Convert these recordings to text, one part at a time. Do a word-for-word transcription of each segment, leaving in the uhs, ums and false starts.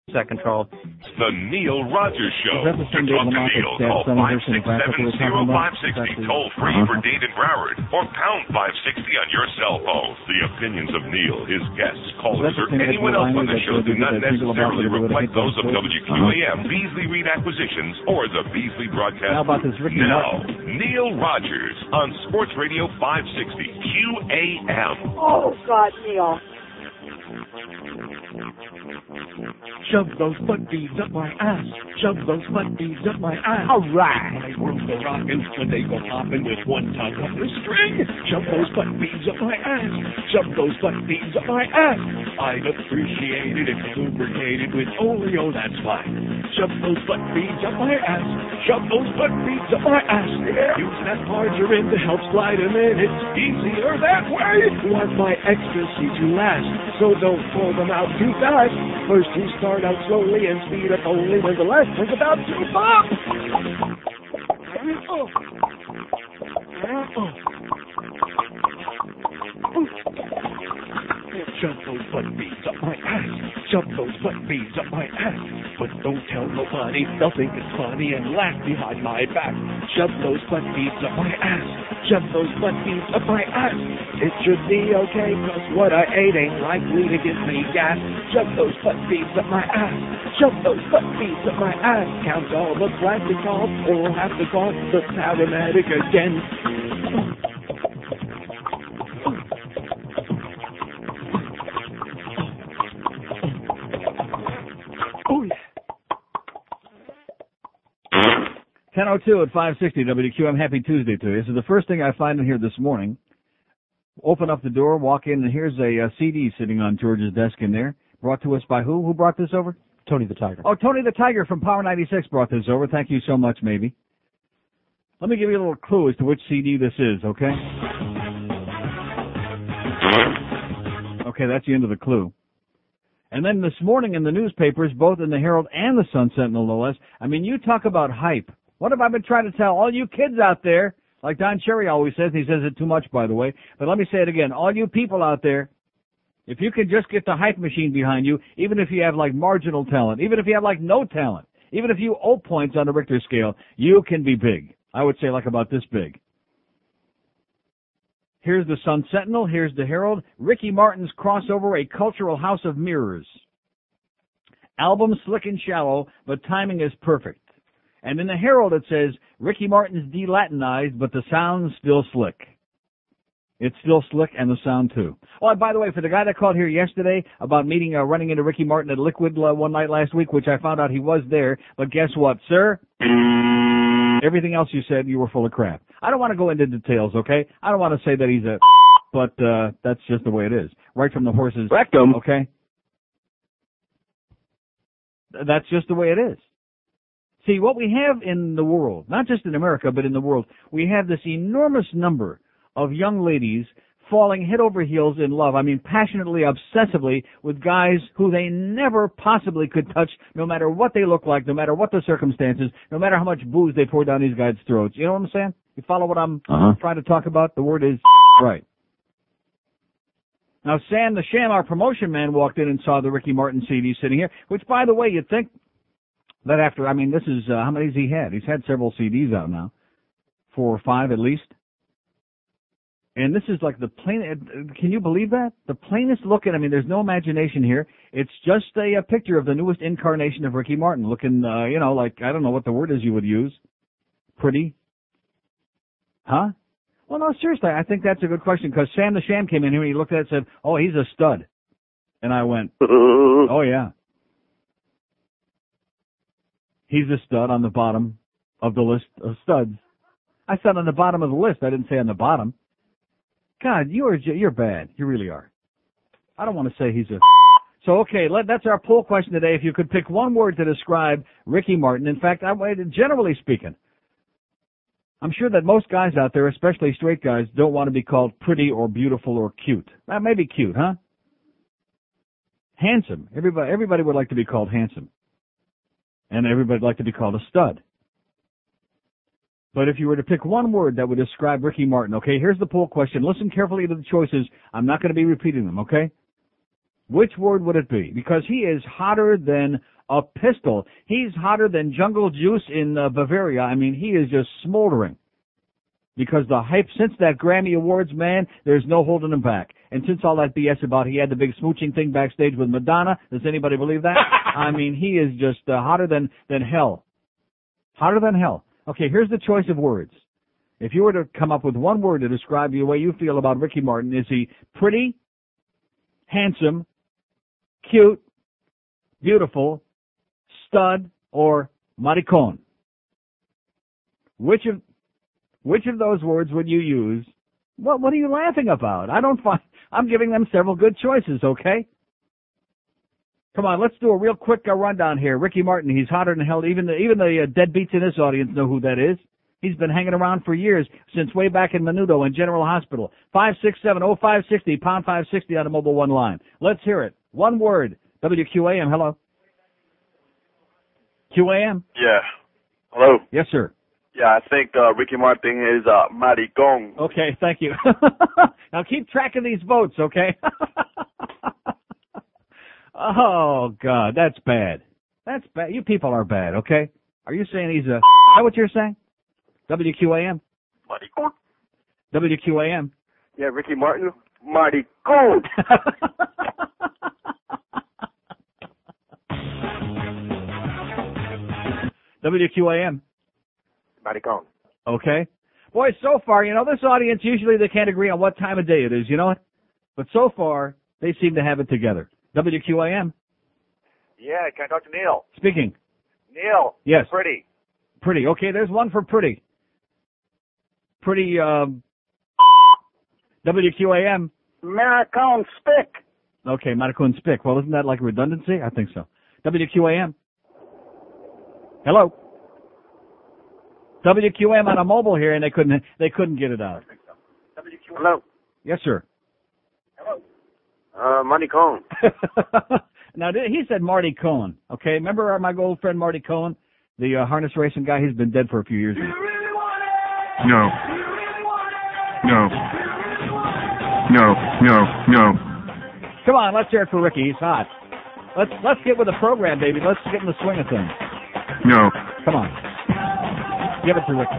control. The Neil Rogers Show. To talk to Neil, call five six seven, zero five six zero, toll free uh-huh. for Dade and Broward, or pound five sixty on your cell phone. The opinions of Neil, his guests, callers, or anyone else on the show do not necessarily reflect those of W Q A M, uh-huh. Beasley Reed Acquisitions, or the Beasley Broadcast. How about this Ricky Now, Martin? Neil Rogers on Sports Radio five sixty Q A M. Oh, God, Neil. Shove those butt beads up my ass. Shove those butt beads up my ass. All right. My world go rockin' when they go poppin' with one tug of the string. Shove those butt beads up my ass. Shove those butt beads up my ass. I'd appreciate it if you lubricated with Oleo, that's fine. Shove those butt beads up my ass. Shove those butt beads up my ass. Use that margarine to help slide them in. It's easier that way. Want my ecstasy to last, so don't pull them out too fast. First you start out slowly and speed up only when the last one's about to pop. Oh. Oh. Shove those butt beads up my ass. Shove those butt beads up my ass. But don't tell nobody, they'll think it's funny and laugh behind my back. Shove those butt beads up my ass. Shove those butt beads up my ass. It should be okay, cause what I ate ain't likely to give me gas. Shove those butt beads up my ass. Shove those butt beads up my ass. Count all the plastic calls, or we'll have to call the paramedic again. ten oh two at five sixty W Q M. Happy Tuesday to you. This is the first thing I find in here this morning. Open up the door, walk in, and here's a, a C D sitting on George's desk in there. Brought to us by who? Who brought this over? Tony the Tiger. Oh, Tony the Tiger from Power ninety-six brought this over. Thank you so much, maybe. Let me give you a little clue as to which C D this is, okay? Okay, that's the end of the clue. And then this morning in the newspapers, both in the Herald and the Sun Sentinel, no less, I mean, you talk about hype. What have I been trying to tell all you kids out there? Like Don Cherry always says, he says it too much, by the way. But let me say it again. All you people out there, if you can just get the hype machine behind you, even if you have like marginal talent, even if you have like no talent, even if you owe points on the Richter scale, you can be big. I would say like about this big. Here's the Sun Sentinel. Here's the Herald. Ricky Martin's crossover, A Cultural House of Mirrors. Album slick and shallow, but timing is perfect. And in the Herald it says, Ricky Martin's de-Latinized, but the sound's still slick. It's still slick, and the sound too. Oh, and by the way, for the guy that called here yesterday about meeting, uh, running into Ricky Martin at Liquid uh, one night last week, which I found out he was there, but guess what, sir? Everything else you said, you were full of crap. I don't want to go into details, okay? I don't want to say that he's a but uh that's just the way it is. Right from the horse's rectum, okay? That's just the way it is. See, what we have in the world, not just in America, but in the world, we have this enormous number of young ladies falling head over heels in love, I mean passionately, obsessively, with guys who they never possibly could touch, no matter what they look like, no matter what the circumstances, no matter how much booze they pour down these guys' throats. You know what I'm saying? You follow what I'm uh-huh. trying to talk about? The word is right. Now, Sam the Sham, our promotion man, walked in and saw the Ricky Martin C D sitting here, which, by the way, you'd think that after, I mean, this is, uh, how many has he had? He's had several C Ds out now. Four or five at least. And this is like the plain, can you believe that? The plainest looking, I mean, there's no imagination here. It's just a, a picture of the newest incarnation of Ricky Martin, looking, uh, you know, like, I don't know what the word is you would use. Pretty. Huh? Well, no, seriously, I think that's a good question, because Sam the Sham came in here and he looked at it and said, oh, he's a stud. And I went, oh, yeah. He's a stud on the bottom of the list of studs. I said on the bottom of the list. I didn't say on the bottom. God, you are, you're bad. You really are. I don't want to say he's a... So, okay, let, that's our poll question today. If you could pick one word to describe Ricky Martin, in fact, I, generally speaking, I'm sure that most guys out there, especially straight guys, don't want to be called pretty or beautiful or cute. Well, maybe cute, huh? Handsome. Everybody, everybody would like to be called handsome. And everybody would like to be called a stud. But if you were to pick one word that would describe Ricky Martin, okay, here's the poll question. Listen carefully to the choices. I'm not going to be repeating them, okay? Which word would it be? Because he is hotter than a pistol. He's hotter than Jungle Juice in uh, Bavaria. I mean, he is just smoldering. Because the hype, since that Grammy Awards, man, there's no holding him back. And since all that B S about he had the big smooching thing backstage with Madonna, does anybody believe that? I mean, he is just uh, hotter than, than hell. Hotter than hell. Okay, here's the choice of words. If you were to come up with one word to describe the way you feel about Ricky Martin, is he pretty, handsome, cute, beautiful, stud, or maricon? Which of which of those words would you use? What what are you laughing about? I don't find I'm giving them several good choices, okay? Come on, let's do a real quick uh, rundown here. Ricky Martin, he's hotter than hell. Even the even the uh, deadbeats in this audience know who that is. He's been hanging around for years, since way back in Menudo and General Hospital. five six seven oh five six oh, pound five sixty on the Mobile One line. Let's hear it. One word. W Q A M, hello. Q A M? Yeah. Hello? Yes, sir. Yeah, I think uh, Ricky Martin is uh, maricón. Okay, thank you. Now keep track of these votes, okay? Oh, God, that's bad. That's bad. You people are bad, okay? Are you saying he's a... Is that what you're saying? W Q A M? Maricón. W Q A M? Yeah, Ricky Martin, maricón. W Q A M? Maricón. Okay. Boy, so far, you know, this audience, usually they can't agree on what time of day it is, you know what? But so far, they seem to have it together. W Q A M? Yeah, can I talk to Neil? Speaking. Neil. Yes. Pretty. Pretty. Okay, there's one for pretty. Pretty, um... W Q A M? Maricón spick. Okay, Maricón spick. Well, isn't that like redundancy? I think so. W Q A M? Hello? W Q M on a mobile here, and they couldn't they couldn't get it out. Hello. Yes, sir. Hello. Uh, maricón. Now, he said Marty Cohen. Okay, remember our, my old friend Marty Cohen, the uh, harness racing guy? He's been dead for a few years now. No. No. No. No. No. Come on, let's hear it for Ricky. He's hot. Let's let's get with the program, baby. Let's get in the swing of things. No. Come on. Give it to Ricky.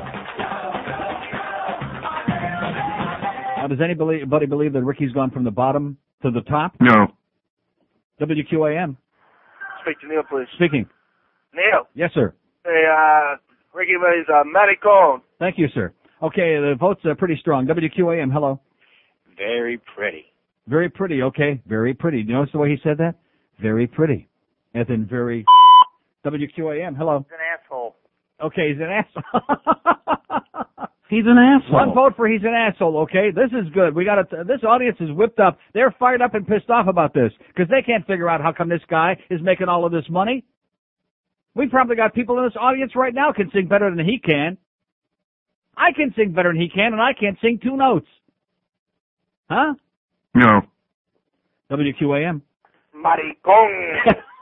Now, does anybody believe that Ricky's gone from the bottom to the top? No. W Q A M. Speak to Neil, please. Speaking. Neil. Yes, sir. Hey, uh, Ricky is uh, maricón. Thank you, sir. Okay, the votes are pretty strong. W Q A M, hello. Very pretty. Very pretty, okay. Very pretty. Do you notice the way he said that? Very pretty. As in very... W Q A M, hello. He's an asshole. Okay, he's an asshole. He's an asshole. One vote for he's an asshole, okay? This is good. We got to, this audience is whipped up. They're fired up and pissed off about this because they can't figure out how come this guy is making all of this money. We probably got people in this audience right now can sing better than he can. I can sing better than he can, and I can't sing two notes. Huh? No. W Q A M. Maricón.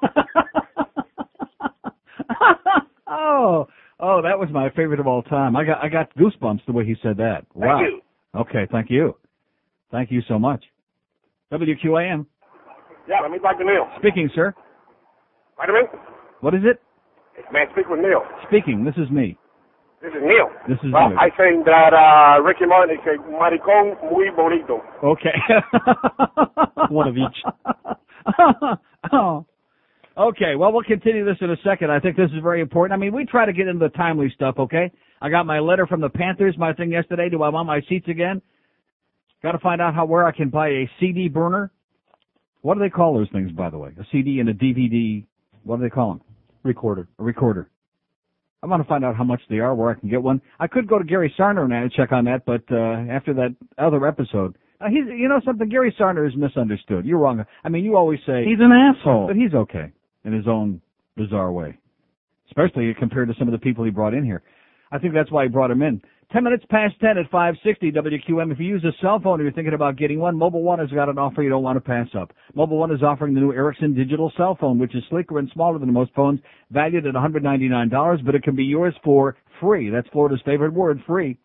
oh, oh, that was my favorite of all time. I got, I got goosebumps the way he said that. Wow. Thank you. Okay, thank you. Thank you so much. W Q A M. Yeah, let me talk to Neil. Speaking, sir. Wait a minute. What is it? Man, speak with Neil. Speaking. This is me. This is Neil. This is well, Neil. I think that uh, Ricky Martin is a maricón muy bonito. Okay. One of each. Oh. Okay, well, we'll continue this in a second. I think this is very important. I mean, we try to get into the timely stuff, okay? I got my letter from the Panthers, my thing yesterday. Do I want my seats again? Got to find out how where I can buy a C D burner. What do they call those things, by the way? A C D and a D V D. What do they call them? Recorder. A recorder. I want to find out how much they are, where I can get one. I could go to Gary Sarner and check on that, but uh, after that other episode, uh, he's, you know something, Gary Sarner is misunderstood. You're wrong. I mean, you always say... He's an asshole. But he's okay in his own bizarre way, especially compared to some of the people he brought in here. I think that's why he brought him in. Ten minutes past ten at five sixty W Q M. If you use a cell phone or you're thinking about getting one, Mobile One has got an offer you don't want to pass up. Mobile One is offering the new Ericsson digital cell phone, which is sleeker and smaller than most phones, valued at one hundred ninety-nine dollars, but it can be yours for free. That's Florida's favorite word, free.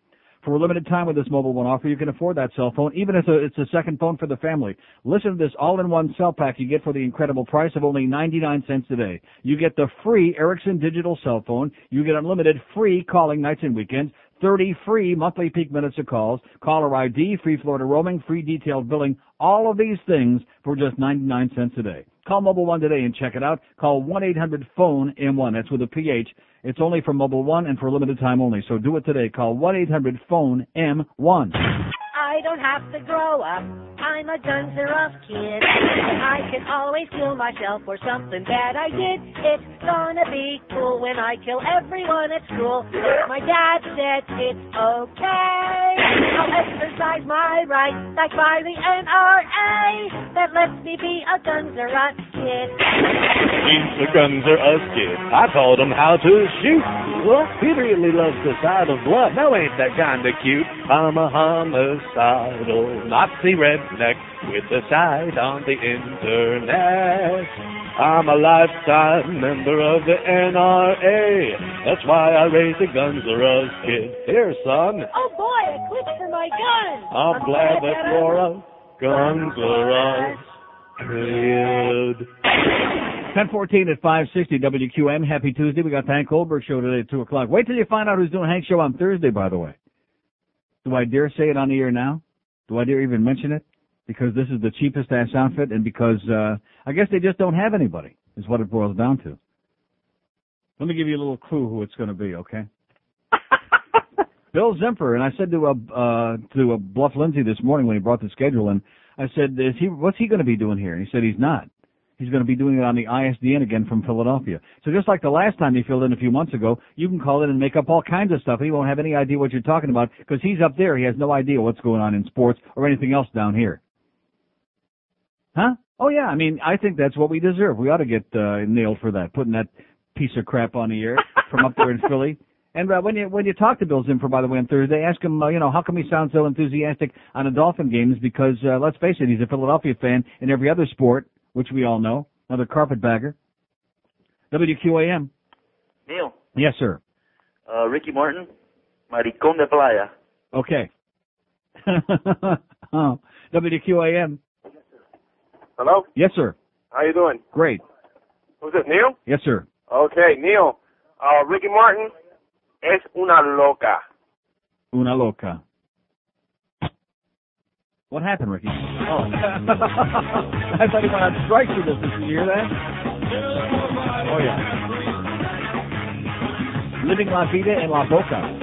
For a limited time with this Mobile One offer, you can afford that cell phone, even if it's a second phone for the family. Listen to this all-in-one cell pack you get for the incredible price of only ninety-nine cents a day. You get the free Ericsson digital cell phone. You get unlimited free calling nights and weekends, thirty free monthly peak minutes of calls, caller I D, free Florida roaming, free detailed billing, all of these things for just ninety-nine cents a day. Call Mobile One today and check it out. Call one eight hundred phone M one. That's with a P H. It's only for Mobile One and for a limited time only. So do it today. Call one eight hundred phone M one. I don't have to grow up. I'm a Guns N' Roses kid. I can always kill myself for something bad I did. It's gonna be cool when I kill everyone at school. My dad said it's okay. I'll exercise my right, like by the N R A. That lets me be a Guns N' Roses kid. He's a Guns N' Roses kid. I taught him how to shoot. What? He really loves the sight of blood. Now ain't that kinda cute? I'm a homicidal Nazi redneck with a site on the internet. I'm a lifetime member of the N R A. That's why I raised a Guns N' Roses kid. Here, son. Oh boy, a clip for my gun. I'm, I'm glad, glad that you're a Guns N' Roses kid. ten fourteen at five sixty W Q M. Happy Tuesday. We got the Hank Goldberg show today at two o'clock. Wait till you find out who's doing Hank's show on Thursday, by the way. Do I dare say it on the air now? Do I dare even mention it? Because this is the cheapest ass outfit and because, uh, I guess they just don't have anybody, is what it boils down to. Let me give you a little clue who it's going to be, okay? Bill Zimper, and I said to, uh, uh, to uh, Bluff Lindsay this morning when he brought the schedule in, I said, is he, what's he going to be doing here? And he said he's not. He's going to be doing it on the I S D N again from Philadelphia. So just like the last time he filled in a few months ago, you can call in and make up all kinds of stuff. He won't have any idea what you're talking about because he's up there. He has no idea what's going on in sports or anything else down here. Huh? Oh, yeah. I mean, I think that's what we deserve. We ought to get uh, nailed for that, putting that piece of crap on the air from up there in Philly. And uh, when you when you talk to Bill Zimper, by the way, on Thursday, ask him, uh, you know, how come he sounds so enthusiastic on the Dolphin games? Because, uh, let's face it, he's a Philadelphia fan in every other sport, which we all know. Another carpetbagger. W Q A M. Neil. Yes, sir. Uh, Ricky Martin, Maricón de Playa. Okay. oh, W Q A M. Hello? Yes, sir. How you doing? Great. Who's it, Neil? Yes, sir. Okay, Neil. Uh, Ricky Martin es una loca. Una loca. What happened, Ricky? Oh. I thought he went on strike for this. Did you hear that? Oh, yeah. Living La Vida en La Boca.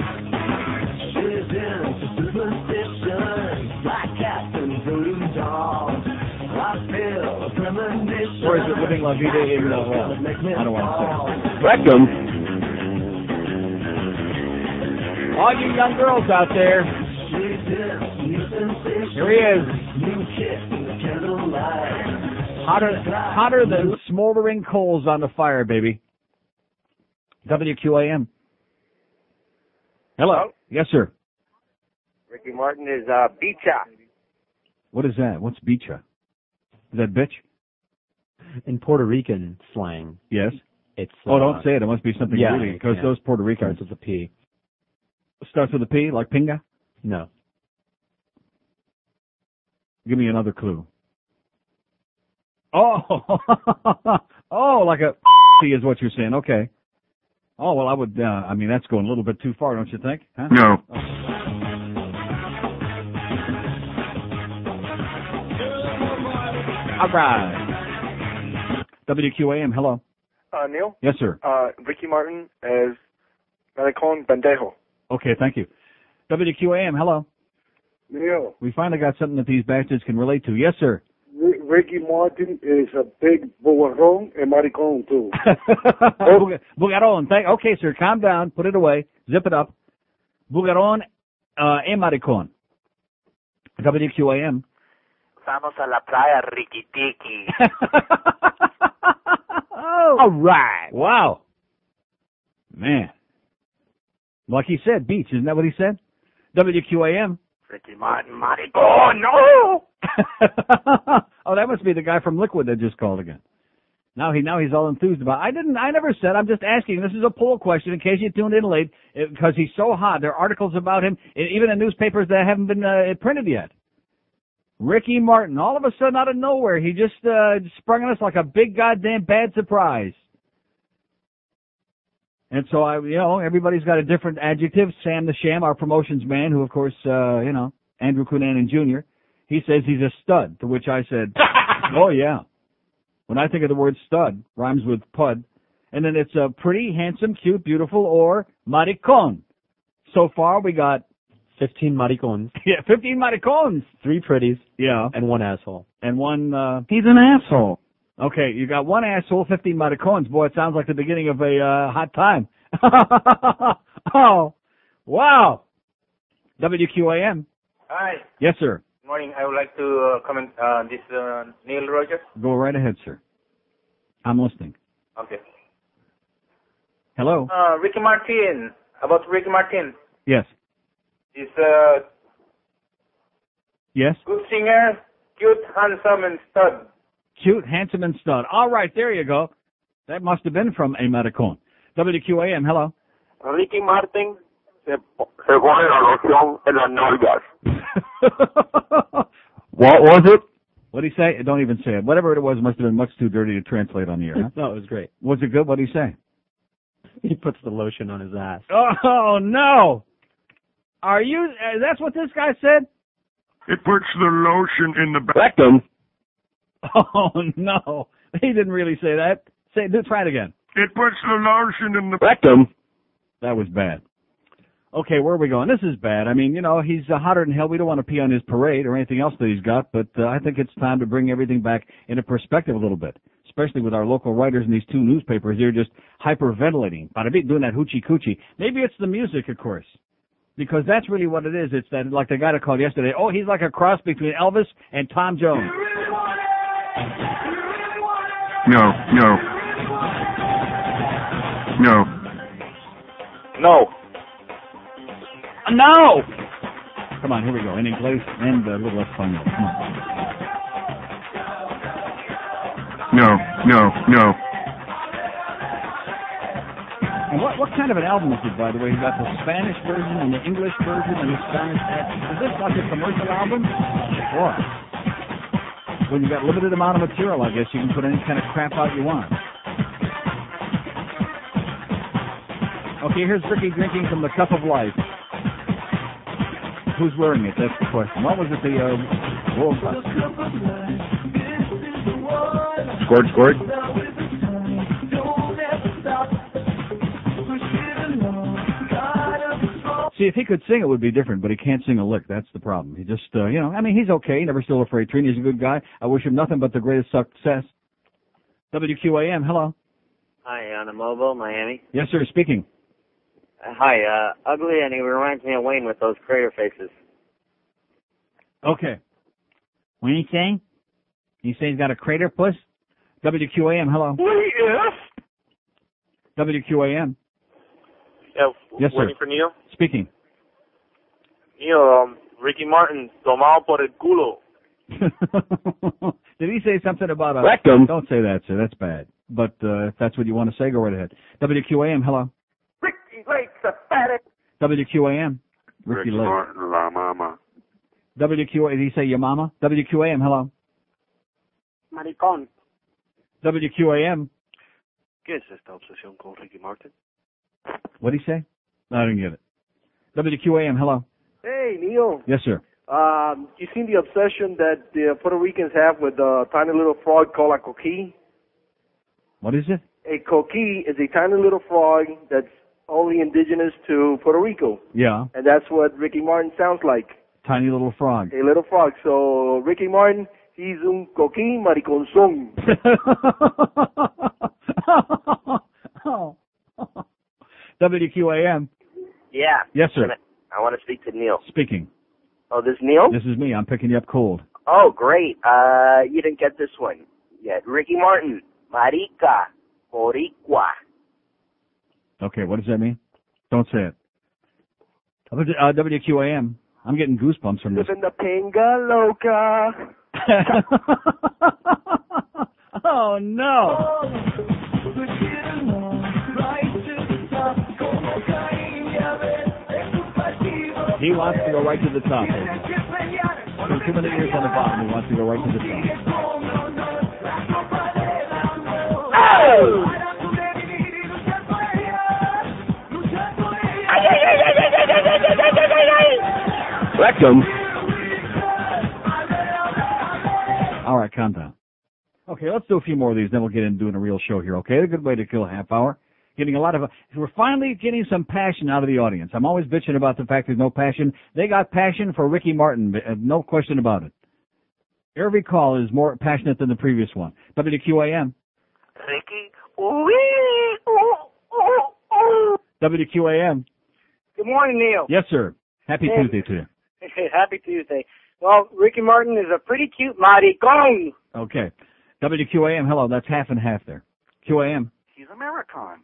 Or is it Living La Vida in La well, I don't want to say. Rectum. All you young girls out there. Here he is. Hotter, hotter than smoldering coals on the fire, baby. W Q A M. Hello. Hello? Yes, sir. Ricky Martin is uh, bicha. What is that? What's bicha? Is that bitch? In Puerto Rican slang. Yes. It's. Oh, uh, don't say it. It must be something yeah, really, because yeah. those Puerto Ricans. Starts with a P. Starts with a P, like pinga? No. Give me another clue. Oh, oh, like a is what you're saying. Okay. Oh, well, I would, uh, I mean, that's going a little bit too far, don't you think? Huh? No. Oh. All right. W Q A M, hello. Uh, Neil? Yes, sir. Uh, Ricky Martin is Maricón Pendejo. Okay, thank you. W Q A M, hello. Neil, We finally got something that these bastards can relate to. Yes, sir. R- Ricky Martin is a big bugarrón and maricón, too. Bug- Bugarón. Thank- okay, sir, calm down. Put it away. Zip it up. Bugarón uh, and maricón. W Q A M. Vamos a la playa, Ricky Tiki. Oh. All right. Wow. Man. Like he said, beach. Isn't that what he said? W Q A M. Ricky Martin, maricón, no! Oh, that must be the guy from Liquid that just called again. Now he now he's all enthused about it. I didn't. I never said. I'm just asking. This is a poll question in case you tuned in late, because he's so hot. There are articles about him, even in newspapers that haven't been uh, printed yet. Ricky Martin, all of a sudden out of nowhere, he just uh, sprung on us like a big goddamn bad surprise. And so I, you know, everybody's got a different adjective. Sam the Sham, our promotions man, who of course, uh, you know, Andrew Cunanan Junior, he says he's a stud. To which I said, oh yeah. When I think of the word stud, rhymes with pud. And then it's a pretty, handsome, cute, beautiful, or maricon. So far we got fifteen maricons. Yeah, fifteen maricons. Three pretties. Yeah. And one asshole. And one, uh... He's an asshole. Okay, you got one asshole, fifteen maricons. Boy, it sounds like the beginning of a uh, hot time. Oh, wow. W Q A M. Hi. Yes, sir. Good morning. I would like to uh, comment on this uh, Neil Rogers. Go right ahead, sir. I'm listening. Okay. Hello? Uh, Ricky Martin. About Ricky Martin. Yes. He's a Yes? good singer, cute, handsome, and stud. Cute, handsome, and stud. All right, there you go. That must have been from a maricon. W Q A M, hello. Ricky Martin se, se pone la loción en las nalgas. What was it? What did he say? Don't even say it. Whatever it was must have been much too dirty to translate on the air. Huh? No, it was great. Was it good? What did he say? He puts the lotion on his ass. Oh, no. Are you, uh, that's what this guy said? It puts the lotion in the rectum. Oh, no. He didn't really say that. Say, do, try it again. It puts the lotion in the rectum. That was bad. Okay, where are we going? This is bad. I mean, you know, he's uh, hotter than hell. We don't want to pee on his parade or anything else that he's got, but uh, I think it's time to bring everything back into perspective a little bit, especially with our local writers in these two newspapers. They're just hyperventilating. Bada beat, doing that hoochie coochie. Maybe it's the music, of course, because that's really what it is. It's that, like the guy that called yesterday, oh, he's like a cross between Elvis and Tom Jones. No, no. No. No. No! Come on, here we go. In English and a little Espanol. Come on. No, no, no. And what what kind of an album is it, by the way? You got the Spanish version and the English version and the Spanish. Is this like a commercial album? Or when you got limited amount of material, I guess you can put any kind of crap out you want. Okay, here's Ricky drinking from the cup of life. Who's wearing it? That's the question. What was it, the uh, World Cup? Squirt, squirt. See, if he could sing, it would be different, but he can't sing a lick. That's the problem. He just, uh, you know, I mean, he's okay. Never still afraid. Trini's a good guy. I wish him nothing but the greatest success. W Q A M, hello. Hi, on a mobile, Miami. Yes, sir, speaking. Uh, hi, uh, ugly, and he reminds me of Wayne with those crater faces. Okay. What are you saying? You say he's got a crater puss? W Q A M, hello. Yes. W Q A M. Yeah, yes, sir. Waiting for Neil? Speaking. Neil, um, Ricky Martin, tomado por el culo. Did he say something about a... Rectum. Don't say that, sir. That's bad. But uh, if that's what you want to say, go right ahead. W Q A M, hello. Ricky Lake's a fatty. W Q A M. Ricky, Ricky Lake. Martin, la mama. W Q A M, did he say your mama? W Q A M, hello. Maricón. W Q A M. ¿Qué es esta obsesión con Ricky Martin? What did he say? No, I didn't get it. W Q A M, hello. Hey, Neil. Yes, sir. Um, you seen the obsession that the Puerto Ricans have with a tiny little frog called a coquí? What is it? A coquí is a tiny little frog that's only indigenous to Puerto Rico. Yeah. And that's what Ricky Martin sounds like. Tiny little frog. A little frog. So, Ricky Martin, he's un coquí mariconzón. W Q A M. Yeah. Yes, sir. I want to speak to Neil. Speaking. Oh, this Neil? This is me. I'm picking you up cold. Oh, great. Uh, you didn't get this one yet. Ricky Martin, marica, boricua. Okay, what does that mean? Don't say it. Uh, W Q A M. I'm getting goosebumps from this. Live in the pinga loca. Oh, no. He wants to go right to the top. For too many years on the bottom, he wants to go right to the top. Oh! Rectum. All right, calm down. Okay, let's do a few more of these, then we'll get into doing a real show here, okay? A good way to kill a half hour. Getting a lot of, we're finally getting some passion out of the audience. I'm always bitching about the fact there's no passion. They got passion for Ricky Martin, no question about it. Every call is more passionate than the previous one. W Q A M. Ricky, wee, ooh, ooh, ooh. W Q A M. Good morning, Neil. Yes, sir. Happy Hey. Tuesday to you. Happy Tuesday. Well, Ricky Martin is a pretty cute maricon. Okay. W Q A M, hello, that's half and half there. Q A M. He's American.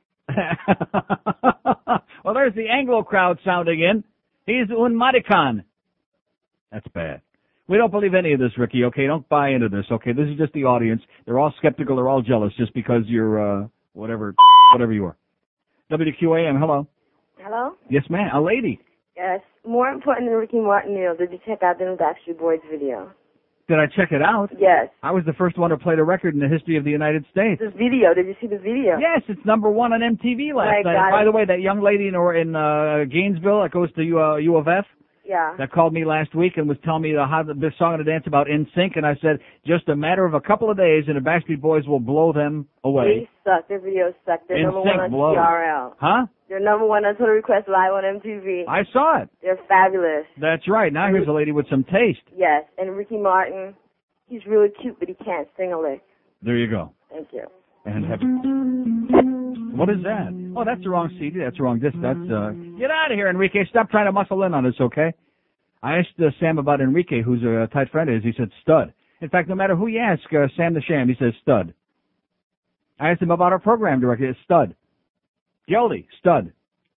Well, there's the Anglo crowd sounding in. He's un maricon. That's bad. We don't believe any of this, Ricky, okay? Don't buy into this, okay? This is just the audience. They're all skeptical. They're all jealous just because you're, uh, whatever, whatever you are. W Q A M, hello. Hello? Yes, ma'am. A lady. Yes. More important than Ricky Martin, Neil, did you check out the new Backstreet Boys video? Did I check it out? Yes. I was the first one to play the record in the history of the United States. This video, did you see the video? Yes, it's number one on M T V last My night. God. By the way, that young lady in, or in uh, Gainesville that goes to U, uh, U of F, Yeah. that called me last week and was telling me the, how the, the song to dance about N Sync, and I said, just a matter of a couple of days, and the Backstreet Boys will blow them away. They suck. Their videos suck. They're number one on blows. T R L. Huh? They're number one on Total Request Live on M T V. I saw it. They're fabulous. That's right. Now here's a lady with some taste. Yes. And Ricky Martin, he's really cute, but he can't sing a lick. There you go. Thank you. And have, what is that? Oh, that's the wrong C D. That's the wrong disc. That's uh. Get out of here, Enrique. Stop trying to muscle in on us, okay? I asked uh, Sam about Enrique, who's a tight friend of his. He said stud. In fact, no matter who you ask, uh, Sam the Sham, he says stud. I asked him about our program director. It's stud. Geldy, stud.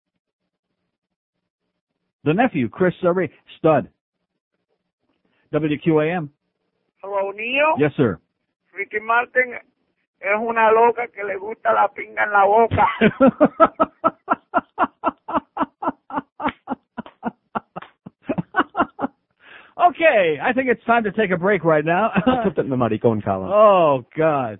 The nephew, Chris Surrey, stud. W Q A M. Hello, Neil. Yes, sir. Ricky Martin es una loca que le gusta la pinga en la boca. Okay, I think it's time to take a break right now. Put that in the maricon column. Oh, God.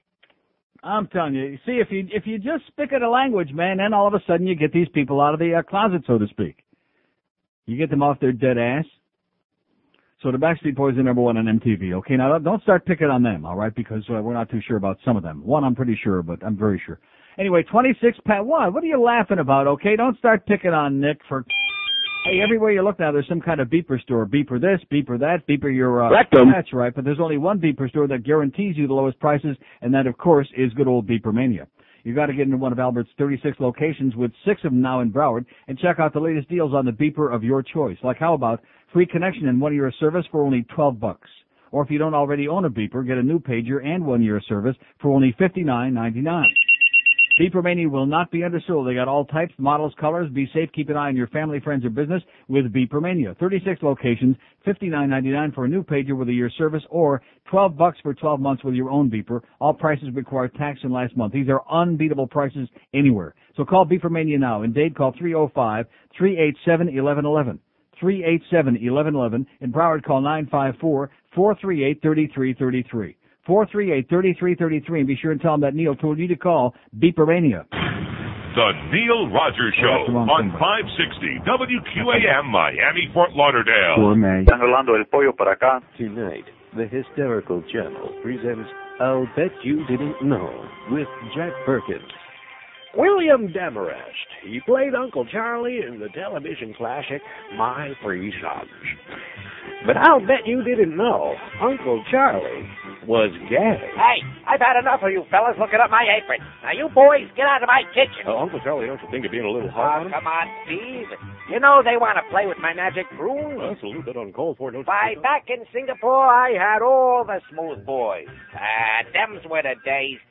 I'm telling you. See, if you if you just speak of the language, man, then all of a sudden you get these people out of the uh, closet, so to speak. You get them off their dead ass. So the Backstreet Boys are number one on M T V. Okay, now don't start picking on them, all right, because uh, we're not too sure about some of them. One, I'm pretty sure, but I'm very sure. Anyway, twenty-six Pat. What? What are you laughing about? Okay, don't start picking on Nick for. Hey, everywhere you look now, there's some kind of beeper store. Beeper this, beeper that, beeper your... Uh, Rectum. That's right, but there's only one beeper store that guarantees you the lowest prices, and that, of course, is good old Beeper Mania. You've got to get into one of Albert's thirty-six locations, with six of them now in Broward, and check out the latest deals on the beeper of your choice. Like, how about free connection and one year of service for only twelve bucks? Or if you don't already own a beeper, get a new pager and one year of service for only fifty-nine ninety-nine. Beeper Mania will not be undersold. They got all types, models, colors. Be safe. Keep an eye on your family, friends, or business with Beeper Mania. thirty-six locations, fifty-nine ninety-nine for a new pager with a year's service, or twelve bucks for twelve months with your own beeper. All prices require tax in last month. These are unbeatable prices anywhere. So call Beeper Mania now. In Dade, call three oh five, three eight seven, one one one one. three eight seven, one one one one. In Broward, call nine five four, four three eight, three three three three. four three eight, three three three three, and be sure and tell them that Neil told you to call Beeper Mania. The Neil Rogers Show on five sixty W Q A M Miami, Fort Lauderdale. Gourmet. Están hablando del pollo para acá. Tonight, the Hysterical Channel presents I'll Bet You Didn't Know with Jack Perkins. William Demarest. He played Uncle Charlie in the television classic My Three Sons. But I'll bet you didn't know Uncle Charlie was gay. Hey, I've had enough of you fellas looking up my apron. Now, you boys, get out of my kitchen. Uh, Uncle Charlie, don't you think you're being a little Oh, hard on him? come on, Steve. You know they want to play with my magic broom. Well, that's a little bit uncalled for, don't you Why, think so? back in Singapore, I had all the smooth boys. Ah, them's were the days.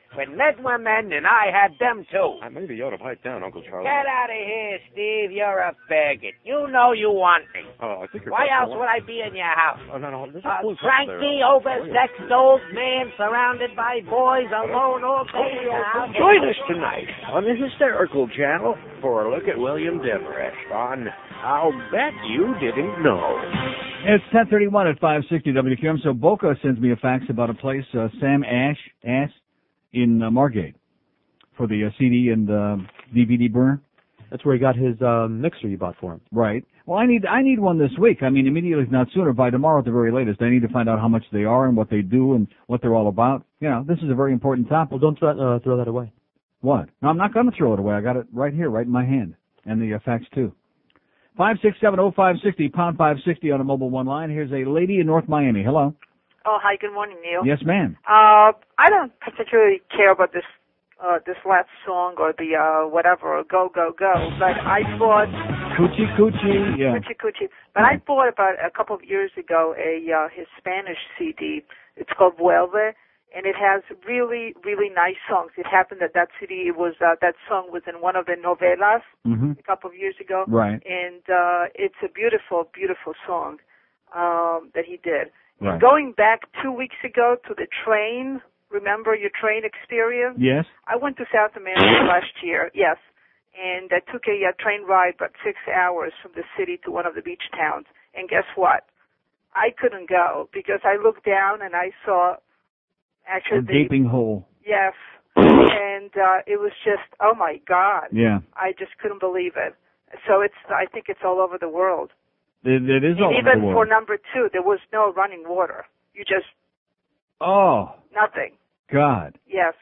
When men were men and I had them too. Uh, maybe you ought to pipe down, Uncle Charlie. Get out of here, Steve. You're a faggot. You know you want me. Oh, I think you're... Why else would I be in your house? Oh, no, no, there's a A blue cranky, oversexed old man surrounded by boys alone all day now. Join us tonight on the Hysterical Channel for a look at William Demarest on I'll Bet You Didn't Know. It's ten thirty-one at five sixty W Q M. So Boca sends me a fax about a place, uh, Sam Ash, Ash, in uh, Margate for the uh, C D and uh, D V D burner. That's where he got his uh, mixer you bought for him. Right. Well, I need I need one this week. I mean, immediately, if not sooner, by tomorrow at the very latest. I need to find out how much they are and what they do and what they're all about. You know, this is a very important topic. Well, don't throw, uh, throw that away. What? No, I'm not going to throw it away. I got it right here, right in my hand, and the uh, fax too. Five six seven oh five sixty pound five sixty on a mobile one line. Here's a lady in North Miami. Hello. Oh, hi. Good morning, Neil. Yes, ma'am. Uh, I don't particularly care about this uh, this last song or the uh, whatever, Go Go Go, but I bought Coochie Coochie, yeah. Coochie Coochie. But I bought about a couple of years ago a uh, his Spanish C D. It's called Vuelve, and it has really, really nice songs. It happened that that C D was uh, that song was in one of the novelas mm-hmm. a couple of years ago, right? And uh, it's a beautiful, beautiful song um, that he did. Right. Going back two weeks ago to the train, remember your train experience? Yes. I went to South America last year, yes, and I took a, a train ride about six hours from the city to one of the beach towns. And guess what? I couldn't go because I looked down and I saw actually a the gaping hole. Yes, and uh, it was just, oh my God. Yeah. I just couldn't believe it. So it's, I think it's all over the world. It, it is all and over even the world. for number two, there was no running water. You just Oh. nothing. God. Yes.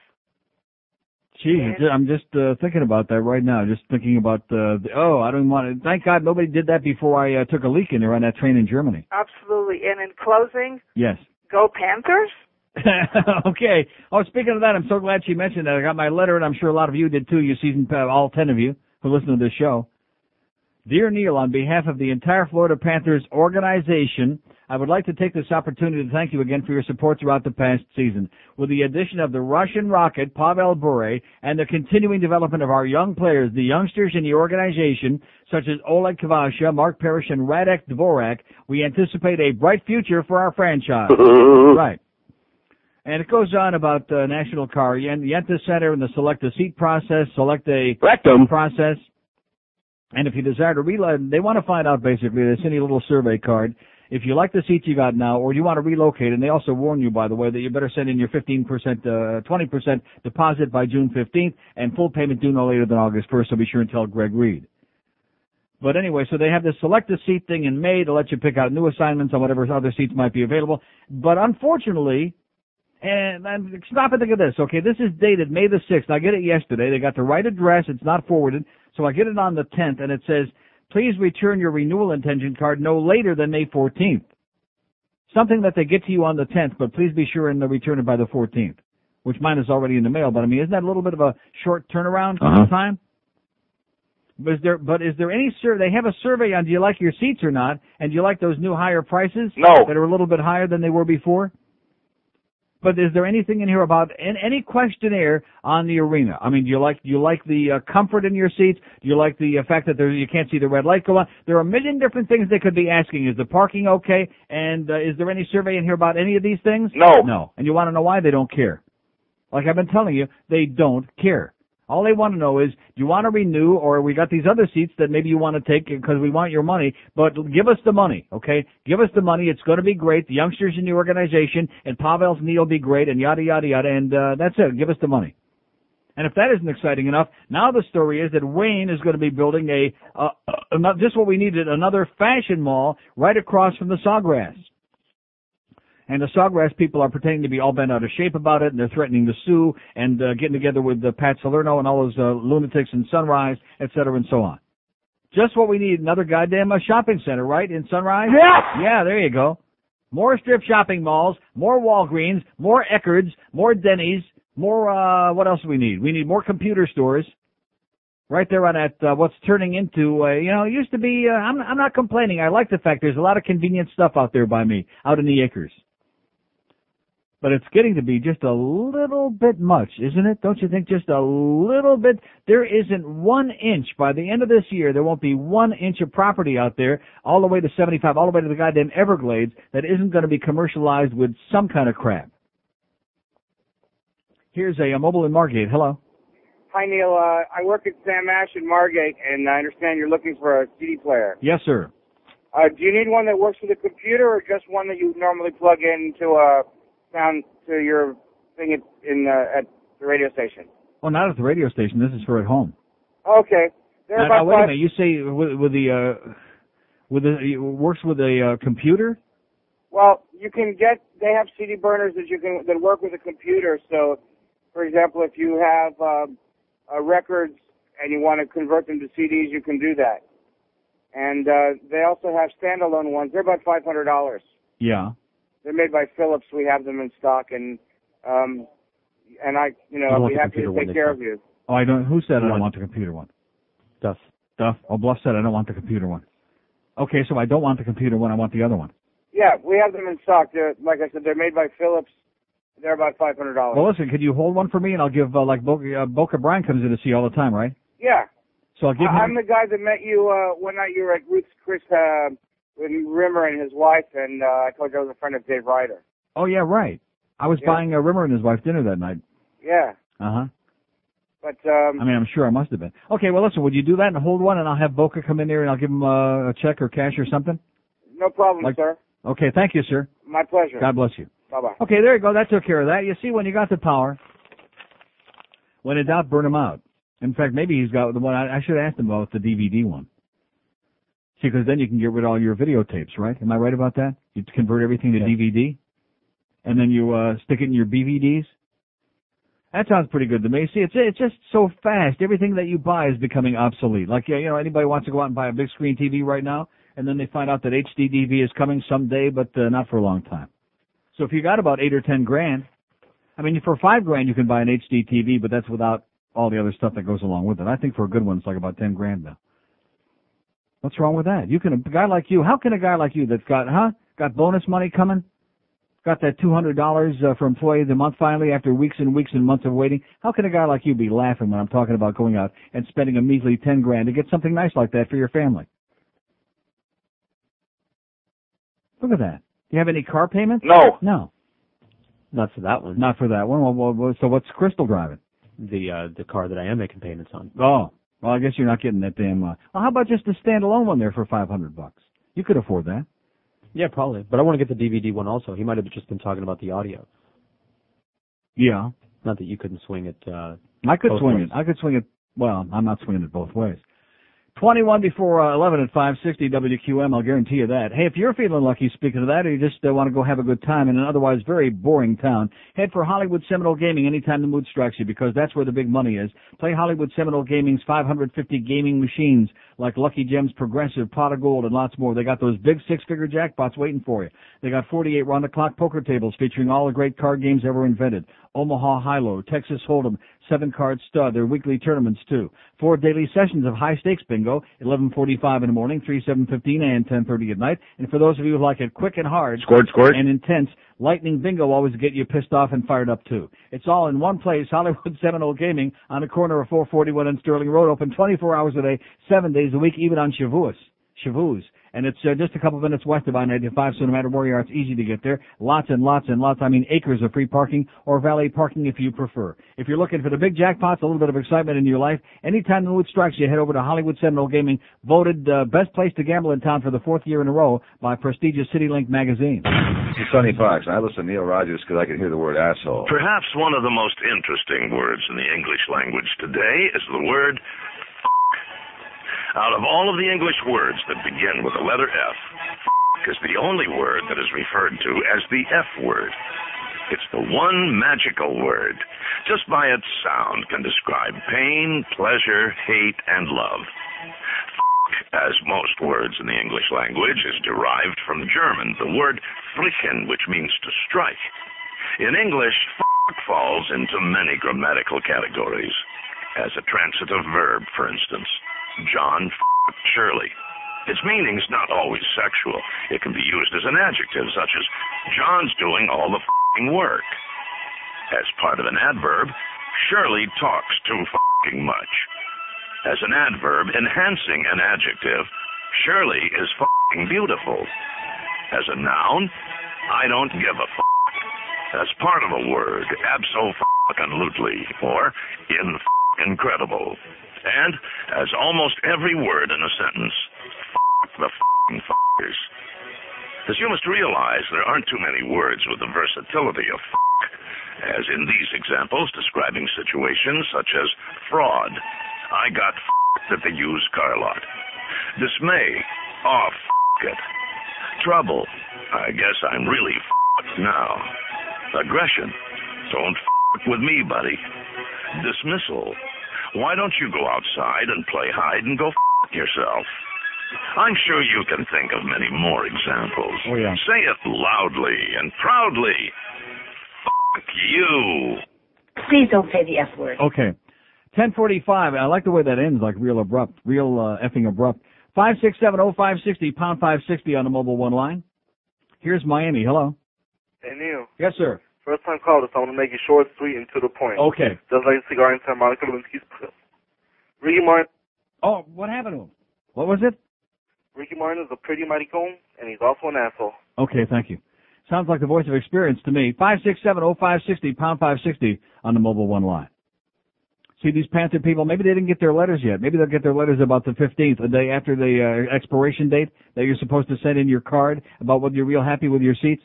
Gee, I'm just uh, thinking about that right now. Just thinking about uh, the, oh, I don't want to. Thank God nobody did that before I uh, took a leak in there on that train in Germany. Absolutely. And in closing, yes. Go Panthers. Okay. Oh, speaking of that, I'm so glad she mentioned that. I got my letter, and I'm sure a lot of you did too. You seasoned, uh, all ten of you who listen to this show. Dear Neil, on behalf of the entire Florida Panthers organization, I would like to take this opportunity to thank you again for your support throughout the past season. With the addition of the Russian rocket, Pavel Bure, and the continuing development of our young players, the youngsters in the organization, such as Oleg Kvasha, Mark Parrish, and Radek Dvorak, we anticipate a bright future for our franchise. Right. And it goes on about uh, National Car Yenta Center and the select a seat process, select a Rectum process. And if you desire to reload, they want to find out basically, they send you a little survey card. If you like the seats you got now, or you want to relocate, and they also warn you, by the way, that you better send in your fifteen percent, uh, twenty percent deposit by June fifteenth, and full payment due no later than August first, so be sure and tell Greg Reed. But anyway, so they have this select a seat thing in May to let you pick out new assignments on whatever other seats might be available. But unfortunately, and, and stop and think of this, okay, this is dated May the sixth. I get it yesterday. They got the right address. It's not forwarded. So I get it on the tenth, and it says, please return your renewal intention card no later than May fourteenth. Something that they get to you on the tenth, but please be sure and return it by the fourteenth, which mine is already in the mail. But, I mean, isn't that a little bit of a short turnaround uh-huh. time? But is there, but is there any survey? They have a survey on do you like your seats or not, and do you like those new higher prices? No. That are a little bit higher than they were before? But is there anything in here about in any questionnaire on the arena? I mean, do you like do you like the uh, comfort in your seats? Do you like the uh, fact that there, you can't see the red light go on? There are a million different things they could be asking. Is the parking okay? And uh, is there any survey in here about any of these things? No. No. And you want to know why? They don't care. Like I've been telling you, they don't care. All they want to know is, do you want to renew, or we got these other seats that maybe you want to take because we want your money, but give us the money, okay? Give us the money. It's going to be great. The youngsters in the organization and Pavel's knee will be great, and yada, yada, yada, and uh, that's it. Give us the money. And if that isn't exciting enough, now the story is that Wayne is going to be building a, uh, uh, just what we needed, another fashion mall right across from the Sawgrass. And the Sawgrass people are pretending to be all bent out of shape about it, and they're threatening to sue and uh, getting together with uh, Pat Salerno and all those uh, lunatics in Sunrise, et cetera, and so on. Just what we need, another goddamn uh, shopping center, right, in Sunrise? Yeah! Yeah, there you go. More strip shopping malls, more Walgreens, more Eckards, more Denny's, more, uh, what else do we need? We need more computer stores. Right there on that, uh, what's turning into, uh, you know, it used to be, uh, I'm, I'm not complaining. I like the fact there's a lot of convenient stuff out there by me, out in the acres. But it's getting to be just a little bit much, isn't it? Don't you think? Just a little bit. There isn't one inch. By the end of this year, there won't be one inch of property out there, all the way to seventy-five, all the way to the goddamn Everglades, that isn't going to be commercialized with some kind of crap. Here's a, a mobile in Margate. Hello. Hi, Neil. Uh, I work at Sam Ash in Margate, and I understand you're looking for a C D player. Yes, sir. Uh, do you need one that works with a computer, or just one that you normally plug into a sound to your thing at, in uh, at the radio station? Well, not at the radio station. This is for at home. Okay. They're Now, about now, wait a five- minute. You say with, with the uh, with the it works with a uh, computer? Well, you can get. They have C D burners that you can that work with a computer. So, for example, if you have uh, uh, records and you want to convert them to C Ds, you can do that. And uh, they also have standalone ones. They're about five hundred dollars. Yeah. They're made by Philips. We have them in stock, and um, and I, you know, I I'll want be the happy to computer take one care this of you. Oh, I don't. Who said I don't One. want the computer one? Duff. Duff. Oh, Bluff said I don't want the computer one. Okay, so I don't want the computer one. I want the other one. Yeah, we have them in stock. They're, like I said, they're made by Philips. They're about five hundred dollars. Well, listen, could you hold one for me, and I'll give uh, like Boca, uh, Boca Brian comes in to see you all the time, right? Yeah. So I'll give I- him. I'm the guy that met you uh, one night. You were at Ruth's Chris uh, with Rimmer and his wife, and uh, I told you I was a friend of Dave Ryder. Oh yeah, right. I was Yeah. buying a Rimmer and his wife dinner that night. Yeah, Uh huh. but um, I mean, I'm sure I must have been. Okay, well, listen, would you do that and hold one, and I'll have Boca come in there, and I'll give him uh, a check or cash or something? no problem, Like- sir. Okay, thank you, sir. My pleasure. God bless you. Bye bye. Okay, there you go. That took care of that. You see, when you got the power, when in doubt, burn them out. In fact, maybe he's got the one. I, I should have asked him about the D V D one. See, because then you can get rid of all your videotapes, right? Am I right about that? You convert everything to Yeah. D V D, and then you uh stick it in your B V Ds. That sounds pretty good to me. See, it's it's just so fast. Everything that you buy is becoming obsolete. Like, you know, anybody wants to go out and buy a big screen T V right now, and then they find out that H D D V is coming someday, but uh, not for a long time. So if you got about eight or ten grand, I mean, for five grand you can buy an H D T V, but that's without all the other stuff that goes along with it. I think for a good one it's like about ten grand now. What's wrong with that? You can, a guy like you, how can a guy like you that's got, huh, got bonus money coming, got that two hundred dollars uh, for employee of the month finally after weeks and weeks and months of waiting, how can a guy like you be laughing when I'm talking about going out and spending a measly ten grand to get something nice like that for your family? Look at that. Do you have any car payments? No. No. Not for that one. Not for that one. Well, well, well, so what's Crystal driving? The uh, the car that I am making payments on. Oh. Well, I guess you're not getting that damn, uh, well, how about just a standalone one there for five hundred bucks? You could afford that. Yeah, probably. But I want to get the D V D one also. He might have just been talking about the audio. Yeah. Not that you couldn't swing it. Uh, I could both swing ways. it. I could swing it. Well, I'm not swinging it both ways. twenty-one before uh, eleven at five sixty W Q M, I'll guarantee you that. Hey, if you're feeling lucky, speaking of that, or you just uh, want to go have a good time in an otherwise very boring town, head for Hollywood Seminole Gaming anytime the mood strikes you, because that's where the big money is. Play Hollywood Seminole Gaming's five hundred fifty gaming machines like Lucky Gems, Progressive, Pot of Gold, and lots more. They got those big six-figure jackpots waiting for you. They got forty-eight round-the-clock poker tables featuring all the great card games ever invented. Omaha High-Low, Texas Hold'em, seven-card stud, their weekly tournaments too. Four daily sessions of high-stakes bingo, eleven forty-five in the morning, three, seven fifteen, and ten thirty at night. And for those of you who like it quick and hard, Squirt, squirt. and intense, Lightning Bingo always get you pissed off and fired up too. It's all in one place, Hollywood Seminole Gaming, on the corner of four forty-one and Sterling Road, open twenty-four hours a day, seven days a week, even on Shavuos. Shavuos. And it's uh, just a couple minutes west of I ninety-five, so no matter where you are, it's easy to get there. Lots and lots and lots, I mean acres of free parking or valet parking if you prefer. If you're looking for the big jackpots, a little bit of excitement in your life, anytime the mood strikes you, head over to Hollywood Seminole Gaming, voted uh, best place to gamble in town for the fourth year in a row by prestigious CityLink magazine. Sonny Fox. I listen to Neil Rogers because I can hear the word asshole. Perhaps one of the most interesting words in the English language today is the word out of all of the English words that begin with the letter F, is the only word that is referred to as the F word. It's the one magical word. Just by its sound can describe pain, pleasure, hate, and love. As most words in the English language, is derived from German, the word flicken, which means to strike. In English, falls into many grammatical categories. As a transitive verb, for instance, John Shirley. Its meaning's not always sexual. It can be used as an adjective, such as, John's doing all the f***ing work. As part of an adverb, Shirley talks too f***ing much. As an adverb enhancing an adjective, Shirley is f***ing beautiful. As a noun, I don't give a f***. As part of a word, abso-f***ing-lutely, or in-f***incredible. And as almost every word in a sentence, f*** the f***ing f***ers. As you must realize, there aren't too many words with the versatility of f***, as in these examples describing situations such as fraud, I got f***ed at the used car lot. Dismay, oh f*** it. Trouble, I guess I'm really f***ed now. Aggression, don't f*** with me, buddy. Dismissal, why don't you go outside and play hide and go f*** yourself? I'm sure you can think of many more examples. Oh, yeah. Say it loudly and proudly. F*** you. Please don't say the F word. Okay. ten forty-five. I like the way that ends, like real abrupt, real uh, effing abrupt. five six seven oh five sixty, pound five sixty on the mobile one line. Here's Miami. Hello. Hey, Neil. Yes, sir. First time caller, so I want to make it short, sweet, and to the point. Okay. Just like a cigar inside Monica Lewinsky's puss. Ricky Martin. Oh, what happened to him? What was it? Ricky Martin is a pretty maricon, and he's also an asshole. Okay, thank you. Sounds like the voice of experience to me. five six seven oh five sixty, pound five sixty on the mobile one line. See, these Panther people, maybe they didn't get their letters yet. Maybe they'll get their letters about the fifteenth, the day after the uh, expiration date that you're supposed to send in your card about whether you're real happy with your seats.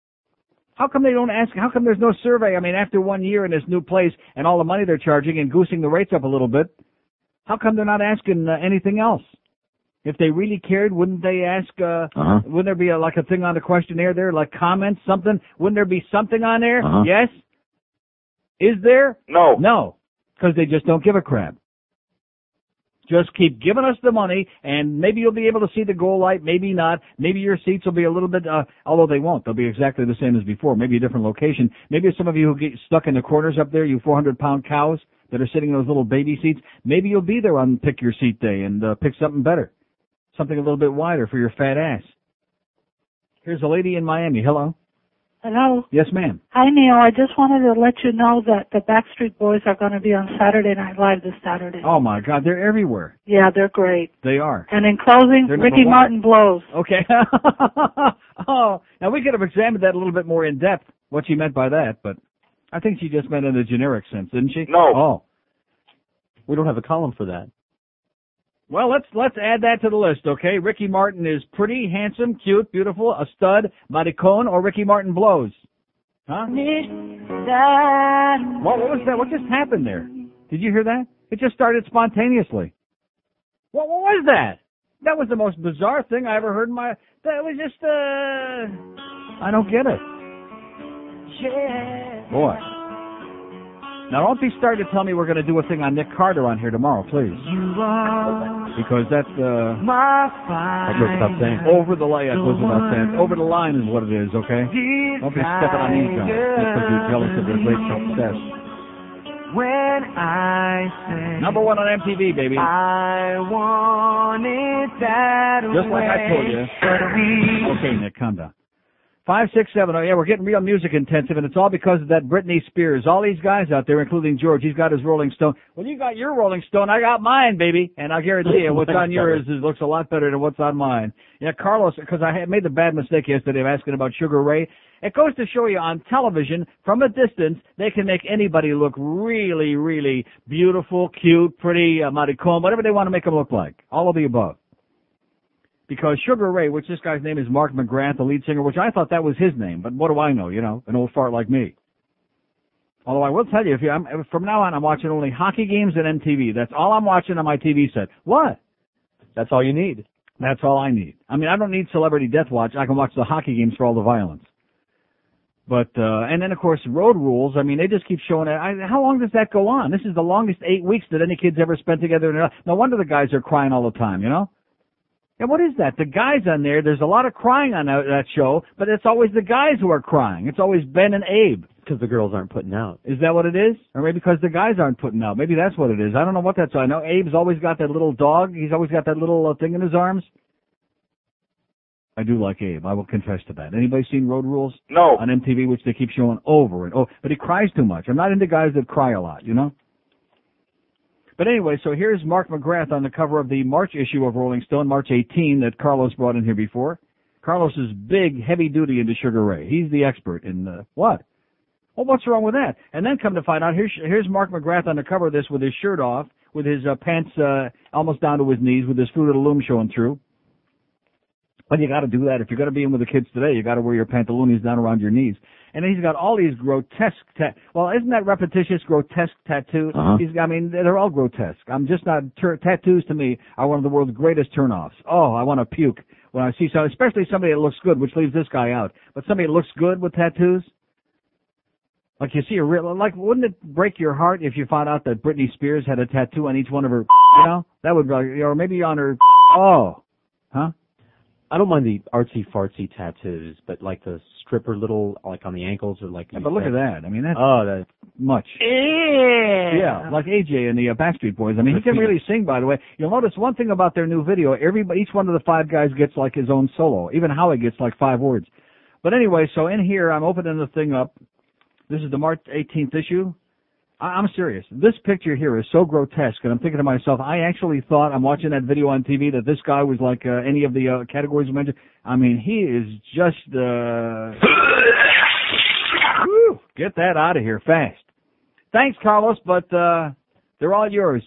How come they don't ask? How come there's no survey? I mean, after one year in this new place and all the money they're charging and goosing the rates up a little bit, how come they're not asking uh, anything else? If they really cared, wouldn't they ask, uh, uh-huh. wouldn't there be a, like a thing on the questionnaire there, like comments, something? Wouldn't there be something on there? Uh-huh. Yes? Is there? No. No. Because they just don't give a crap. Just keep giving us the money, and maybe you'll be able to see the goal light, maybe not. Maybe your seats will be a little bit, uh, although they won't. They'll be exactly the same as before. Maybe a different location. Maybe some of you who get stuck in the corners up there, you four hundred pound cows that are sitting in those little baby seats, maybe you'll be there on Pick Your Seat Day and uh, pick something better. Something a little bit wider for your fat ass. Here's a lady in Miami. Hello. Hello. Yes, ma'am. Hi, Neil. I just wanted to let you know that the Backstreet Boys are going to be on Saturday Night Live this Saturday. Oh, my God. They're everywhere. Yeah, they're great. They are. And in closing, They're Ricky Martin blows. Okay. Oh, now we could have examined that a little bit more in depth, what she meant by that, but I think she just meant in a generic sense, didn't she? No. Oh. We don't have a column for that. Well, let's let's add that to the list, okay? Ricky Martin is pretty, handsome, cute, beautiful, a stud, maricon, or Ricky Martin blows? Huh? What, what was that? What just happened there? Did you hear that? It just started spontaneously. What, what was that? That was the most bizarre thing I ever heard in my... That was just, uh... I don't get it. Boy. Now, don't be starting to tell me we're going to do a thing on Nick Carter on here tomorrow, please. Because that's, uh... That goes without saying. Over the line, that goes without saying. Over the line is what it is, okay? Don't be stepping on these guys just because you're jealous of their great success. When I say Number one on M T V, baby. I want it that Just like I told you. Okay, Nick, calm down. Five, six, seven. Oh, yeah, we're getting real music intensive, and it's all because of that Britney Spears. All these guys out there, including George, he's got his Rolling Stone. Well, you got your Rolling Stone, I got mine, baby. And I guarantee you, what's on yours is, looks a lot better than what's on mine. Yeah, Carlos, because I had made the bad mistake yesterday of asking about Sugar Ray. It goes to show you on television, from a distance, they can make anybody look really, really beautiful, cute, pretty, uh, maricon, whatever they want to make them look like. All of the above. Because Sugar Ray, which this guy's name is Mark McGrath, the lead singer, which I thought that was his name, but what do I know, you know, an old fart like me. Although I will tell you, if you, I'm, from now on, I'm watching only hockey games and M T V. That's all I'm watching on my T V set. What? That's all you need. That's all I need. I mean, I don't need Celebrity Death Watch. I can watch the hockey games for all the violence. But, uh, and then of course, Road Rules, I mean, they just keep showing it. I, how long does that go on? This is the longest eight weeks that any kids ever spent together. In their life. No wonder the guys are crying all the time, you know? And what is that? The guys on there, there's a lot of crying on that, that show, but it's always the guys who are crying. It's always Ben and Abe. Because the girls aren't putting out. Is that what it is? Or maybe because the guys aren't putting out. Maybe that's what it is. I don't know what that's. I know Abe's always got that little dog. He's always got that little uh, thing in his arms. I do like Abe. I will confess to that. Anybody seen Road Rules? No. On M T V, which they keep showing over and over. But he cries too much. I'm not into guys that cry a lot, you know? But anyway, so here's Mark McGrath on the cover of the March issue of Rolling Stone, March eighteenth, that Carlos brought in here before. Carlos is big, heavy-duty into Sugar Ray. He's the expert in uh, what? Well, what's wrong with that? And then come to find out, here's, here's Mark McGrath on the cover of this with his shirt off, with his uh, pants uh, almost down to his knees, with his Fruit of the Loom showing through. But you got to do that. If you're going to be in with the kids today, you got to wear your pantaloons down around your knees. And then he's got all these grotesque, ta- well, isn't that repetitious, grotesque tattoos? Uh-huh. He's, I mean, they're all grotesque. I'm just not, ter- tattoos to me are one of the world's greatest turnoffs. Oh, I want to puke when I see some, especially somebody that looks good, which leaves this guy out. But somebody that looks good with tattoos, like you see a real, like, wouldn't it break your heart if you found out that Britney Spears had a tattoo on each one of her, you know? That would, or maybe on her, oh, huh? I don't mind the artsy fartsy tattoos, but like the stripper little, like on the ankles or like. Yeah, but look at that. I mean, that's oh, that's much. Yeah. Yeah, like A J and the uh, Backstreet Boys. I mean, he can really sing, by the way. You'll notice one thing about their new video. Everybody, each one of the five guys gets like his own solo. Even Howie gets like five words. But anyway, so in here, I'm opening the thing up. This is the March eighteenth issue. I'm serious. This picture here is so grotesque, and I'm thinking to myself, I actually thought, I'm watching that video on T V, that this guy was like uh, any of the uh, categories you mentioned. I mean, he is just, uh... Whew, get that out of here fast. Thanks, Carlos, but uh, they're all yours.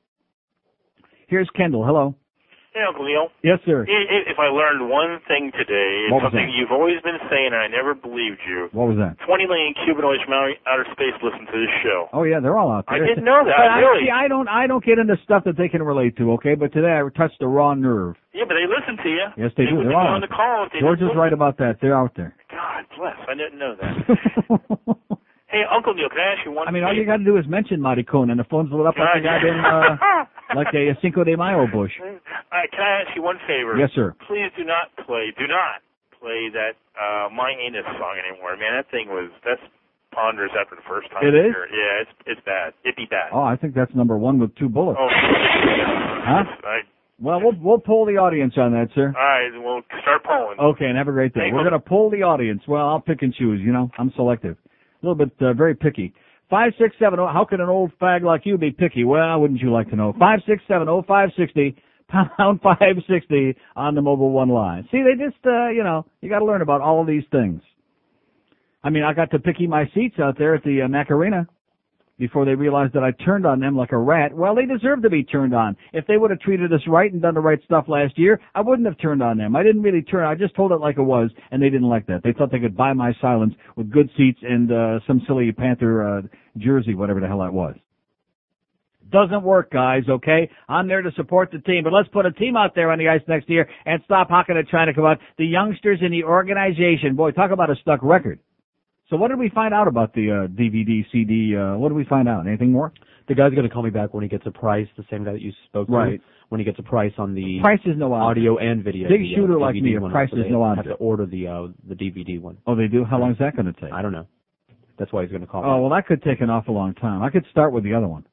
Here's Kendall. Hello. Hey, Uncle Neil. Yes, sir. If I learned one thing today, it's something that? you've always been saying, and I never believed you. What was that? twenty million cubanoids from outer space listen to this show. Oh, yeah, they're all out there. I didn't know that, but really. I, see, I don't, I don't get into stuff that they can relate to, okay? But today I touched a raw nerve. Yeah, but they listen to you. Yes, they, they do. They're all on the call. George is right about that. They're out there. God bless. I didn't know that. Hey, Uncle Neil, can I ask you one I mean, thing? all you got to do is mention Maricón, and the phone's lit up like a goddamn, uh, like a Cinco de Mayo bush. All right, can I ask you one favor? Yes, sir. Please do not play, do not play that uh, My Anus song anymore. Man, that thing was, that's ponderous after the first time. It is? Yeah, it's it's bad. It'd be bad. Oh, I think that's number one with two bullets. Oh, huh? I, well, we'll we'll poll the audience on that, sir. all right, we'll start polling. Okay, and have a great day. Hey, We're look- going to poll the audience. Well, I'll pick and choose, you know. I'm selective. A little bit, uh, very picky. Five six seven oh, how can an old fag like you be picky? Well, wouldn't you like to know? Five six seven oh five sixty, pound five sixty on the mobile one line. See, they just, uh, you know, you got to learn about all of these things. I mean, I got to picky my seats out there at the uh, Macarena before they realized that I turned on them like a rat. Well, they deserve to be turned on. If they would have treated us right and done the right stuff last year, I wouldn't have turned on them. I didn't really turn. I just told it like it was, and they didn't like that. They thought they could buy my silence with good seats and uh, some silly Panther uh, jersey, whatever the hell that was. Doesn't work, guys, okay? I'm there to support the team, but let's put a team out there on the ice next year and stop hocking and trying to come out. The youngsters in the organization, boy, talk about a stuck record. So what did we find out about the uh, D V D, C D? Uh, what did we find out? Anything more? The guy's going to call me back when he gets a price, the same guy that you spoke to. Right. When he gets a price on the Price is no audio object. and video. Big the, shooter uh, like D V D me, a one, price so is they no have object. to order the uh, the D V D one. Oh, they do? How long is that going to take? I don't know. That's why he's going to call me. Oh, well, that could take an awful long time. I could start with the other one.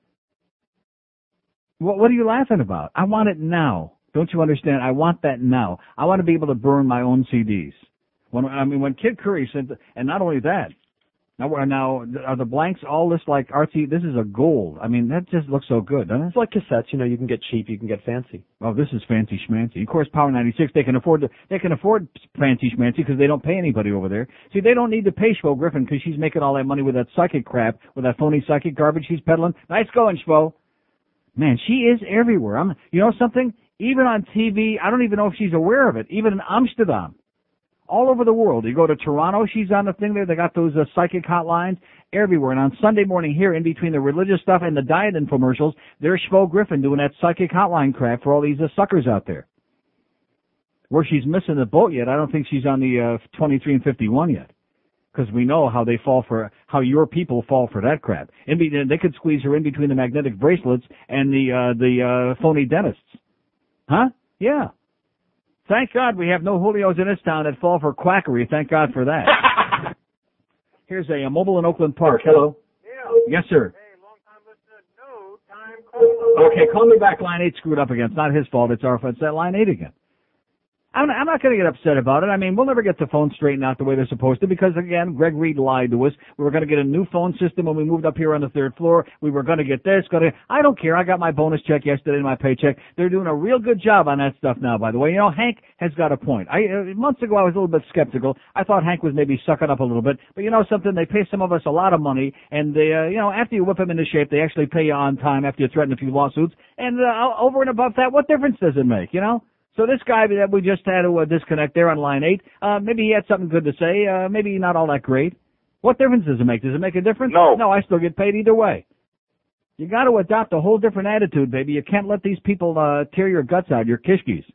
What, what are you laughing about? I want it now. Don't you understand? I want that now. I want to be able to burn my own C Ds. When I mean, when Kid Curry said, and not only that, now, now are the blanks all this like artsy? This is a gold. I mean, that just looks so good, doesn't it? It's like cassettes. You know, you can get cheap, you can get fancy. Oh, this is fancy schmancy. Of course, Power ninety-six, they can afford to, they can afford fancy schmancy because they don't pay anybody over there. See, they don't need to pay Schvo Griffin because she's making all that money with that psychic crap, with that phony psychic garbage she's peddling. Nice going, Schvo. Man, she is everywhere. I'm, you know something? Even on T V, I don't even know if she's aware of it. Even in Amsterdam. All over the world. You go to Toronto, she's on the thing there. They got those uh, psychic hotlines everywhere. And on Sunday morning here, in between the religious stuff and the diet infomercials, there's Schvo Griffin doing that psychic hotline crap for all these uh, suckers out there. Where she's missing the boat yet, I don't think she's on the uh, twenty-three and fifty-one yet. Because we know how they fall for, how your people fall for that crap. In be, they could squeeze her in between the magnetic bracelets and the, uh, the, uh, phony dentists. Huh? Yeah. Thank God we have no Julios in this town that fall for quackery. Thank God for that. Here's a, a mobile in Oakland Park. Hello. Yeah. Yes, sir. Hey, long time listener, no time caller. Okay, call me back. Line eight screwed up again. It's not his fault. It's our fault. It's that line eight again. I'm, I'm not going to get upset about it. I mean, we'll never get the phones straightened out the way they're supposed to because, again, Greg Reed lied to us. We were going to get a new phone system when we moved up here on the third floor. We were going to get this. Going to. I don't care. I got my bonus check yesterday, my paycheck. They're doing a real good job on that stuff now, by the way. You know, Hank has got a point. I uh, months ago, I was a little bit skeptical. I thought Hank was maybe sucking up a little bit. But you know something? They pay some of us a lot of money, and they, uh, you know, after you whip them into shape, they actually pay you on time after you threaten a few lawsuits. And uh, over and above that, what difference does it make, you know? So this guy that we just had to uh, disconnect there on line eight, uh, maybe he had something good to say, uh, maybe not all that great. What difference does it make? Does it make a difference? No. No, I still get paid either way. You got to adopt a whole different attitude, baby. You can't let these people uh, tear your guts out, your kishkis.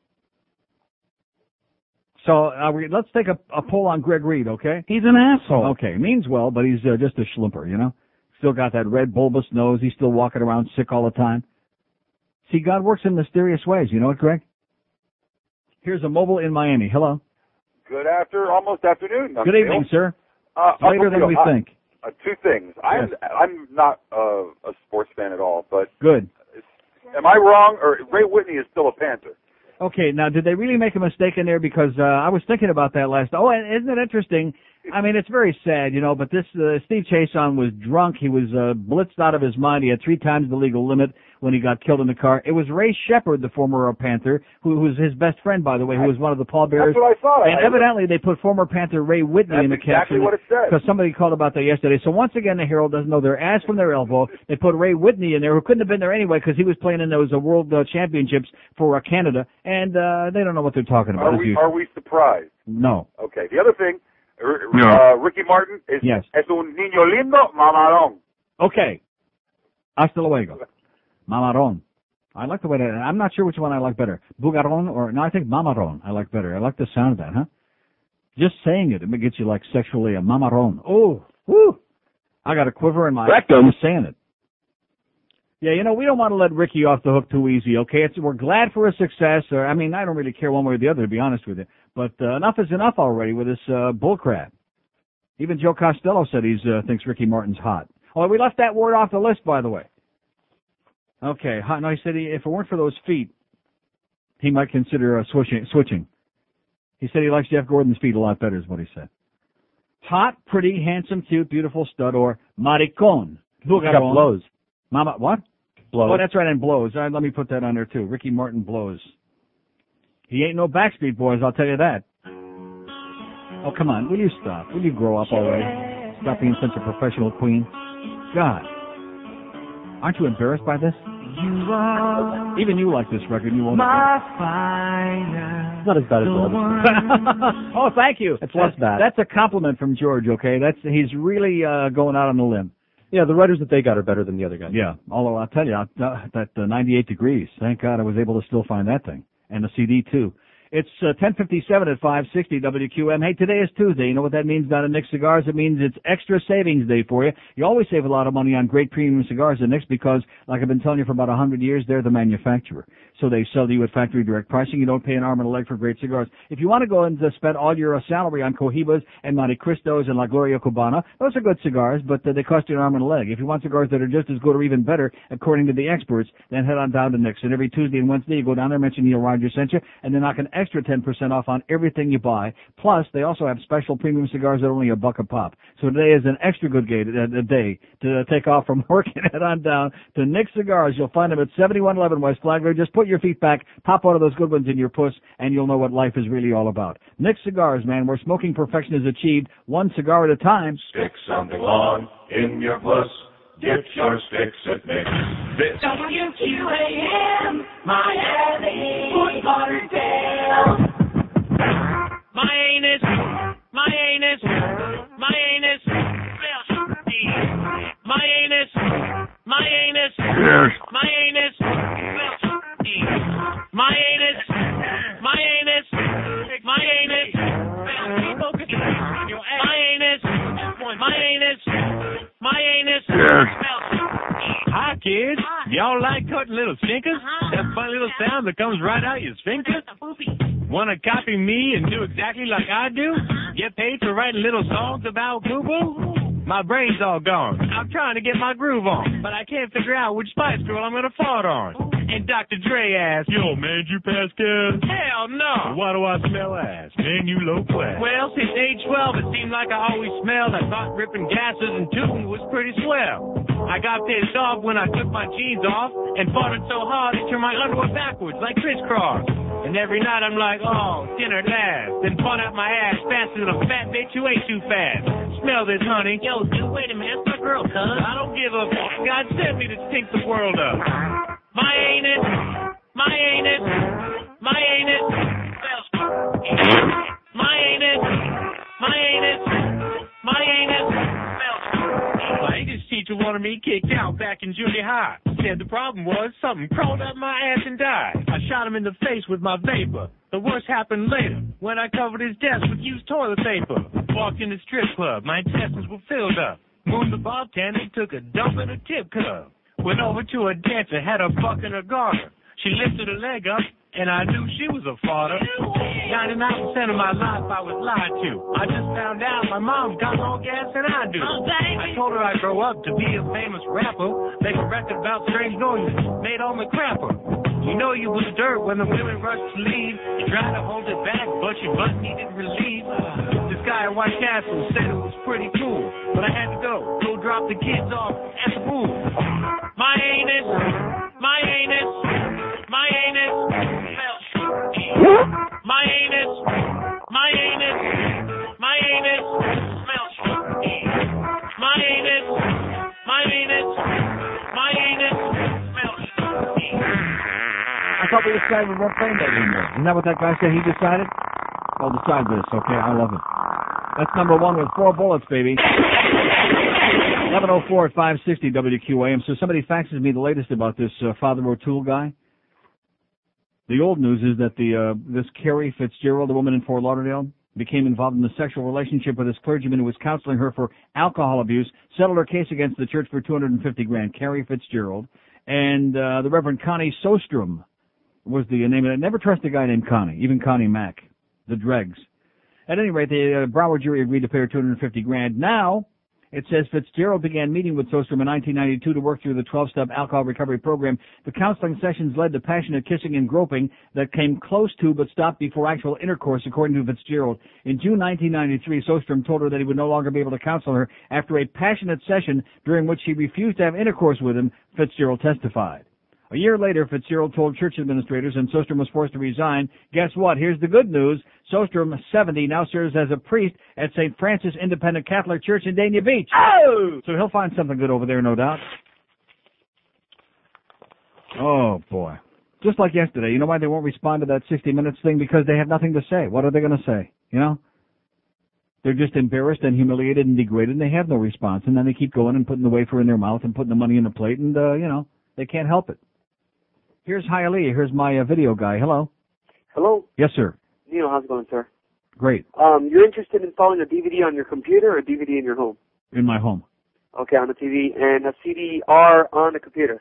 So uh, we, let's take a, a poll on Greg Reed, okay? He's an asshole. Okay, means well, but he's uh, just a schlimper, you know? Still got that red bulbous nose. He's still walking around sick all the time. See, God works in mysterious ways. You know what, Greg? Here's a mobile in Miami. Hello. Good after, almost afternoon. Good evening, sir. Uh, It's later than we I, think. Uh, two things. I'm Yes. I'm not uh, a sports fan at all, but Good. am I wrong? Or Ray Whitney is still a Panther? Okay, now did they really make a mistake in there? Because uh, I was thinking about that last. Oh, and isn't it interesting? I mean, it's very sad, you know. But this uh, Steve Chason was drunk. He was uh, blitzed out of his mind. He had three times the legal limit when he got killed in the car. It was Ray Shepard, the former uh, Panther, who, who was his best friend, by the way, who was one of the pallbearers. That's what I thought. And I, evidently, they put former Panther Ray Whitney That's in the exactly caption what it said. because somebody called about that yesterday. So once again, the Herald doesn't know their ass from their elbow. They put Ray Whitney in there, who couldn't have been there anyway because he was playing in those uh, World uh, Championships for uh, Canada, and uh, they don't know what they're talking about. Are as we usual. are we surprised? No. Okay. The other thing, r- No. uh, Ricky Martin is Yes. es un niño lindo, mamarón. Okay. Hasta luego. Mamarón. I like the way that, I'm not sure which one I like better. Bugaron or, no, I think mamarón I like better. I like the sound of that, huh? Just saying it, it gets you like sexually a mamarón. Oh, woo. I got a quiver in my, Rectum. just saying it. Yeah, you know, we don't want to let Ricky off the hook too easy, okay? It's, we're glad for his success, or, I mean, I don't really care one way or the other, to be honest with you. But uh, enough is enough already with this uh, bullcrap. Even Joe Costello said he uh, thinks Ricky Martin's hot. Oh, we left that word off the list, by the way. Okay, hot. No, he said he, if it weren't for those feet, he might consider uh, switching, switching. He said he likes Jeff Gordon's feet a lot better, is what he said. Hot, pretty, handsome, cute, beautiful stud, or maricon. Got blows. Mama, what? Blows. Oh, that's right, and blows. All right, let me put that on there, too. Ricky Martin blows. He ain't no Backstreet Boys, I'll tell you that. Oh, come on. Will you stop? Will you grow up already? Stop being such a professional queen. God. Aren't you embarrassed by this? You are Even you like this record, you won't. my fire. It's not as bad as the others. Oh, thank you. It's less bad. That's a compliment from George, okay? That's He's really uh, going out on a limb. Yeah, the writers that they got are better than the other guys. Yeah, although I'll tell you, uh, that uh, ninety-eight degrees, thank God I was able to still find that thing. And the C D, too. It's uh, ten fifty-seven at five sixty W Q M. Hey, today is Tuesday. You know what that means down at Nick's Cigars? It means it's extra savings day for you. You always save a lot of money on great premium cigars at Nick's because, like I've been telling you for about one hundred years, they're the manufacturer. So they sell to you at factory direct pricing. You don't pay an arm and a leg for great cigars. If you want to go and uh, spend all your uh, salary on Cohibas and Monte Cristos and La Gloria Cubana, those are good cigars, but uh, they cost you an arm and a leg. If you want cigars that are just as good or even better, according to the experts, then head on down to Nick's. And every Tuesday and Wednesday, you go down there, mention Neil Rogers sent you, and they knock an extra ten percent off on everything you buy. Plus, they also have special premium cigars that are only a buck a pop. So today is an extra good day, a day to uh, take off from work and head on down to Nick's Cigars. You'll find them at seventy-one eleven West Flagler. Just put your feet back, pop one of those good ones in your puss, and you'll know what life is really all about. Nick's Cigars, man, where smoking perfection is achieved one cigar at a time. Stick something on in your puss. Get your sticks at Nick's. This W Q A M, Miami, Fort Lauderdale. My anus, my anus, my anus, my anus, my anus, Yes. my anus, my anus, my anus, my anus, my anus, my anus, my anus. Yes. Hi, kids. Y'all like cutting little stinkers? That funny little sound that comes right out your sphincter? Want to copy me and do exactly like I do? Get paid for writing little songs about boo-boo? My brain's all gone. I'm trying to get my groove on, but I can't figure out which Spice Girl I'm going to fart on. And Doctor Dre asked, yo, man, you pass gas? Hell no. Why do I smell ass? Man, you low class. Well, since age twelve, it seemed like I always smelled. I thought ripping gases and tooting was pretty swell. I got pissed off when I took my jeans off and farted so hard it turned my underwear backwards like crisscross. And every night I'm like, oh, dinner at last. Then fart out my ass faster than a fat bitch who ate too fast. Smell this, honey. Yo, dude, wait a minute. That's my girl, cuz. I don't give a fuck. God sent me to stink the world up. My anus. My anus. My anus. My anus. My anus. My anus. My English teacher wanted me kicked out back in junior high. Said the problem was something crawled up my ass and died. I shot him in the face with my vapor. The worst happened later when I covered his desk with used toilet paper. Walked in the strip club, my intestines were filled up. Moved the bartender and took a dump in a tip cup. Went over to a dancer, had her fucking a garter. She lifted her leg up, and I knew she was a farter. ninety-nine percent of my life I was lied to. I just found out my mom got more gas than I do. I told her I'd grow up to be a famous rapper, make a record about strange noises, made on the crapper. You know you was dirt when the women rushed to leave. You tried to hold it back, but your butt needed relief. This guy at White Castle said it was pretty cool, but I had to go, go drop the kids off at the pool. My anus, my anus, my anus, my anus, my anus, my anus, smells. My anus, my anus, my anus, smells. I thought we decided we weren't playing that anymore. Isn't that what that guy said he decided? I'll decide this, okay? I love it. That's number one with four bullets, baby. eleven oh four at five sixty W Q A M. So somebody faxes me the latest about this uh, Father O'Toole guy. The old news is that the uh, this Carrie Fitzgerald, a woman in Fort Lauderdale, became involved in a sexual relationship with this clergyman who was counseling her for alcohol abuse, settled her case against the church for two hundred fifty grand. Carrie Fitzgerald. And uh, the Reverend Connie Sostrom was the name of it. Never trust a guy named Connie, even Connie Mack, the dregs. At any rate, the uh, Broward jury agreed to pay her two hundred fifty grand. Now, it says Fitzgerald began meeting with Sostrom in nineteen ninety-two to work through the twelve-step alcohol recovery program. The counseling sessions led to passionate kissing and groping that came close to but stopped before actual intercourse, according to Fitzgerald. In June nineteen ninety-three, Sostrom told her that he would no longer be able to counsel her after a passionate session during which she refused to have intercourse with him, Fitzgerald testified. A year later, Fitzgerald told church administrators and Sostrom was forced to resign. Guess what? Here's the good news. Sostrom, seventy, now serves as a priest at Saint Francis Independent Catholic Church in Dania Beach. Oh! So he'll find something good over there, no doubt. Oh, boy. Just like yesterday. You know why they won't respond to that sixty minutes thing? Because they have nothing to say. What are they going to say? You know? They're just embarrassed and humiliated and degraded, and they have no response. And then they keep going and putting the wafer in their mouth and putting the money in the plate, and, uh, you know, they can't help it. Here's Hialeah. Here's my uh, video guy. Hello. Hello. Yes, sir. Neil, how's it going, sir? Great. Um, you're interested in installing a D V D on your computer or a D V D in your home? In my home. Okay, on the T V, and a C D R on the computer.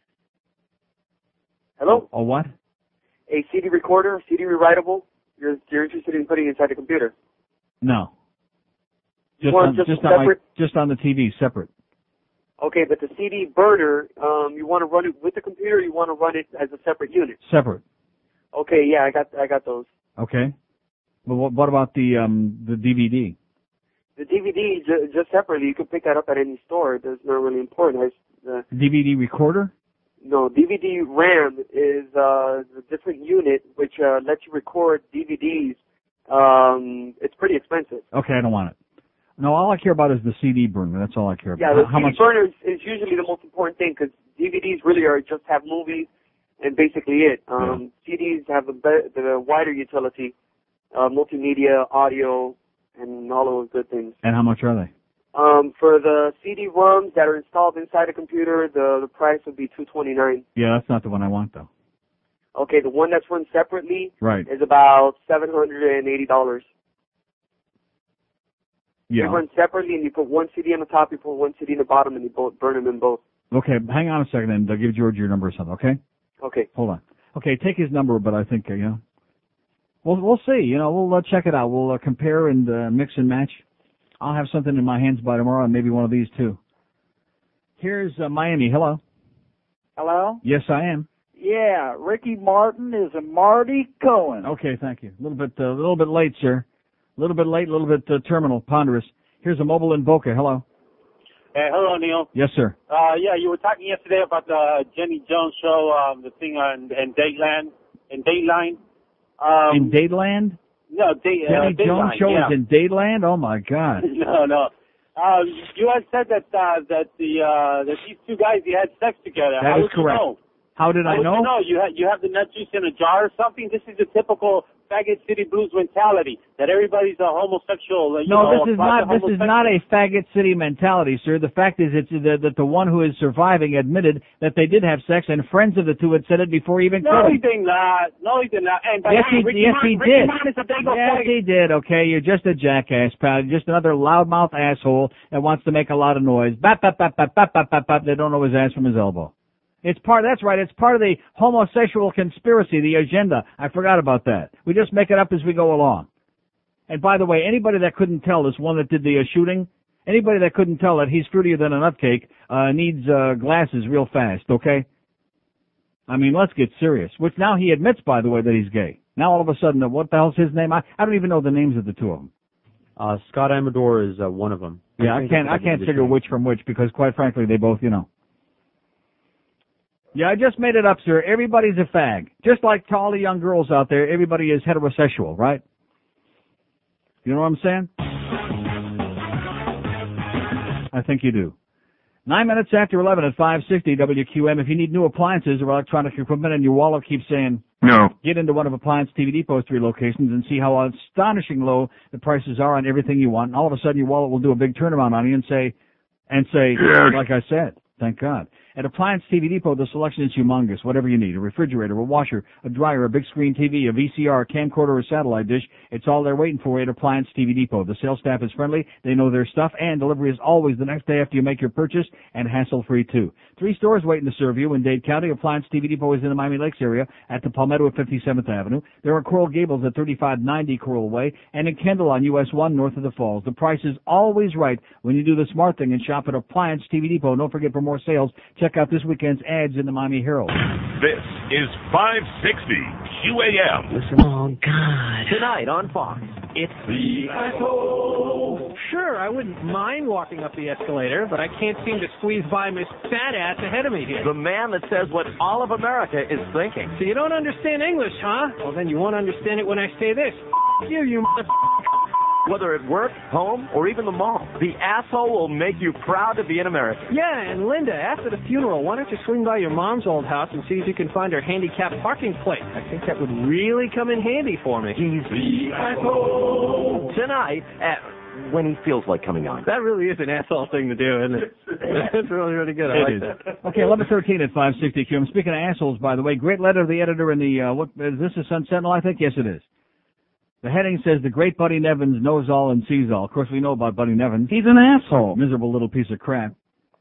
Hello? A what? A C D recorder, C D rewritable. You're you're interested in putting inside the computer? No. Just Well, on, just just, on my, separate? just on the T V, separate. Okay, but the C D burner, um, you want to run it with the computer, or you want to run it as a separate unit? Separate. Okay, yeah, I got I got those. Okay. Well, what, what about the um the D V D? The D V D ju- just separately. You can pick that up at any store. That's not really important. I, uh, D V D recorder? no, D V D RAM is uh, a different unit which uh, lets you record D V Ds. Um, it's pretty expensive. Okay, I don't want it. No, all I care about is the C D burner. That's all I care about. Yeah, the How C D much? burner is, is usually the most important thing because D V Ds really are just have movies and basically it. Um, yeah. C Ds have a be- the wider utility, uh, multimedia, audio, and all of those good things. And how much are they? Um, for the C D ROMs that are installed inside a computer, the the price would be two twenty nine. Yeah, that's not the one I want though. Okay, the one that's run separately Right. is about seven hundred and eighty dollars. Yeah. They run separately, and you put one C D on the top, you put one C D in the bottom, and you both burn them in both. Okay, hang on a second, and I'll give George your number or something. Okay. Okay. Hold on. Okay, take his number, but I think uh, you know, we'll we'll see. You know, we'll uh, check it out. We'll uh, compare and uh, mix and match. I'll have something in my hands by tomorrow, and maybe one of these too. Here's uh, Miami. Hello. Hello? Yes, I am. Yeah, Ricky Martin is a Marty Cohen. Okay, thank you. A little bit, a uh, little bit late, sir. A little bit late, a little bit uh, terminal, ponderous. Here's a mobile in Boca. Hello. Hey, hello, Neil. Yes, sir. Uh, yeah, you were talking yesterday about the Jenny Jones show, um, the thing on in Dateland, in Dateline. Um, in Dateland? No, day, uh, Jenny Jones Dateline, show yeah. is in Dateland? Oh my God. no, no. Um, you had said that uh, that the uh, that these two guys you had sex together. That How is would you correct. know? How did How I would know? You know you have you have the nut juice in a jar or something. This is the typical faggot city blues mentality that everybody's a homosexual. You No, know, this is a not. This is homosexual. not a faggot city mentality, sir. The fact is, it's the, that the one who is surviving admitted that they did have sex, and friends of the two had said it before he even No, could. he did not. No, he did not. And by Yes, the way, he, Ricky yes, Martin, he Ricky did. Martin is a big old Yes, faggot. he did. Okay, you're just a jackass, pal. You're just another loudmouth asshole that wants to make a lot of noise. Bap, bap, bap, bap, bap, bap, bap, bap. They don't know his ass from his elbow. It's part. That's right. It's part of the homosexual conspiracy, the agenda. I forgot about that. We just make it up as we go along. And by the way, anybody that couldn't tell, this one that did the uh, shooting, anybody that couldn't tell that he's fruitier than a nutcake uh, needs uh, glasses real fast. Okay. I mean, let's get serious. Which now he admits, by the way, that he's gay. Now all of a sudden, uh, what the hell's his name? I, I don't even know the names of the two of them. Uh, Scott Amador is uh, one of them. Yeah, I can't. I can't figure which from which because, quite frankly, they both, you know. Yeah, I just made it up, sir. Everybody's a fag. Just like to all the young girls out there, everybody is heterosexual, right? You know what I'm saying? I think you do. Nine minutes after eleven at five sixty W Q M. If you need new appliances or electronic equipment and your wallet keeps saying no, get into one of Appliance T V Depot's three locations and see how astonishing low the prices are on everything you want. And all of a sudden your wallet will do a big turnaround on you and say, and say, yes. like I said, thank God. At Appliance T V Depot, the selection is humongous. Whatever you need, a refrigerator, a washer, a dryer, a big screen T V, a V C R, a camcorder, or a satellite dish, it's all there waiting for you at Appliance T V Depot. The sales staff is friendly, they know their stuff, and delivery is always the next day after you make your purchase, and hassle-free too. Three stores waiting to serve you in Dade County. Appliance T V Depot is in the Miami Lakes area at the Palmetto at fifty-seventh Avenue. There are Coral Gables at thirty-five ninety Coral Way, and in Kendall on U S one north of the Falls. The price is always right when you do the smart thing and shop at Appliance T V Depot. Don't forget, for more sales, check out this weekend's ads in the Miami Herald. This is five sixty Q A M. Listen, oh God. Tonight on Fox, it's the asshole. Sure, I wouldn't mind walking up the escalator, but I can't seem to squeeze by Miss Fat Ass ahead of me here. The man that says what all of America is thinking. So you don't understand English, huh? Well, then you won't understand it when I say this. F*** you, you motherfucker. Whether at work, home, or even the mall, the asshole will make you proud to be an American. Yeah, and Linda, after the funeral, why don't you swing by your mom's old house and see if you can find her handicapped parking plate? I think that would really come in handy for me. He's the asshole. Tonight at when he feels like coming on. That really is an asshole thing to do, isn't it? It's really, really good. I It like is. that. Okay, eleven thirteen at five sixty Q M. Speaking of assholes, by the way, great letter of the editor in the, uh, what, is this a Sun Sentinel, I think? Yes, it is. The heading says, the great Buddy Nevins knows all and sees all. Of course, we know about Buddy Nevins. He's an asshole. Miserable little piece of crap.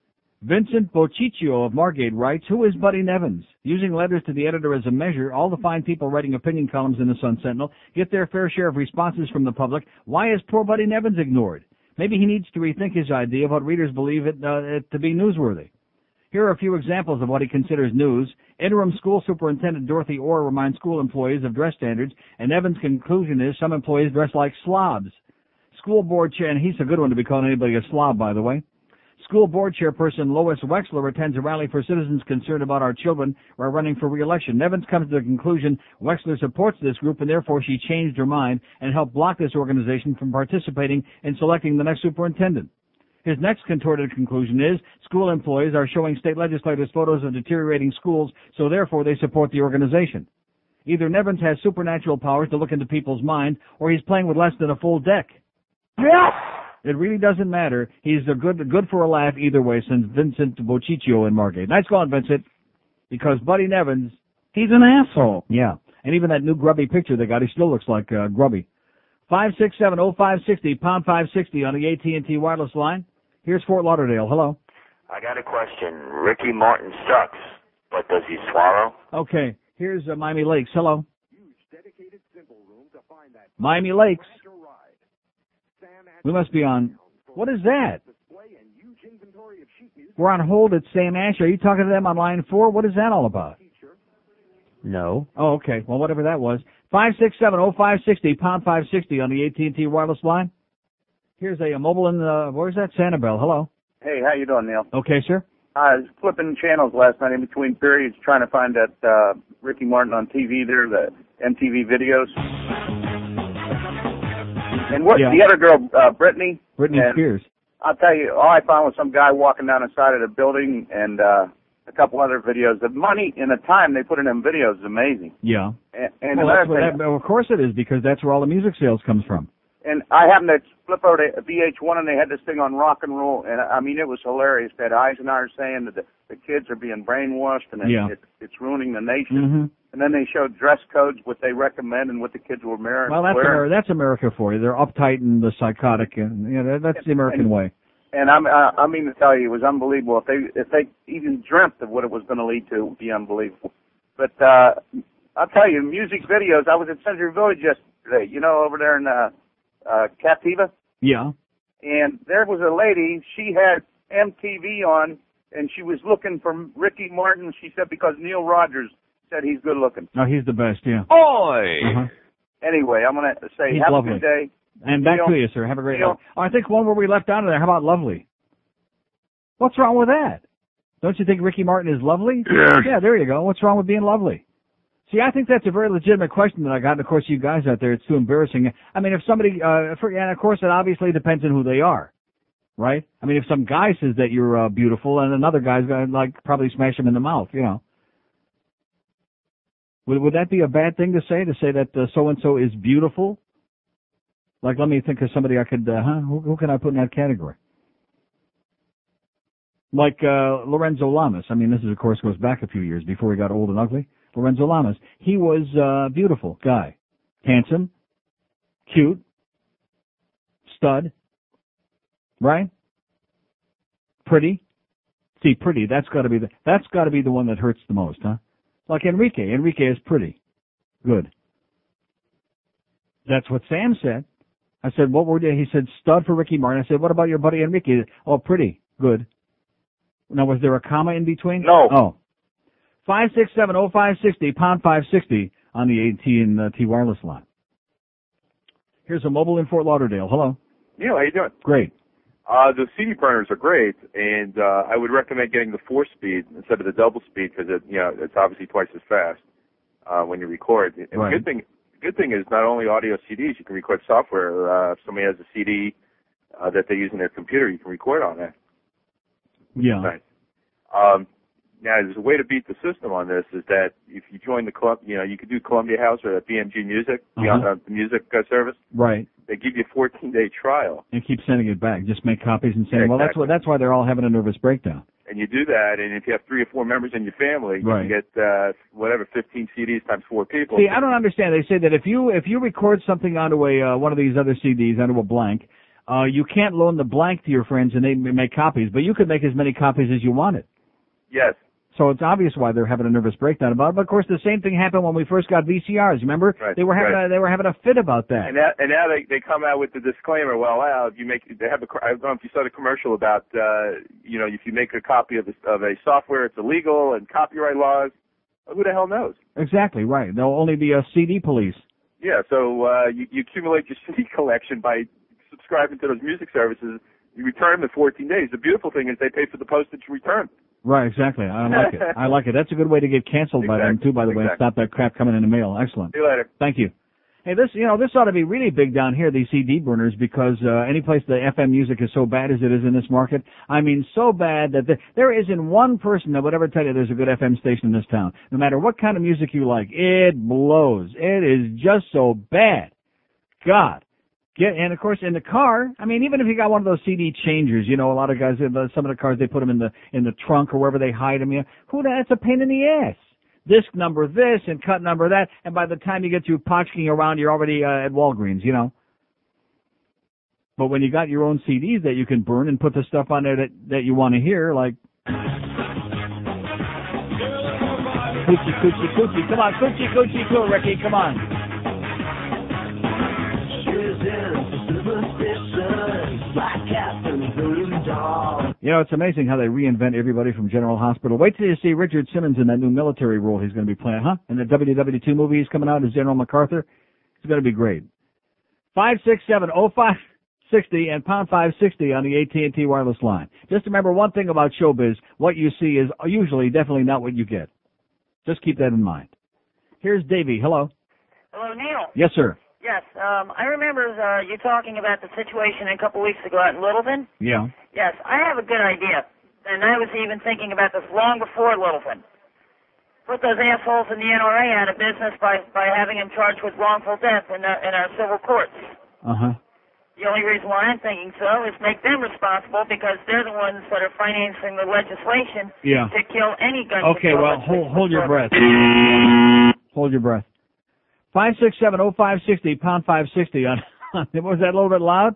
Vincent Bociccio of Margate writes, who is Buddy Nevins? Using letters to the editor as a measure, all the fine people writing opinion columns in the Sun Sentinel get their fair share of responses from the public. Why is poor Buddy Nevins ignored? Maybe he needs to rethink his idea of what readers believe it, uh, it to be newsworthy. Here are a few examples of what he considers news. Interim School Superintendent Dorothy Orr reminds school employees of dress standards, and Evans' conclusion is some employees dress like slobs. School board chair, and he's a good one to be calling anybody a slob, by the way. School board chairperson Lois Wexler attends a rally for citizens concerned about our children while running for re-election. Evans comes to the conclusion Wexler supports this group, and therefore she changed her mind and helped block this organization from participating in selecting the next superintendent. His next contorted conclusion is school employees are showing state legislators photos of deteriorating schools, so therefore they support the organization. Either Nevins has supernatural powers to look into people's mind, or he's playing with less than a full deck. Yes! It really doesn't matter. He's a good good for a laugh either way, since Vincent Bociccio in Margate. Nice going, Vincent. Because Buddy Nevins, he's an asshole. Yeah. And even that new grubby picture they got, he still looks like uh, grubby. five six seven oh five six oh, pound five sixty on the A T and T wireless line. Here's Fort Lauderdale. Hello. I got a question. Ricky Martin sucks, but does he swallow? Okay. Here's uh, Miami Lakes. Hello. Miami Lakes. We must be on. What is that? We're on hold at Sam Ash. Are you talking to them on line four? What is that all about? No. Oh, okay. Well, whatever that was. five six seven oh five six oh, pound five sixty on the A T and T wireless line. Here's a, a mobile in the, where's that? Sanibel. Hello. Hey, how you doing, Neil? Okay, sir. I was flipping channels last night in between periods trying to find that uh, Ricky Martin on T V there, the M T V videos. And what Yeah. the other girl, uh, Brittany? Britney and Spears. I'll tell you, all I found was some guy walking down the side of the building and uh, a couple other videos. The money and the time they put in them videos is amazing. Yeah. And, and well, another that's what thing, that, well, of course it is, because that's where all the music sales comes from. and I happened to flip over to V H one and they had this thing on rock and roll, and I mean it was hilarious. That Eisenhower saying that the, the kids are being brainwashed and it, Yeah. it, it's ruining the nation. Mm-hmm. And then they showed dress codes, what they recommend, and what the kids will wear. Well, that's wear. America, that's America for you. They're uptight and the psychotic, and you know, that's the American and, way. And I'm, uh, I mean to tell you, it was unbelievable. If they if they even dreamt of what it was going to lead to, it would be unbelievable. But uh, I'll tell you, music videos. I was at Century Village yesterday. You know, over there in uh, uh, Captiva. Yeah. And there was a lady. She had M T V on, and she was looking for Ricky Martin. She said because Neil Rogers said he's good looking. Oh, he's the best, yeah. Oi! Uh-huh. Anyway, I'm going to say He's have lovely. a good day. And back Neil, to you, sir. Have a great Neil. night. Oh, I think one where we left out of there. How about lovely? What's wrong with that? Don't you think Ricky Martin is lovely? Yes. Yeah, there you go. What's wrong with being lovely? See, I think that's a very legitimate question that I got. And, of course, you guys out there, it's too embarrassing. I mean, if somebody, uh, for, and, of course, it obviously depends on who they are, right? I mean, if some guy says that you're uh, beautiful and another guy's going to, like, probably smash him in the mouth, you know. Would, would that be a bad thing to say, to say that uh, so-and-so is beautiful? Like, let me think of somebody I could, uh, huh? Who, who can I put in that category? Like uh, Lorenzo Lamas. I mean, this is, of course, goes back a few years before he got old and ugly. Lorenzo Lamas. He was a beautiful guy. Handsome. Cute. Stud. Right? Pretty. See, pretty, that's got to be the, that's got to be the one that hurts the most, huh? Like Enrique. Enrique is pretty. Good. That's what Sam said. I said, what were you? He said, stud for Ricky Martin. I said, what about your buddy Enrique? Oh, pretty. Good. Now, was there a comma in between? No. Oh. five six seven oh five six oh, pound five sixty on the A T and T wireless line. Here's a mobile in Fort Lauderdale. Hello. Neil, how you doing? Great. Uh, the C D burners are great, and uh, I would recommend getting the four speed instead of the double speed because it, you know, it's obviously twice as fast uh, when you record. And Right. the good thing, the good thing is not only audio C Ds, you can record software. Uh, if somebody has a C D uh, that they use in their computer, you can record on that. Yeah. Nice. Um, now, there's a way to beat the system on this is that if you join the club, you know, you could do Columbia House or B M G Music, the, Uh-huh. uh, the music uh, service. Right. They give you a fourteen-day trial. And keep sending it back. Just make copies and saying, Yeah, well, that's exactly. what, that's why they're all having a nervous breakdown. And you do that, and if you have three or four members in your family, you Right. can get uh, whatever fifteen C Ds times four people. See, I don't understand. They say that if you if you record something onto a uh, one of these other C Ds onto a blank, uh, you can't loan the blank to your friends and they may make copies, but you could make as many copies as you wanted. Yes. So it's obvious why they're having a nervous breakdown about it. But of course, the same thing happened when we first got V C Rs. Remember? Right, They were having right. a, they were having a fit about that. And now, and now they they come out with the disclaimer. Well, now if you make, they have a. I don't know if you saw the commercial about, uh, you know, if you make a copy of a, of a software, it's illegal and copyright laws. Who the hell knows? Exactly right. There'll only be a C D police. Yeah. So uh, you, you accumulate your C D collection by subscribing to those music services. You return them in fourteen days. The beautiful thing is they pay for the postage return. Right, exactly. I like it. I like it. That's a good way to get canceled by them Exactly, too, by the way, and exactly. stop that crap coming in the mail. Excellent. See you later. Thank you. Hey, this, you know, this ought to be really big down here, these C D burners, because uh, any place the F M music is so bad as it is in this market, I mean, so bad that there, there isn't one person that would ever tell you there's a good F M station in this town. No matter what kind of music you like, it blows. It is just so bad. God. Get, and of course, in the car, I mean, even if you got one of those C D changers, you know, a lot of guys, uh, some of the cars, they put them in the, in the trunk or wherever they hide them, you know, who, that's a pain in the ass. Disc number this and cut number that, and by the time you get to potchking around, you're already uh, at Walgreens, you know. But when you got your own C Ds that you can burn and put the stuff on there that, that you want to hear, like coochie, coochie, coochie, come on, coochie, coochie, cool, Ricky, come on. You know, it's amazing how they reinvent everybody from General Hospital. Wait till you see Richard Simmons in that new military role he's going to be playing, huh? In the W W two movie he's coming out as General MacArthur. It's going to be great. five six seven oh five sixty and pound five sixty on the A T and T wireless line. Just remember one thing about showbiz. What you see is usually definitely not what you get. Just keep that in mind. Here's Davey. Hello. Hello, Neil. Yes, sir. Yes, um, I remember uh, you talking about the situation a couple weeks ago out in Littleton. Yeah. Yes, I have a good idea, and I was even thinking about this long before Littleton. Put those assholes in the N R A out of business by by having them charged with wrongful death in our, in our civil courts. Uh-huh. The only reason why I'm thinking so is make them responsible because they're the ones that are financing the legislation Yeah. to kill any gun Okay, control well, hold, hold your breath. legislation. Hold your breath. five six seven oh five sixty, pound five sixty on, was that a little bit loud?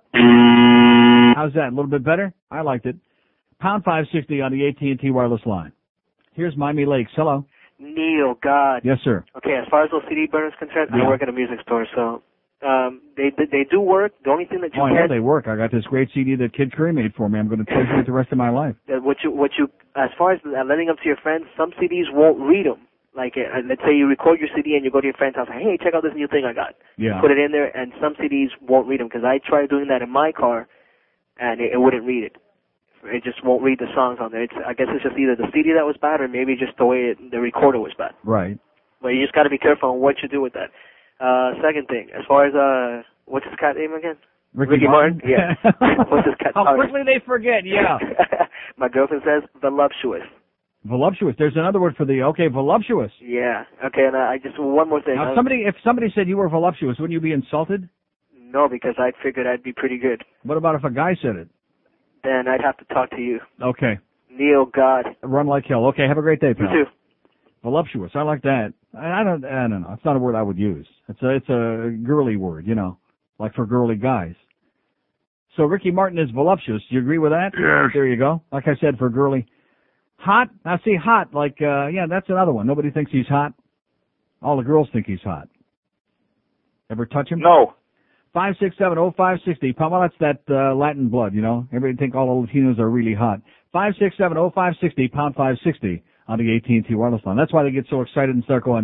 How's that? A little bit better? I liked it. Pound five sixty on the A T and T wireless line. Here's Miami Lakes. Hello. Neil, God. Yes, sir. Okay, as far as those C D burners concerned, Yeah. I work at a music store, so um, they they do work. The only thing that you Oh, I know can they work. I got this great C D that Kid Curry made for me. I'm going to treasure it the rest of my life. that what you what you as far as letting them to your friends, some C Ds won't read them. Like, uh, let's say you record your C D and you go to your friend's house, hey, check out this new thing I got. Yeah. Put it in there, and some C Ds won't read them because I tried doing that in my car, and it, it wouldn't read it. It just won't read the songs on there. It's, I guess it's just either the C D that was bad or maybe just the way it, the recorder was bad. Right. But you just got to be careful on what you do with that. Uh, second thing, as far as, uh, what's his cat name again? Ricky, Martin? Yeah. What's his cat? How quickly they forget, yeah. My girlfriend says voluptuous. Voluptuous. There's another word for the, okay, voluptuous. Yeah. Okay, and uh, I just, one more thing. Now, Uh, somebody, if somebody said you were voluptuous, wouldn't you be insulted? No, because I figured I'd be pretty good. What about if a guy said it? Then I'd have to talk to you. Okay. Neil, God. Run like hell. Okay, have a great day, You pal. too. Voluptuous. I like that. I, I don't, I don't know. It's not a word I would use. It's a, it's a girly word, you know, like for girly guys. So Ricky Martin is voluptuous. Do you agree with that? Yes. There you go. Like I said, for girly. Hot. Now see, hot, like, uh, yeah, that's another one. Nobody thinks he's hot. All the girls think he's hot. Ever touch him? No. Five six seven oh five sixty. Well, that's that uh, Latin blood, you know. Everybody think all the Latinos are really hot. Five six seven oh five sixty, pound five sixty on the A T and T wireless line. That's why they get so excited and start going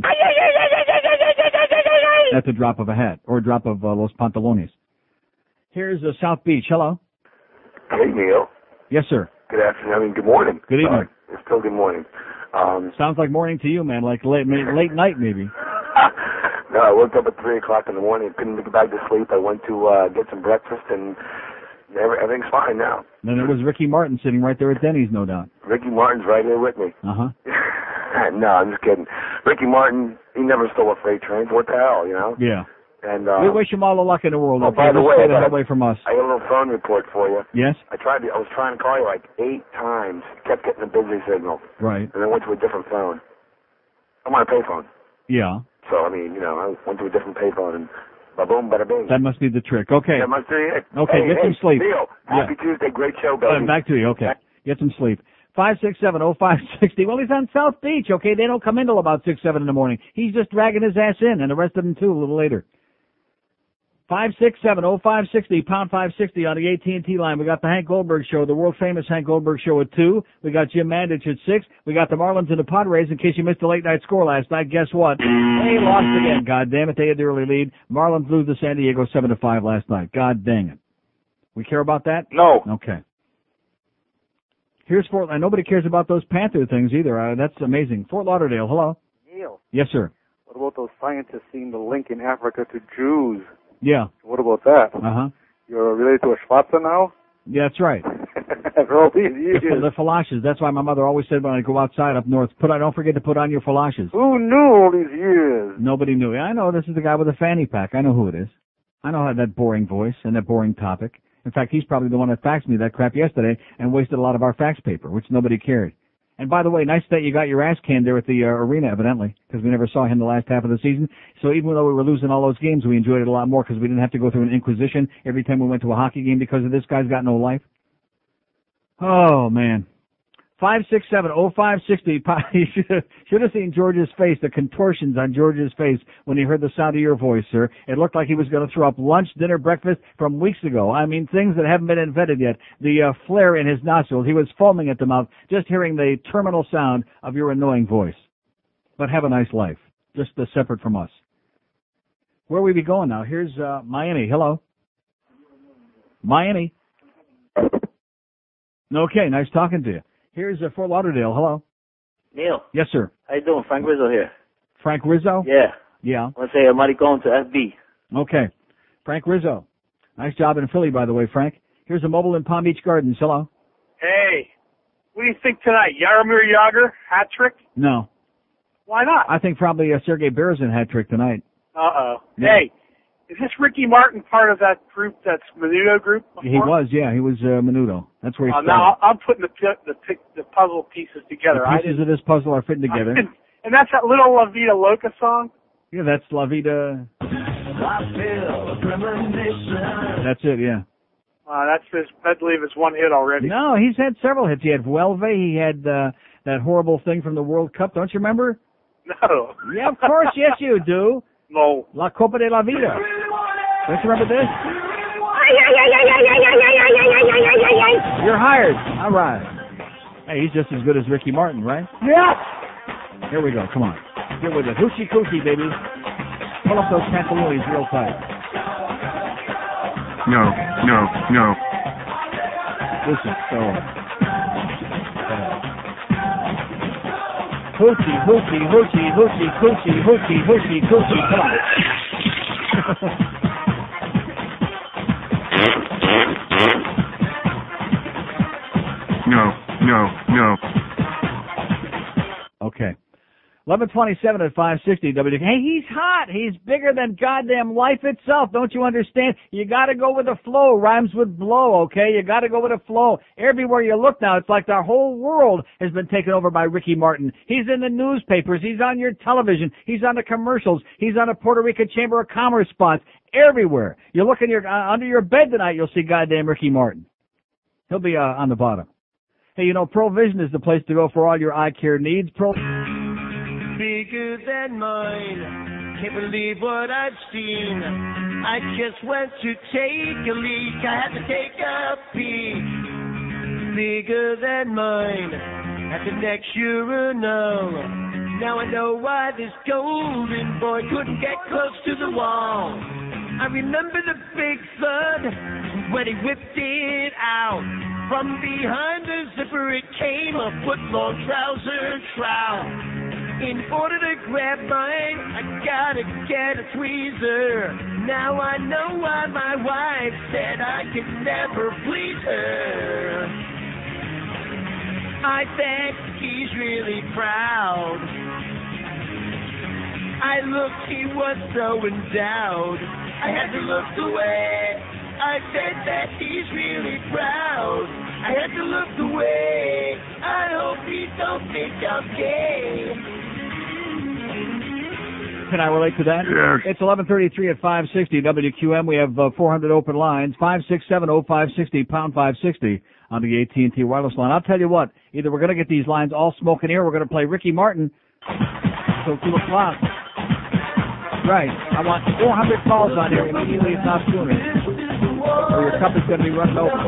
at the drop of a hat or a drop of uh, Los Pantalones. Here's uh, South Beach. Hello. Hey, Neil. Yes, sir. Good afternoon. I mean, good morning. Good evening. Uh, it's still good morning. Um, Sounds like morning to you, man. Like late late night, maybe. no, I woke up at three o'clock in the morning. Couldn't get back to sleep. I went to uh, get some breakfast, and every, everything's fine now. Then it was Ricky Martin sitting right there at Denny's, no doubt. Ricky Martin's right here with me. Uh huh. No, I'm just kidding. Ricky Martin, he never stole a freight train. What the hell, you know? Yeah. And uh, We wish him all the luck in the world. Oh, Okay, by the Just way, stay I the got hell a- away from us. I got a little phone report for you. Yes. I tried to, I was trying to call you like eight times. Kept getting a busy signal. Right. And then went to a different phone. I'm on a payphone. Yeah. So, I mean, you know, I went to a different payphone and ba-boom, bada-bing. That must be the trick. Okay. That must be it. Okay, hey, get hey, some sleep. Neil, Yeah. happy Tuesday. Great show, Uh, baby. back to you. Okay. Get some sleep. Five six seven oh five sixty. Well, he's on South Beach. Okay, they don't come in till about six seven in the morning. He's just dragging his ass in, and the rest of them too a little later. Five six seven oh five sixty, pound five sixty on the A T and T line. We got the Hank Goldberg show, the world famous Hank Goldberg show at two. We got Jim Mandich at six. We got the Marlins and the Padres. In case you missed the late night score last night, guess what? They lost again. God damn it, they had the early lead. Marlins lose to San Diego seven to five last night. God dang it. We care about that? No. Okay. Here's Fort. And nobody cares about those Panther things either. Uh, that's amazing. Fort Lauderdale. Hello. Neil, Yes, sir. what about those scientists seeing the link in Africa to Jews? Yeah. What about that? Uh huh. You're related to a Schwarzer now? Yeah, that's right. After all these The, years. the galoshes. That's why my mother always said when I go outside up north, put on, don't forget to put on your galoshes. Who knew all these years? Nobody knew. Yeah, I know. This is the guy with the fanny pack. I know who it is. I know how that boring voice and that boring topic. In fact, he's probably the one that faxed me that crap yesterday and wasted a lot of our fax paper, which nobody carried. And by the way, nice that you got your ass canned there at the uh, arena, evidently, because we never saw him the last half of the season. So even though we were losing all those games, we enjoyed it a lot more because we didn't have to go through an inquisition every time we went to a hockey game because of this guy's got no life. Oh, man. five six seven, oh five six oh. You should have seen George's face, the contortions on George's face when he heard the sound of your voice, sir. It looked like he was going to throw up lunch, dinner, breakfast from weeks ago. I mean, things that haven't been invented yet. The uh, flare in his nostrils. He was foaming at the mouth just hearing the terminal sound of your annoying voice. But have a nice life, just uh, separate from us. Where will we be going now? Here's uh, Miami. Hello. Miami. Okay, nice talking to you. Here's uh, Fort Lauderdale. Hello. Neil. Yes, sir. How you doing? Frank Rizzo here. Frank Rizzo? Yeah. Yeah. I want to say a maricon to F B. Okay. Frank Rizzo. Nice job in Philly, by the way, Frank. Here's a mobile in Palm Beach Gardens. Hello. Hey, what do you think tonight? Jaromir Jagr, hat trick? No. Why not? I think probably uh, Sergei Berezin hat trick tonight. Uh-oh. Yeah. Hey, is this Ricky Martin part of that group, that's Menudo group? Before? He was, yeah. He was uh, Menudo. That's where he Uh, started. now I'm putting the pi- the pic- the puzzle pieces together. The I pieces didn't, of this puzzle are fitting together. I didn't- and that's that little La Vida Loca song? Yeah, that's La Vida. I feel a premonition. That's it, yeah. Uh, that's his, I believe it's one hit already. No, he's had several hits. He had Vuelve. He had uh, that horrible thing from the World Cup. Don't you remember? No. Yeah, of course. Yes, you do. No. La Copa de la Vida. Don't you remember this? You're hired. All right. Hey, he's just as good as Ricky Martin, right? Yeah. Here we go. Come on. Get with it. Hoochie coochie, baby. Pull up those pantaloons real tight. No, no, no. This is so... Hoochie, hoochie, hoochie, hoochie, coochie, hoochie, hoochie, coochie. Come on. No, no, no. Okay. eleven twenty-seven at five sixty W. Hey, he's hot. He's bigger than goddamn life itself. Don't you understand? You gotta go with the flow. Rhymes with blow, okay? You gotta go with the flow. Everywhere you look now, it's like the whole world has been taken over by Ricky Martin. He's in the newspapers. He's on your television. He's on the commercials. He's on the Puerto Rican Chamber of Commerce spots. Everywhere. You look in your, uh, under your bed tonight, you'll see goddamn Ricky Martin. He'll be uh, on the bottom. Hey, you know, Provision is the place to go for all your eye care needs. Pro... Bigger than mine. Can't believe what I've seen. I just went to take a leak. I had to take a peek. Bigger than mine. At the next urinal. Now I know why this golden boy couldn't get close to the wall. I remember the big thud when he whipped it out. From behind the zipper it came a foot-long trouser trout. In order to grab mine, I gotta get a tweezer. Now I know why my wife said I could never please her. I bet he's really proud. I looked, he was so endowed. I had to look away. I bet that he's really proud. I had to look away. I hope he don't think I'm gay. Can I relate to that? Yes. It's eleven thirty-three at five sixty W Q M. We have uh, four hundred open lines. five six seven oh five six oh, pound five sixty on the A T and T wireless line. I'll tell you what, either we're going to get these lines all smoking here or we're going to play Ricky Martin till two o'clock. Right. I want four hundred calls on here immediately, if not sooner. Or your cup is going to be running over.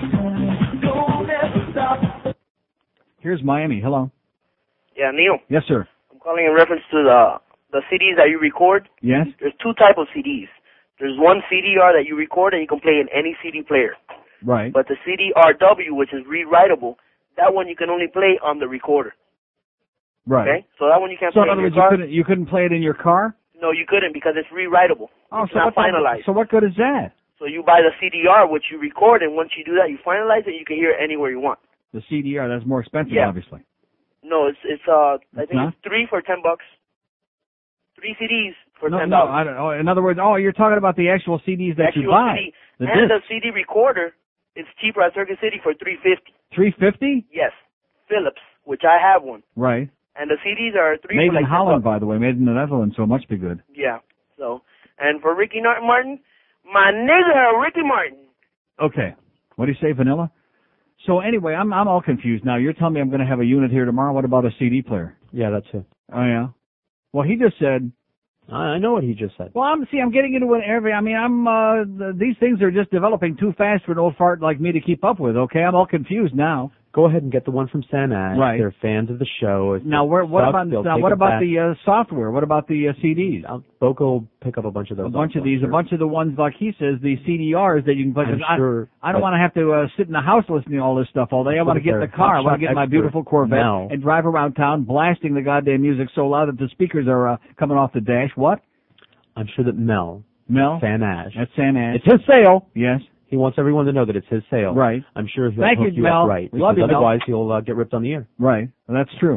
Here's Miami. Hello. Yeah, Neil. Yes, sir. I'm calling in reference to the the C Ds that you record. Yes. There's two type of C Ds. There's one C D R that you record and you can play in any C D player. Right. But the C D R W, which is rewritable, that one you can only play on the recorder. Right. Okay. So that one you can't So play in other in words, your you car. couldn't you couldn't play it in your car? No, you couldn't because it's rewritable. Oh, it's so not what finalized. So what good is that? So you buy the C D R, which you record, and once you do that, you finalize it. You can hear it anywhere you want. The C D R, that's more expensive, Yeah. obviously. No, it's it's uh I It's think not? it's three for ten bucks. Three C Ds for No, ten no, dollars. I don't know. In other words, oh, you're talking about the actual C Ds that you Actual buy. C D. The and disc. the C D recorder is cheaper at Circuit City for three fifty. three fifty? Yes, Philips, which I have one, Right. and the C Ds are three Made for in like Holland, ten bucks. by the way. Made in the Netherlands, so it must be good. Yeah. So, and for Ricky Martin, my nigga Ricky Martin. Okay. What do you say, Vanilla? So anyway, I'm I'm all confused now. You're telling me I'm going to have a unit here tomorrow. What about a C D player? Yeah, that's it. Oh yeah. Well, he just said. I know what he just said. Well, I'm see. I'm getting into an area. I mean, I'm. Uh, th- these things are just developing too fast for an old fart like me to keep up with. Okay, I'm all confused now. Go ahead and get the one from Sam Ash. Right. They're fans of the show. If now, where, what sucks, about they'll now? take What it about back. the uh, software? What about the uh, C Ds? I'll, Boca will pick up a bunch of those. A bunch of also, these, sure. a bunch of the ones like he says, the C D Rs that you can play. I'm I, sure, I don't want to have to uh, sit in the house listening to all this stuff all day. I want to get in the car. I want to get in my beautiful Corvette Mel. and drive around town, blasting the goddamn music so loud that the speakers are uh, coming off the dash. What? I'm sure that Mel, Mel, Sam Ash, that's Sam Ash. it's his sale. Yes. He wants everyone to know that it's his sale. Right. I'm sure he'll Thank hook you, you Mel. up right. We love because you, Mel. otherwise he'll uh, get ripped on the air. Right. Well, that's true.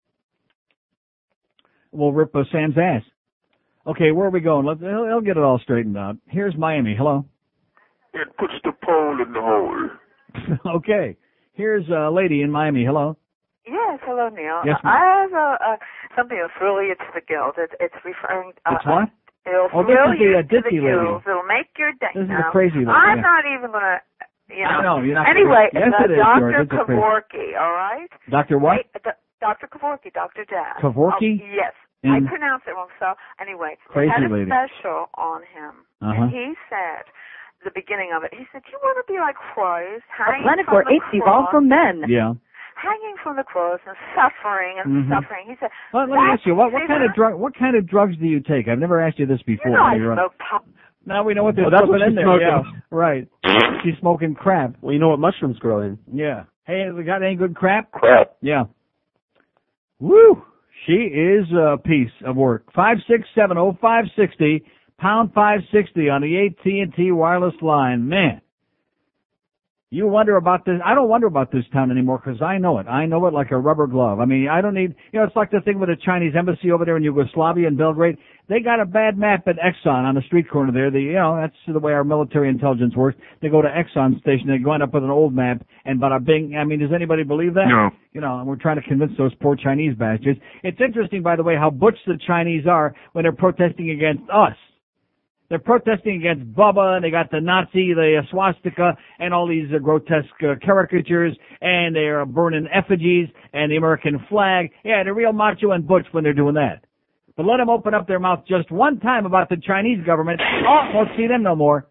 We'll rip uh, Sam's ass. Okay, where are we going? Let's, he'll, he'll get it all straightened out. Here's Miami. Hello. It puts the pole in the hole. Okay. Here's a lady in Miami. Hello. Yes, hello, Neil. Yes, I have a, a, something that's really it's the guild. It's, it's referring. Uh, It's what? It'll Oh, this thrill is the, you uh, to the ditzy lady. gills. It'll make your day. This is now, the crazy lady, I'm yeah. not even gonna. You know. I know, you're not Anyway, crazy. Yes, uh, it is, Doctor George. It's a crazy- Kevorkian, all right? Doctor what? Hey, D- Doctor Kevorkian, Doctor Jazz. Kevorkian? Oh, yes. In- I pronounced it wrong. So anyway, Crazy they had a lady. special on him, Uh-huh. and he said. The beginning of it, he said, "You want to be like Christ, hanging planet from where the apes evolved cross, from men." Yeah. hanging from the cross and suffering and Mhm. suffering." He said, Well, let me ask you, what, what see kind of that? drug? What kind of drugs do you take? I've never asked you this before. You know I You're on- smoke pot. Now we know what they're Oh, that's smoking what in she's there. smoking. Yeah, right. She's smoking crap. Well, you know what mushrooms grow in. Yeah. Hey, we got any good crap? Crap. Yeah. Woo! She is a piece of work. Five six seven oh five sixty pound five sixty on the A T and T wireless line. Man, you wonder about this. I don't wonder about this town anymore because I know it. I know it like a rubber glove. I mean, I don't need. You know, it's like the thing with the Chinese embassy over there in Yugoslavia in Belgrade. They got a bad map at Exxon on the street corner there. The, you know, that's the way our military intelligence works. They go to Exxon station, they go end up with an old map, and bada bing. I mean, does anybody believe that? No. You know, and we're trying to convince those poor Chinese bastards. It's interesting, by the way, how butch the Chinese are when they're protesting against us. They're protesting against Bubba, and they got the Nazi, the uh, swastika, and all these uh, grotesque uh, caricatures, and they're burning effigies, and the American flag. Yeah, they're real macho and butch when they're doing that. But let them open up their mouth just one time about the Chinese government. Oh, won't see them no more.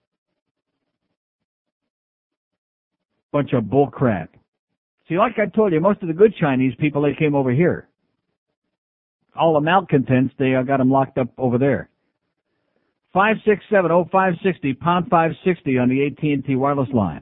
Bunch of bull crap. See, like I told you, most of the good Chinese people, they came over here. All the malcontents, they uh, got them locked up over there. Five six seven oh five sixty pound five sixty on the A T and T wireless line.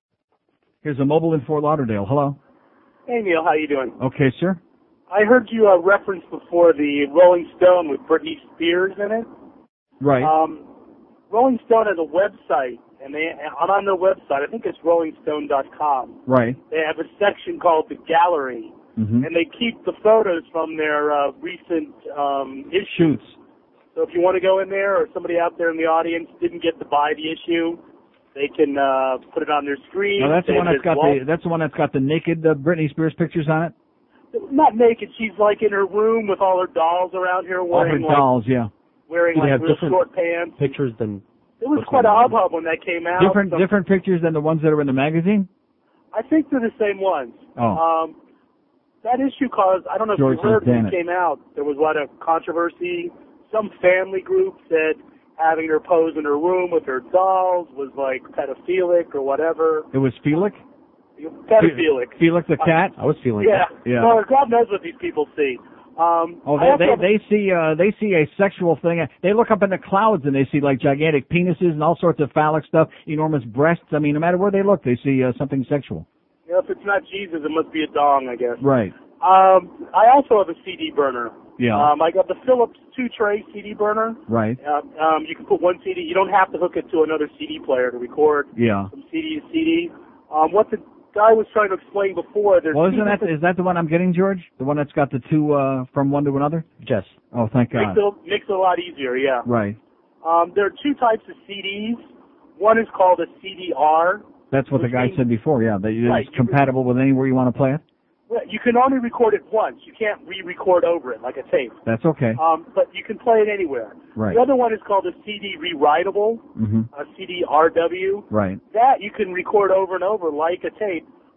Here's a mobile in Fort Lauderdale. Hello. Hey, Neil, how you doing? Okay, sir. I heard you uh, reference before the Rolling Stone with Britney Spears in it. Right. Um, Rolling Stone has a website, and they and on their website, I think it's rolling stone dot com. Right. They have a section called the Gallery, Mm-hmm. and they keep the photos from their uh, recent um, issues. Shoots. So if you want to go in there, or somebody out there in the audience didn't get to buy the issue, they can uh, put it on their screen. Now that's the Say one that's there's got wall- the that's the one that's got the naked uh, Britney Spears pictures on it. Not naked. She's like in her room with all her dolls around here All her wearing like dolls, yeah. wearing Do they like have real different short pants. Pictures than. It was what's quite a going on? hubbub when that came out. Different So different pictures than the ones that are in the magazine. I think they're the same ones. Oh. Um, that issue caused, I don't know if George you heard says, when "Damn it it." came out, there was a lot of controversy. Some family group said having her pose in her room with her dolls was like pedophilic or whatever. It was Felix. Pedophilic. Felix the cat. I was feeling Yeah. that. Yeah. Well, God knows what these people see. Um, Oh, I they also they, have a- they see uh they see a sexual thing. They look up in the clouds and they see like gigantic penises and all sorts of phallic stuff, enormous breasts. I mean, no matter where they look, they see uh, something sexual. you know, if it's not Jesus, it must be a dong, I guess. Right. Um, I also have a C D burner. Yeah. Um, I got the Philips two-tray C D burner. Right. Uh, um, you can put one C D. You don't have to hook it to another C D player to record Yeah. from C D to C D. Um, what the guy was trying to explain before, there's Well, two isn't that different- is that the one I'm getting, George? The one that's got the two uh from one to another? Yes. Oh, thank makes God. it, makes it a lot easier, yeah. Right. Um, there are two types of C Ds. One is called a C D R. That's what the guy said before. Yeah, that it's Right. compatible with anywhere you want to play it. Well, you can only record it once. You can't re-record over it like a tape. That's okay. Um, but you can play it anywhere. Right. The other one is called a C D rewritable, Mhm. a C D R W. Right. That you can record over and over like a tape,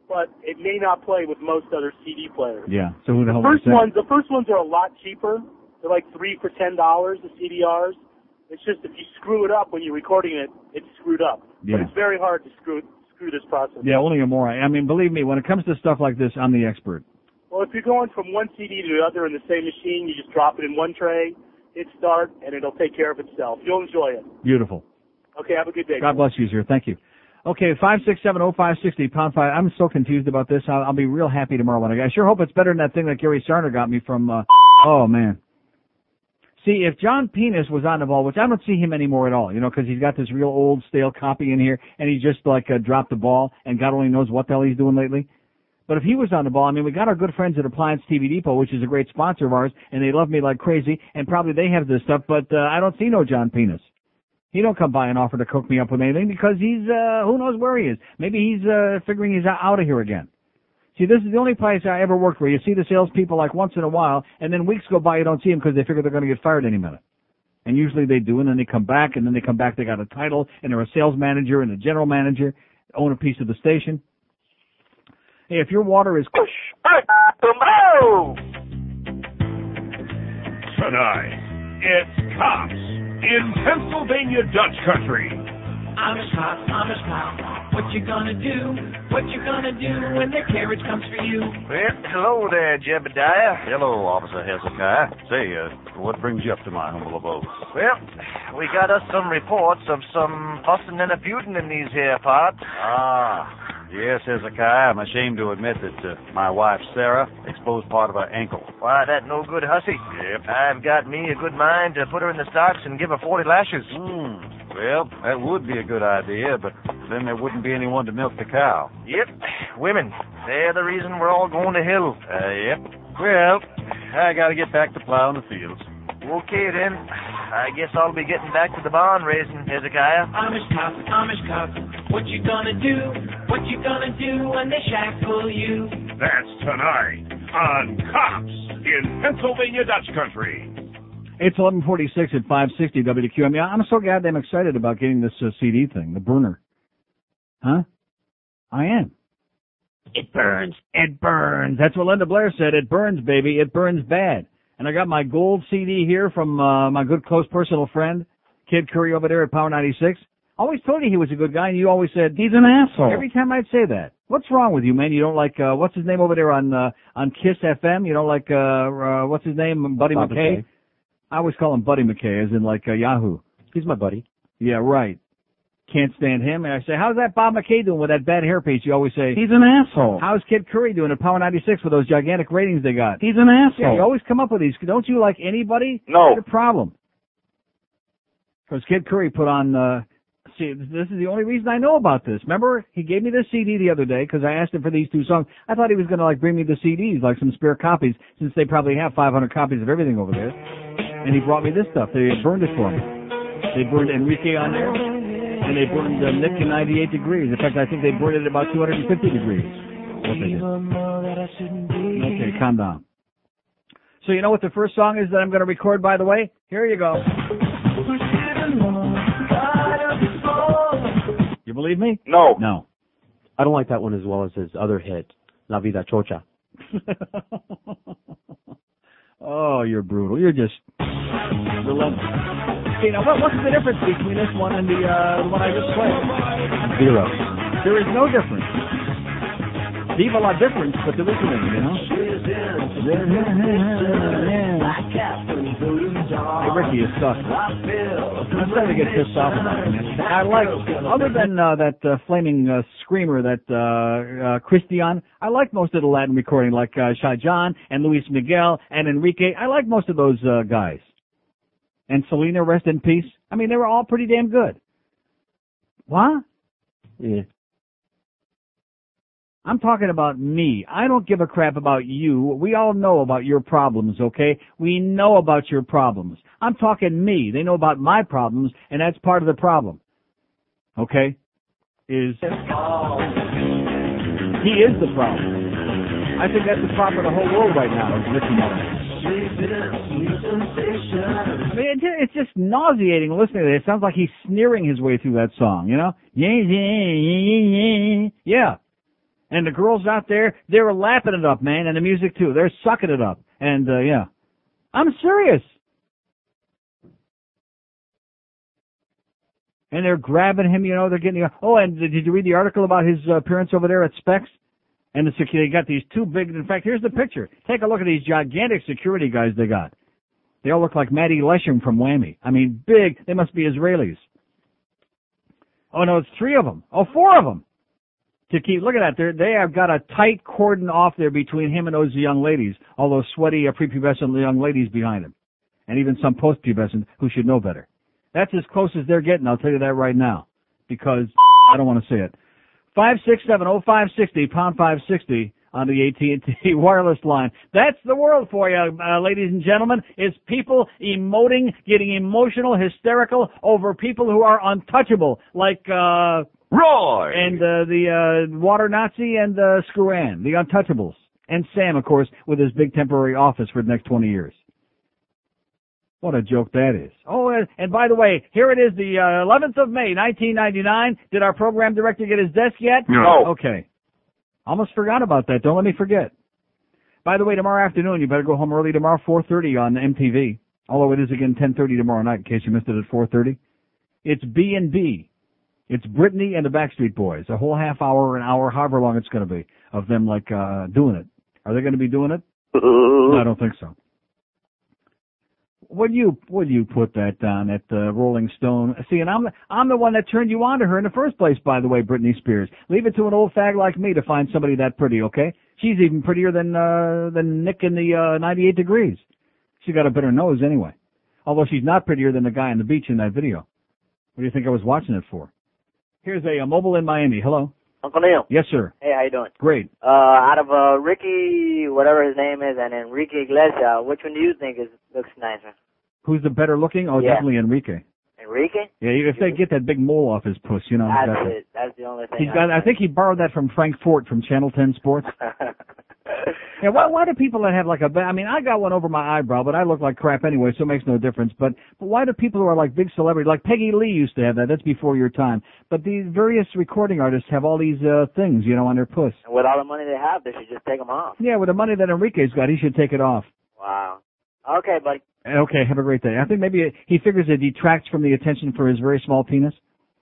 but it may not play with most other C D players. Yeah. So who the, The hell first is that? ones, the first ones are a lot cheaper. They're like three for ten dollars. The C D Rs. It's just if you screw it up when you're recording it, it's screwed up. Yeah. But it's very hard to screw screw this process. Yeah, only a moron. I mean, believe me, when it comes to stuff like this, I'm the expert. Well, if you're going from one C D to the other in the same machine, you just drop it in one tray, hit start, and it'll take care of itself. You'll enjoy it. Beautiful. Okay, have a good day. God bless you, sir. Thank you. Okay, five six seven oh five sixty pound five. I'm so confused about this. I'll, I'll be real happy tomorrow when I get. I sure hope it's better than that thing that Gary Sarner got me from. Uh, oh man. See, if John Penis was on the ball, which I don't see him anymore at all, you know, because he's got this real old stale copy in here, and he just like uh, dropped the ball, and God only knows what the hell he's doing lately. But if he was on the ball, I mean, we got our good friends at Appliance T V Depot, which is a great sponsor of ours, and they love me like crazy, and probably they have this stuff, but uh, I don't see no John Penis. He don't come by and offer to cook me up with anything because he's, uh, who knows where he is. Maybe he's uh, figuring he's out of here again. See, this is the only place I ever worked where you see the salespeople like once in a while, and then weeks go by you don't see them because they figure they're going to get fired any minute. And usually they do, and then they come back, and then they come back, they got a title, and they're a sales manager and a general manager, own a piece of the station. Hey, if your water is... Tonight, it's Cops in Pennsylvania Dutch Country. Amish cop, Amish cop, what you gonna do? What you gonna do when the carriage comes for you? Well, hello there, Jebediah. Hello, Officer Hezekiah. Say, uh, what brings you up to my humble abode? Well, we got us some reports of some fussing and a feuding in these here parts. Ah, yes, Hezekiah. I'm ashamed to admit that uh, my wife, Sarah, exposed part of her ankle. Why, that no good hussy. Yep. I've got me a good mind to put her in the stocks and give her forty lashes. Hmm. Well, that would be a good idea, but then there wouldn't be anyone to milk the cow. Yep, women. They're the reason we're all going to hell. Uh, yep. Well, I gotta get back to plowing the fields. Okay, then. I guess I'll be getting back to the barn raising, Hezekiah. Amish cop, Amish cop, what you gonna do? What you gonna do when they shackle you? That's tonight on Cops in Pennsylvania Dutch Country. It's eleven forty-six at five sixty W Q M. I'm so goddamn excited about getting this uh, C D thing, the burner. Huh? I am. It burns. It burns. That's what Linda Blair said. It burns, baby. It burns bad. And I got my gold C D here from uh, my good close personal friend, Kid Curry over there at Power ninety-six. Always told you he was a good guy, and you always said, he's an asshole. Every time I'd say that. What's wrong with you, man? You don't like, uh, what's his name over there on uh, on Kiss F M? You don't like, uh, uh what's his name, Buddy Bob McKay? McKay. I always call him Buddy McKay, as in like uh, Yahoo. He's my buddy. Yeah, right. Can't stand him. And I say, how's that Bob McKay doing with that bad hairpiece? You always say, He's an asshole. how's Kid Curry doing at Power ninety-six with those gigantic ratings they got? He's an asshole. Yeah, you always come up with these. Don't you like anybody? No. What's the problem? Because Kid Curry put on, uh, see, this is the only reason I know about this. Remember, he gave me this C D the other day because I asked him for these two songs. I thought he was going to like bring me the C Ds, like some spare copies, since they probably have five hundred copies of everything over there. And he brought me this stuff. They burned it for me. They burned Enrique on there, and they burned uh, Nick in ninety-eight degrees. In fact, I think they burned it at about two hundred fifty degrees. What they did. Okay, calm down. So you know what the first song is that I'm going to record, by the way? Here you go. You believe me? No. No. I don't like that one as well as his other hit, La Vida Chocha. Oh, you're brutal. You're just relentless. Okay, now what, what's the difference between this one and the, uh, the one I just played? Zero. There is no difference. Viva la difference, but there isn't any, you know? Hey, Ricky, you suck. I'm starting to get pissed off about it, man. I like, other than uh, that uh, flaming uh, screamer, that uh, uh, Christian, I like most of the Latin recording, like uh, Shah John and Luis Miguel and Enrique. I like most of those uh, guys. And Selena, rest in peace. I mean, they were all pretty damn good. What? Yeah. I'm talking about me. I don't give a crap about you. We all know about your problems, okay? We know about your problems. I'm talking me. They know about my problems, and that's part of the problem. Okay? Is he is the problem. I think that's the problem of the whole world right now, is Ricky Martin. I mean, it's just nauseating listening to it. It sounds like he's sneering his way through that song, you know? Yeah, yeah, yeah, yeah, yeah. Yeah. And the girls out there, they were lapping it up, man, and the music too. They're sucking it up. And, uh, yeah. I'm serious. And they're grabbing him, you know, they're getting, oh, and did you read the article about his uh, appearance over there at Specs? And the security, they got these two big, in fact, here's the picture. Take a look at these gigantic security guys they got. They all look like Matty Lesham from Whammy. I mean, big, they must be Israelis. Oh, no, it's three of them. Oh, four of them. To keep, look at that, They're, they have got a tight cordon off there between him and those young ladies, all those sweaty, uh, prepubescent young ladies behind him. And even some post-pubescent who should know better. That's as close as they're getting, I'll tell you that right now. Because I don't want to say it. five six seven oh five six oh, pound five sixty on the A T and T wireless line. That's the world for you, uh, ladies and gentlemen, is people emoting, getting emotional, hysterical over people who are untouchable, like uh Roy! And uh, the uh Water Nazi and uh, Screwan, the untouchables. And Sam, of course, with his big temporary office for the next twenty years. What a joke that is. Oh, and by the way, here it is, the uh, eleventh of May, nineteen ninety-nine. Did our program director get his desk yet? No. Okay. Almost forgot about that. Don't let me forget. By the way, tomorrow afternoon, you better go home early tomorrow, four thirty on M T V. Although it is again ten thirty tomorrow night, in case you missed it at four thirty. It's B and B. It's Britney and the Backstreet Boys. A whole half hour, an hour, however long it's going to be, of them, like, uh doing it. Are they going to be doing it? No, I don't think so. Would you would you put that down at the Rolling Stone? See, and I'm the, I'm the one that turned you on to her in the first place, by the way, Britney Spears. Leave it to an old fag like me to find somebody that pretty, okay? She's even prettier than uh, than Nick in the uh, ninety-eight degrees. She got a better nose anyway. Although she's not prettier than the guy on the beach in that video. What do you think I was watching it for? Here's a, a mobile in Miami. Hello. Uncle Neil. Yes, sir. Hey, how you doing? Great. Uh, out of uh, Ricky, whatever his name is, and Enrique Iglesias, which one do you think is looks nicer? Who's the better looking? Oh, Yeah. definitely Enrique. Enrique? Yeah, if they get that big mole off his puss, you know. That's that's it. That's the only thing. He's got. I think he borrowed that from Frank Fort from Channel ten Sports. Yeah, why, why do people that have like a, ba- I mean, I got one over my eyebrow, but I look like crap anyway, so it makes no difference. But, but why do people who are like big celebrities, like Peggy Lee used to have that, that's before your time. But these various recording artists have all these uh, things, you know, on their puss. And with all the money they have, they should just take them off. Yeah, with the money that Enrique's got, he should take it off. Wow. Okay, buddy. Okay, have a great day. I think maybe it, he figures it detracts from the attention for his very small penis.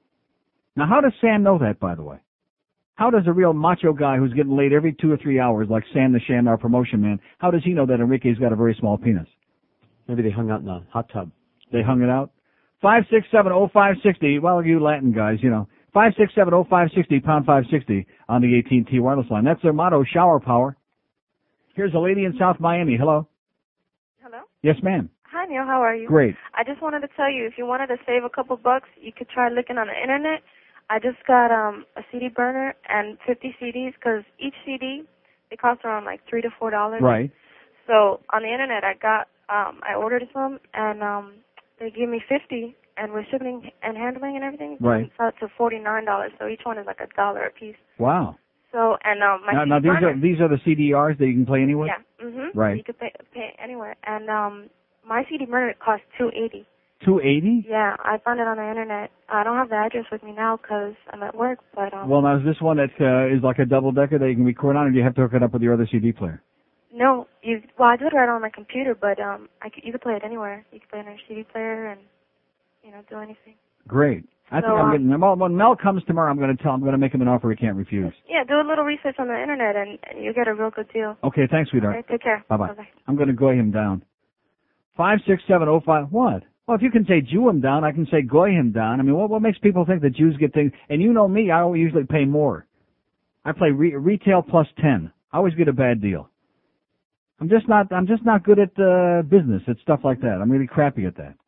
Now, how does Sam know that, by the way? How does a real macho guy who's getting laid every two or three hours, like Sam the Sham, our promotion man, how does he know that Enrique's got a very small penis? Maybe they hung out in the hot tub. They hung it out? five six seven oh five six oh, well, you Latin guys, you know. five six seven oh five six oh, pound five sixty on the A T and T wireless line. That's their motto, shower power. Here's a lady in South Miami. Hello? Hello? Yes, ma'am. Hi, Neil. How are you? Great. I just wanted to tell you, if you wanted to save a couple bucks, you could try looking on the Internet. I just got um a C D burner and fifty C Ds because each C D, they cost around like three to four dollars. Right. So on the Internet, I got, um I ordered some, and um they gave me fifty, and with shipping and handling and everything, Right. it's out to forty-nine dollars. So each one is like a dollar a piece. Wow. So, and um, my Now, C D now these burner, are these are the C D Rs that you can play anywhere? yeah, mhm. Right. You could pay, pay anywhere, and um, my C D burner cost two eighty. two eighty? Yeah, I found it on the internet. I don't have the address with me now 'cause I'm at work, but um, Well, now is this one that uh, is like a double decker that you can record on, or do you have to hook it up with your other C D player? no, you. Well, I do it right on my computer, but um, I could, you could play it anywhere. You could play it on your C D player and you know do anything. Great. I So, think I'm um, getting. Well, when Mel comes tomorrow, I'm going to tell. I'm going to make him an offer he can't refuse. Yeah, do a little research on the internet and, and you get a real good deal. Okay, thanks, sweetheart. Okay, take care. Bye bye. Bye-bye. I'm going to goy him down. Five six seven oh five. What? Well, if you can say Jew him down, I can say goy him down. I mean, what what makes people think that Jews get things? And you know me, I always usually pay more. I play re- retail plus ten. I always get a bad deal. I'm just not. I'm just not good at uh, business at stuff like that. I'm really crappy at that.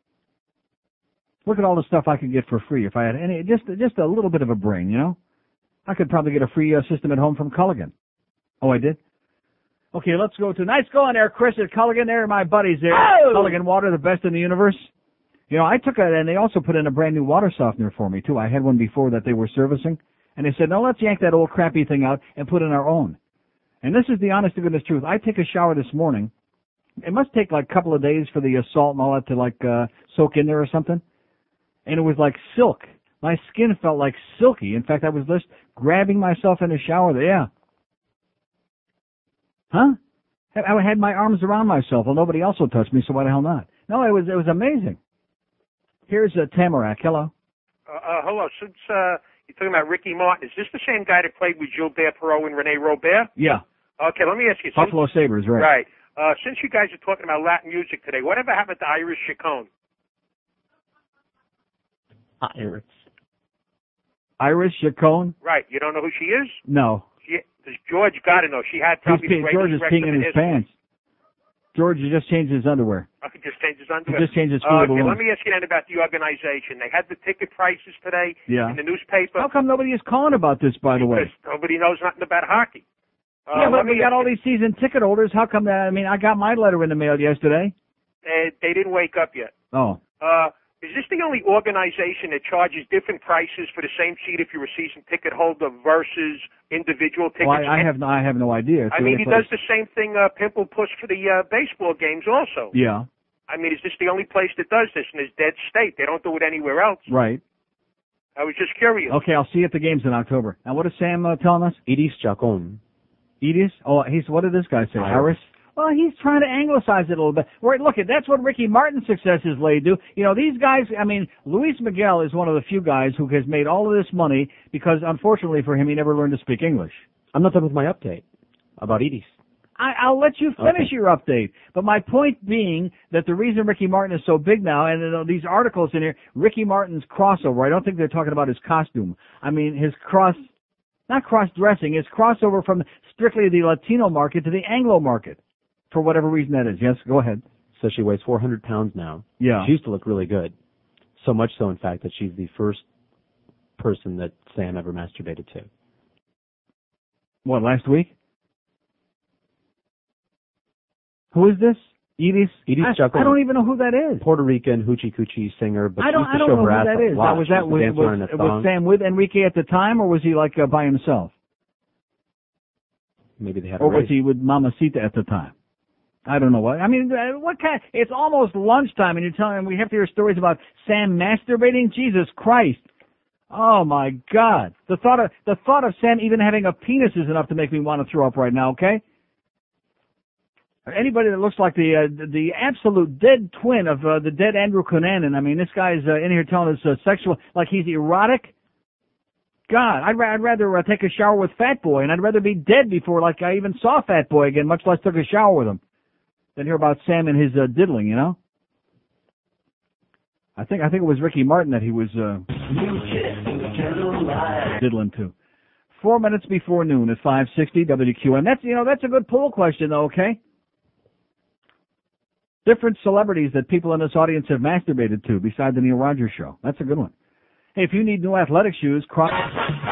Look at all the stuff I could get for free if I had any, just just a little bit of a brain, you know. I could probably get a free uh, system at home from Culligan. Oh, I did? Okay, let's go to, nice going there, Chris at Culligan. There are my buddies there. Oh! Culligan Water, the best in the universe. You know, I took it, and they also put in a brand new water softener for me, too. I had one before that they were servicing. And they said, no, let's yank that old crappy thing out and put in our own. And this is the honest to goodness truth. I take a shower this morning. It must take like a couple of days for the uh, salt and all that to like uh, soak in there or something. And it was like silk. My skin felt like silky. In fact, I was just grabbing myself in the shower there. Yeah. Huh? I had my arms around myself. Well, nobody else will touch me, so why the hell not? No, it was it was amazing. Here's uh, Tamarack. Hello. Uh, uh, hello. Since uh, you're talking about Ricky Martin, is this the same guy that played with Gilbert Perrault and Rene Robert? Yeah. Okay, let me ask you. Buffalo since, Sabres, right. Right. Uh, since you guys are talking about Latin music today, whatever happened to Iris Chacon? Iris. Iris Chacon? Right. You don't know who she is? No. She, George got to know. She had probably He's the pe- George is greatest peeing record in his history. pants. George just changed his underwear. I could just change his underwear. He just changed his uh, school okay, balloon. let me ask you then about the organization. They had the ticket prices today Yeah. in the newspaper. How come nobody is calling about this, by the way? Because nobody knows nothing about hockey. Uh, yeah, but let we me got ask all you, these season ticket holders. How come that? I mean, I got my letter in the mail yesterday. They, they didn't wake up yet. Oh. Uh, is this the only organization that charges different prices for the same seat if you're a season ticket holder versus individual tickets? Well, I, I have no, I have no idea. It's I the mean, only he place- does the same thing uh, Pimple Push for the uh, baseball games also. Yeah. I mean, is this the only place that does this in this dead state? They don't do it anywhere else. Right. I was just curious. Okay, I'll see you at the games in October. Now, what is Sam uh, telling us? Edis Chacon. Edis? Oh, he's what did this guy say? Iris? Well, he's trying to anglicize it a little bit. Right, look, that's what Ricky Martin's success is laid to. You know, these guys, I mean, Luis Miguel is one of the few guys who has made all of this money because, unfortunately for him, he never learned to speak English. I'm not done with my update about Edis. I, I'll let you finish Okay. your update. But my point being that the reason Ricky Martin is so big now, and you know, these articles in here, Ricky Martin's crossover, I don't think they're talking about his costume. I mean, his cross, not cross-dressing, his crossover from strictly the Latino market to the Anglo market. For whatever reason that is. Yes, go ahead. So she weighs four hundred pounds now. Yeah. She used to look really good. So much so, in fact, that she's the first person that Sam ever masturbated to. What, last week? Who is this? Edis? Edis I, Chacon. I don't even know who that is. Puerto Rican hoochie coochie singer, but I don't, she used to I don't show know who her ass that a is. lot. Was She that used to was, dance around in was, a was thong. Sam with Enrique at the time, or was he like uh, by himself? Maybe they had a Or was race. he with Mamacita at the time? I don't know what. I mean, uh, what kind? It's almost lunchtime, and you're telling me we have to hear stories about Sam masturbating. Jesus Christ! Oh my God! The thought of the thought of Sam even having a penis is enough to make me want to throw up right now. Okay. Anybody that looks like the uh, the absolute dead twin of uh, the dead Andrew Cunanan. I mean, this guy's uh, in here telling us uh, sexual, like he's erotic. God, I'd, ra- I'd rather uh, take a shower with Fat Boy, and I'd rather be dead before, like, I even saw Fat Boy again, much less took a shower with him, than hear about Sam and his uh, diddling. You know. I think I think it was Ricky Martin that he was uh, diddling to. Four minutes before noon at five sixty W Q M. That's you know that's a good poll question though. Okay. Different celebrities that people in this audience have masturbated to besides the Neil Rogers Show. That's a good one. Hey, if you need new athletic shoes, cross. W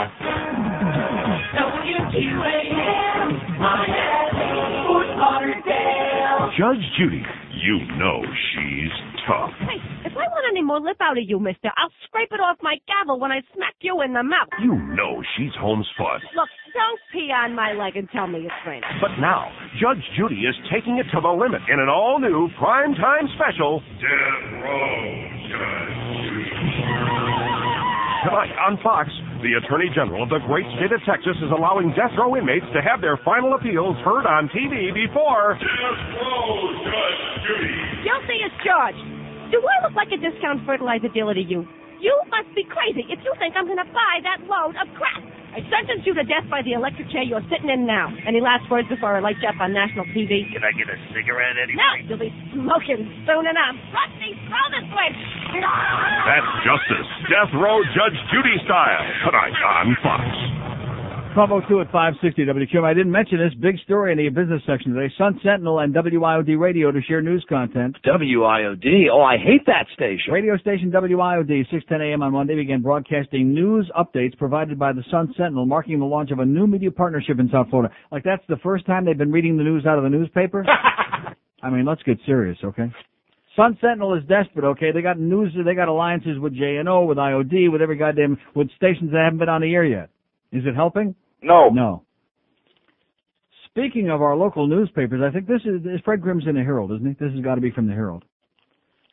Q A M, Miami, Fort Lauderdale. Judge Judy, you know she's tough. Hey, if I want any more lip out of you, mister, I'll scrape it off my gavel when I smack you in the mouth. You know she's homespun. Look, don't pee on my leg and tell me it's raining. But now, Judge Judy is taking it to the limit in an all-new primetime special, Death Row Judge Judy. Tonight on Fox, the Attorney General of the great state of Texas is allowing death row inmates to have their final appeals heard on T V before Death Row Judge Judy. Guilty as charged. Do I look like a discount fertilizer dealer to you? You must be crazy if you think I'm going to buy that load of crap. I sentence you to death by the electric chair you're sitting in now. Any last words before I light you up on national T V? Can I get a cigarette anyway? No, you'll be smoking soon enough. Rusty, throw the switch. That's justice, Death Row Judge Judy style, tonight on Fox. twelve oh two at five sixty W Q M. I didn't mention this big story in the business section today. Sun Sentinel and W I O D Radio to share news content. W I O D? Oh, I hate that station. Radio station W I O D, six ten a m on Monday, began broadcasting news updates provided by the Sun Sentinel, marking the launch of a new media partnership in South Florida. Like that's the first time they've been reading the news out of the newspaper? I mean, let's get serious, okay? Sun Sentinel is desperate, okay? They got news, they got alliances with J N O, with I O D, with every goddamn, with stations that haven't been on the air yet. Is it helping? No. No. Speaking of our local newspapers, I think this is, is Fred Grimm's in the Herald, isn't he? This has got to be from the Herald.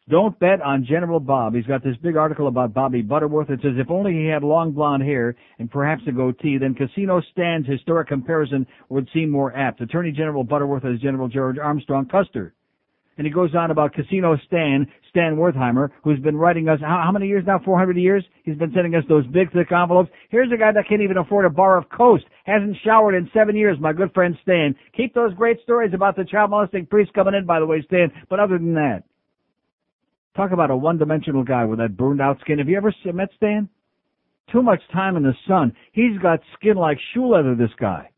Don't bet on General Bob. He's got this big article about Bobby Butterworth. It says if only he had long blonde hair and perhaps a goatee, then Casino Stan's historic comparison would seem more apt. Attorney General Butterworth as General George Armstrong Custer. And he goes on about Casino Stan, Stan Wertheimer, who's been writing us, how, how many years now? four hundred years? He's been sending us those big, thick envelopes. Here's a guy that can't even afford a bar of Coast. Hasn't showered in seven years, my good friend Stan. Keep those great stories about the child molesting priest coming in, by the way, Stan. But other than that, talk about a one-dimensional guy with that burned-out skin. Have you ever met Stan? Too much time in the sun. He's got skin like shoe leather, this guy.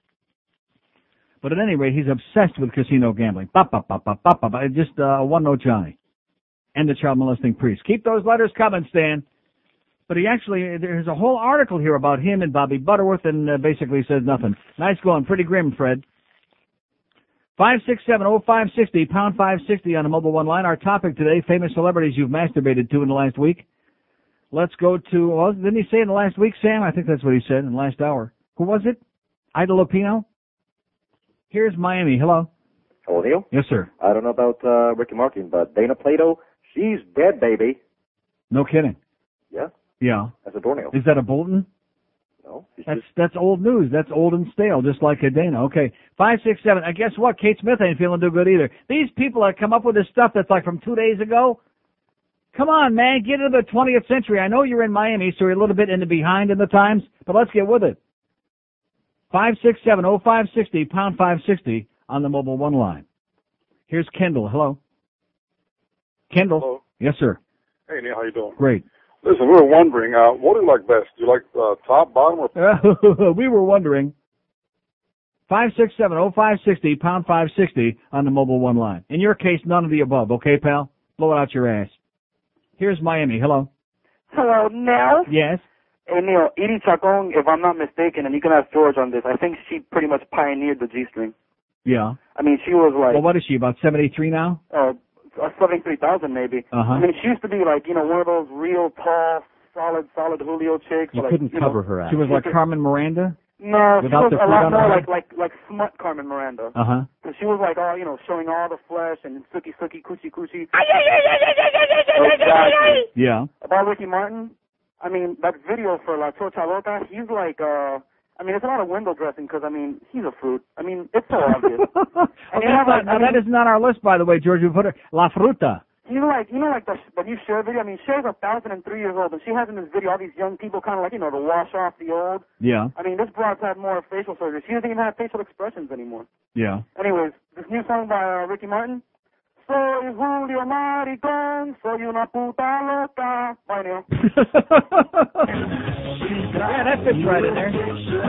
But at any rate, he's obsessed with casino gambling. Bop, bop, bop, bop, bop, bop. Just uh, one-note Johnny. And the child molesting priest. Keep those letters coming, Stan. But he actually, there's a whole article here about him and Bobby Butterworth, and uh, basically says nothing. Nice going. Pretty grim, Fred. five six seven oh five six oh, pound five sixty on the Mobile One line. Our topic today, famous celebrities you've masturbated to in the last week. Let's go to, well, didn't he say in the last week, Sam? I think that's what he said in the last hour. Who was it? Ida Lupino? Here's Miami. Hello. Hello, Neil. Yes, sir. I don't know about uh, Ricky Martin, but Dana Plato, she's dead, baby. No kidding. Yeah? Yeah. That's a doornail. Is that a Bolton? No. That's that's old news. That's old and stale, just like a Dana. Okay. Five, six, seven. I guess what? Kate Smith ain't feeling too good either. These people that come up with this stuff that's like from two days ago. Come on, man. Get into the twentieth century. I know you're in Miami, so you're a little bit in the behind in the times, but let's get with it. Five six seven oh five six oh, pound five sixty on the Mobile One line. Here's Kendall. Hello. Kendall. Hello. Yes, sir. Hey, Neil, how you doing? Great. Listen, we were wondering, uh, what do you like best? Do you like uh, top, bottom, or... We were wondering. Five six seven oh five six oh, pound five sixty on the Mobile One line. In your case, none of the above, okay, pal? Blow it out your ass. Here's Miami. Hello. Hello, Neil? Yes. Hey, Neil, Edie Chacon, if I'm not mistaken, and you can ask George on this, I think she pretty much pioneered the G-string. Yeah. I mean, she was like... Well, what is she, about seventy-three now? Uh, seventy-three thousand maybe. Uh-huh. I mean, she used to be like, you know, one of those real tall, solid, solid Julio chicks. You like, couldn't you cover know, her ass. She was like Carmen Miranda? No, she Without was the a lot fruit on more her like, like, like smut Carmen Miranda. Uh-huh. So she was like, all, you know, showing all the flesh and sookie, sookie, coochie, coochie. Exactly. Yeah. About Ricky Martin, I mean, that video for La Chocha Loca, he's like, uh, I mean, it's a lot of window dressing because, I mean, he's a fruit. I mean, it's so obvious. And you Okay, have, like, now I mean, that is not our list, by the way, George. We put her, La Fruta. you know, like, you know, like the, the new Cher video? I mean, Cher's a thousand and three years old, and she has in this video all these young people kind of like, you know, to wash off the old. Yeah. I mean, this broad's had more facial surgery. She doesn't even have facial expressions anymore. Yeah. Anyways, this new song by uh, Ricky Martin. Soy Julio Maricón, soy una puta loca. Bye, Neil. Yeah, that fits right in there.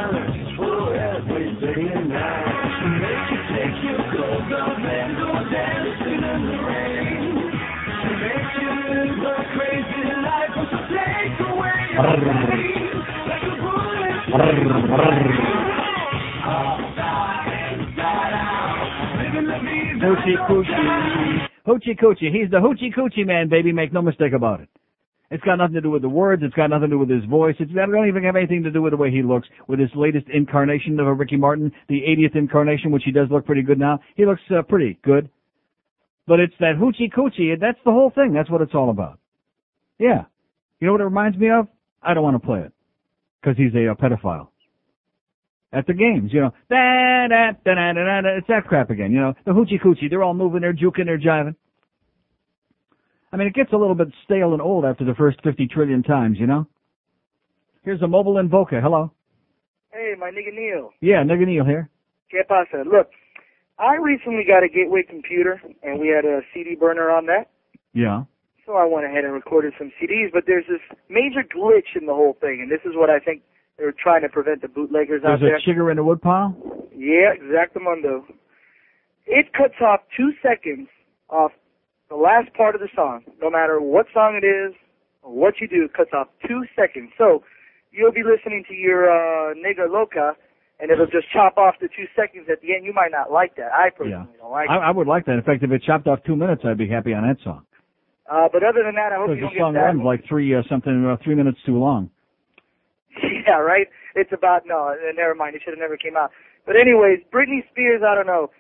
Hoochie Coochie. Hoochie Coochie. He's the Hoochie Coochie man, baby. Make no mistake about it. It's got nothing to do with the words. It's got nothing to do with his voice. It's, it don't even have anything to do with the way he looks. With his latest incarnation of a Ricky Martin, the eightieth incarnation, which he does look pretty good now. He looks uh, pretty good. But it's that Hoochie Coochie. That's the whole thing. That's what it's all about. Yeah. You know what it reminds me of? I don't want to play it. Because he's a, a pedophile. At the games, you know. Da, da, da, da, da, da, it's that crap again, you know. The Hoochie Coochie. They're all moving, they're juking, they're jiving. I mean, it gets a little bit stale and old after the first fifty trillion times, you know? Here's a mobile invoker. Hello. Hey, my nigga Neil. Yeah, nigga Neil here. ¿Qué pasa? Look, I recently got a Gateway computer, and we had a C D burner on that. Yeah. So I went ahead and recorded some C Ds, but there's this major glitch in the whole thing, and this is what I think they're trying to prevent the bootleggers There's out there. a chigger in the woodpile? Yeah, exactamundo. It cuts off two seconds off the last part of the song. No matter what song it is or what you do, it cuts off two seconds. So you'll be listening to your uh, nigga loca, and it'll just chop off the two seconds at the end. You might not like that. I personally Yeah. don't like I, it. I would like that. In fact, if it chopped off two minutes, I'd be happy on that song. Uh, but other than that, I hope Because you the don't song get that. runs like three uh, something, uh, three minutes too long. Yeah, right? It's about, no, never mind. It should have never came out. But anyways, Britney Spears, I don't know.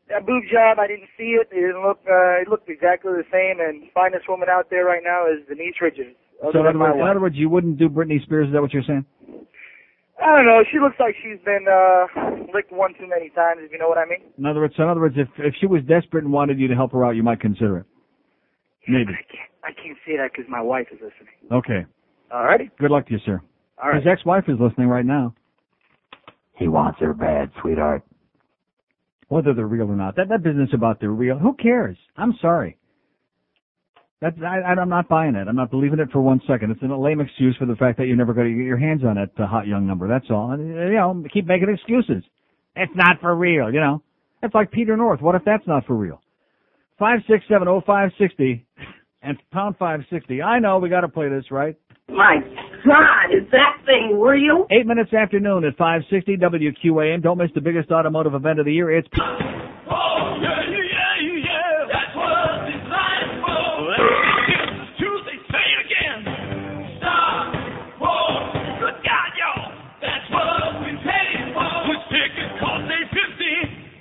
that boob job, I didn't see it. It didn't look. Uh, it looked exactly the same. And finest woman out there right now is Denise Richards. So in other, words, in other words, you wouldn't do Britney Spears? Is that what you're saying? I don't know. She looks like she's been uh, licked one too many times. If you know what I mean. In other words, so in other words, if if she was desperate and wanted you to help her out, you might consider it. Maybe. I can't. I can't say that because my wife is listening. Okay. All righty. Good luck to you, sir. All right. His ex-wife is listening right now. He wants her bad, sweetheart. Whether they're real or not. That that business about they're real, who cares? I'm sorry. That's, I, I'm not buying it. I'm not believing it for one second. It's a lame excuse for the fact that you're never going to get your hands on that uh, hot young number. That's all. And, you know, keep making excuses. It's not for real, you know. It's like Peter North. What if that's not for real? five six seven oh five six oh and pound five sixty. I know, we got to play this, right? My God, is that thing real? Eight minutes after noon at five sixty W Q A M. Don't miss the biggest automotive event of the year. It's... Oh, yeah, yeah, yeah, that's what it's like for. Tuesday, say it again. Stop, whoa, good God, y'all, that's what we paid for. Which ticket cost eight fifty.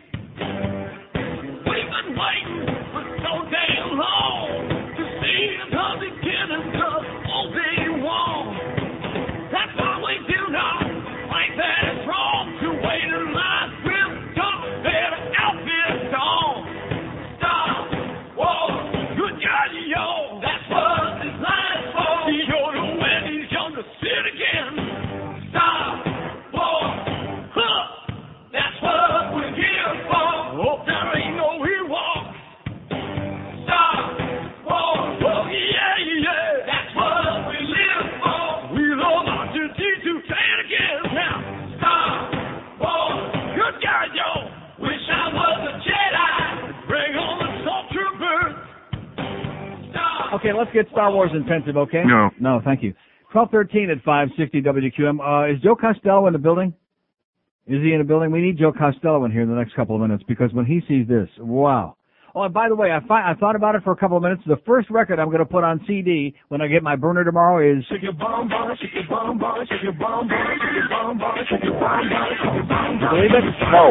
We've been waiting for so damn long to see another begin and come all day long. That's why we do not like that it's wrong to wait in line with dumb better outfits on. Stop, whoa, good God, yo, that's what this line's for. You're the when he's young to sit again. Stop, whoa, huh, that's what we're here for. Hope there ain't no he walk. Stop, whoa, whoa, yeah, yeah, that's what we live for. We love our duty to say it again. Now, stop, whoa, good God, yo, wish I was a Jedi. Bring on the stormtroopers. Stop. Okay, let's get Star Wars intensive, okay? No. No, thank you. twelve thirteen at five sixty W Q M. Uh, is Joe Costello in the building? Is he in the building? We need Joe Costello in here in the next couple of minutes because when he sees this, wow. Oh, and by the way, I, fi- I thought about it for a couple of minutes. The first record I'm going to put on C D when I get my burner tomorrow is... Shake your bum bum, shake your bum bum, shake your bum bum, shake your bum bum, shake your bum bum, shake your bum bum. Believe it? No.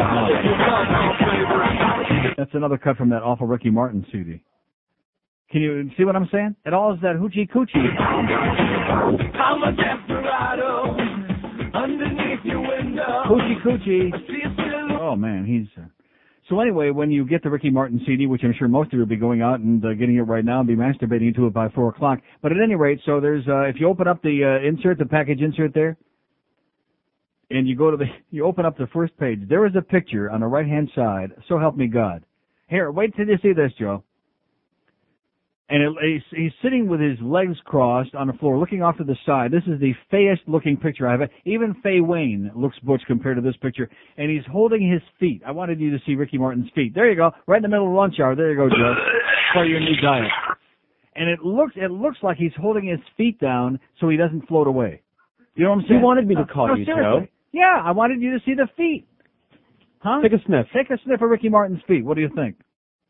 That's another cut from that awful Ricky Martin C D. Can you see what I'm saying? It all is that hoochie coochie. I'm a desperado underneath your window. Hoochie coochie. Oh, man, he's... Uh... So anyway, when you get the Ricky Martin C D, which I'm sure most of you will be going out and uh, getting it right now and be masturbating to it by four o'clock. But at any rate, so there's, uh, if you open up the uh, insert, the package insert there, and you go to the, you open up the first page, there is a picture on the right-hand side, so help me God. Here, wait till you see this, Joe. And it, he's, he's sitting with his legs crossed on the floor, looking off to the side. This is the fayest looking picture I've ever. Even Fay Wayne looks butch compared to this picture. And he's holding his feet. I wanted you to see Ricky Martin's feet. There you go, right in the middle of the lunch hour. There you go, Joe. For your new diet. And it looks, it looks like he's holding his feet down so he doesn't float away. You know what I'm saying? You wanted me to call no, you, seriously. Joe. Yeah, I wanted you to see the feet. Huh? Take a sniff. Take a sniff of Ricky Martin's feet. What do you think?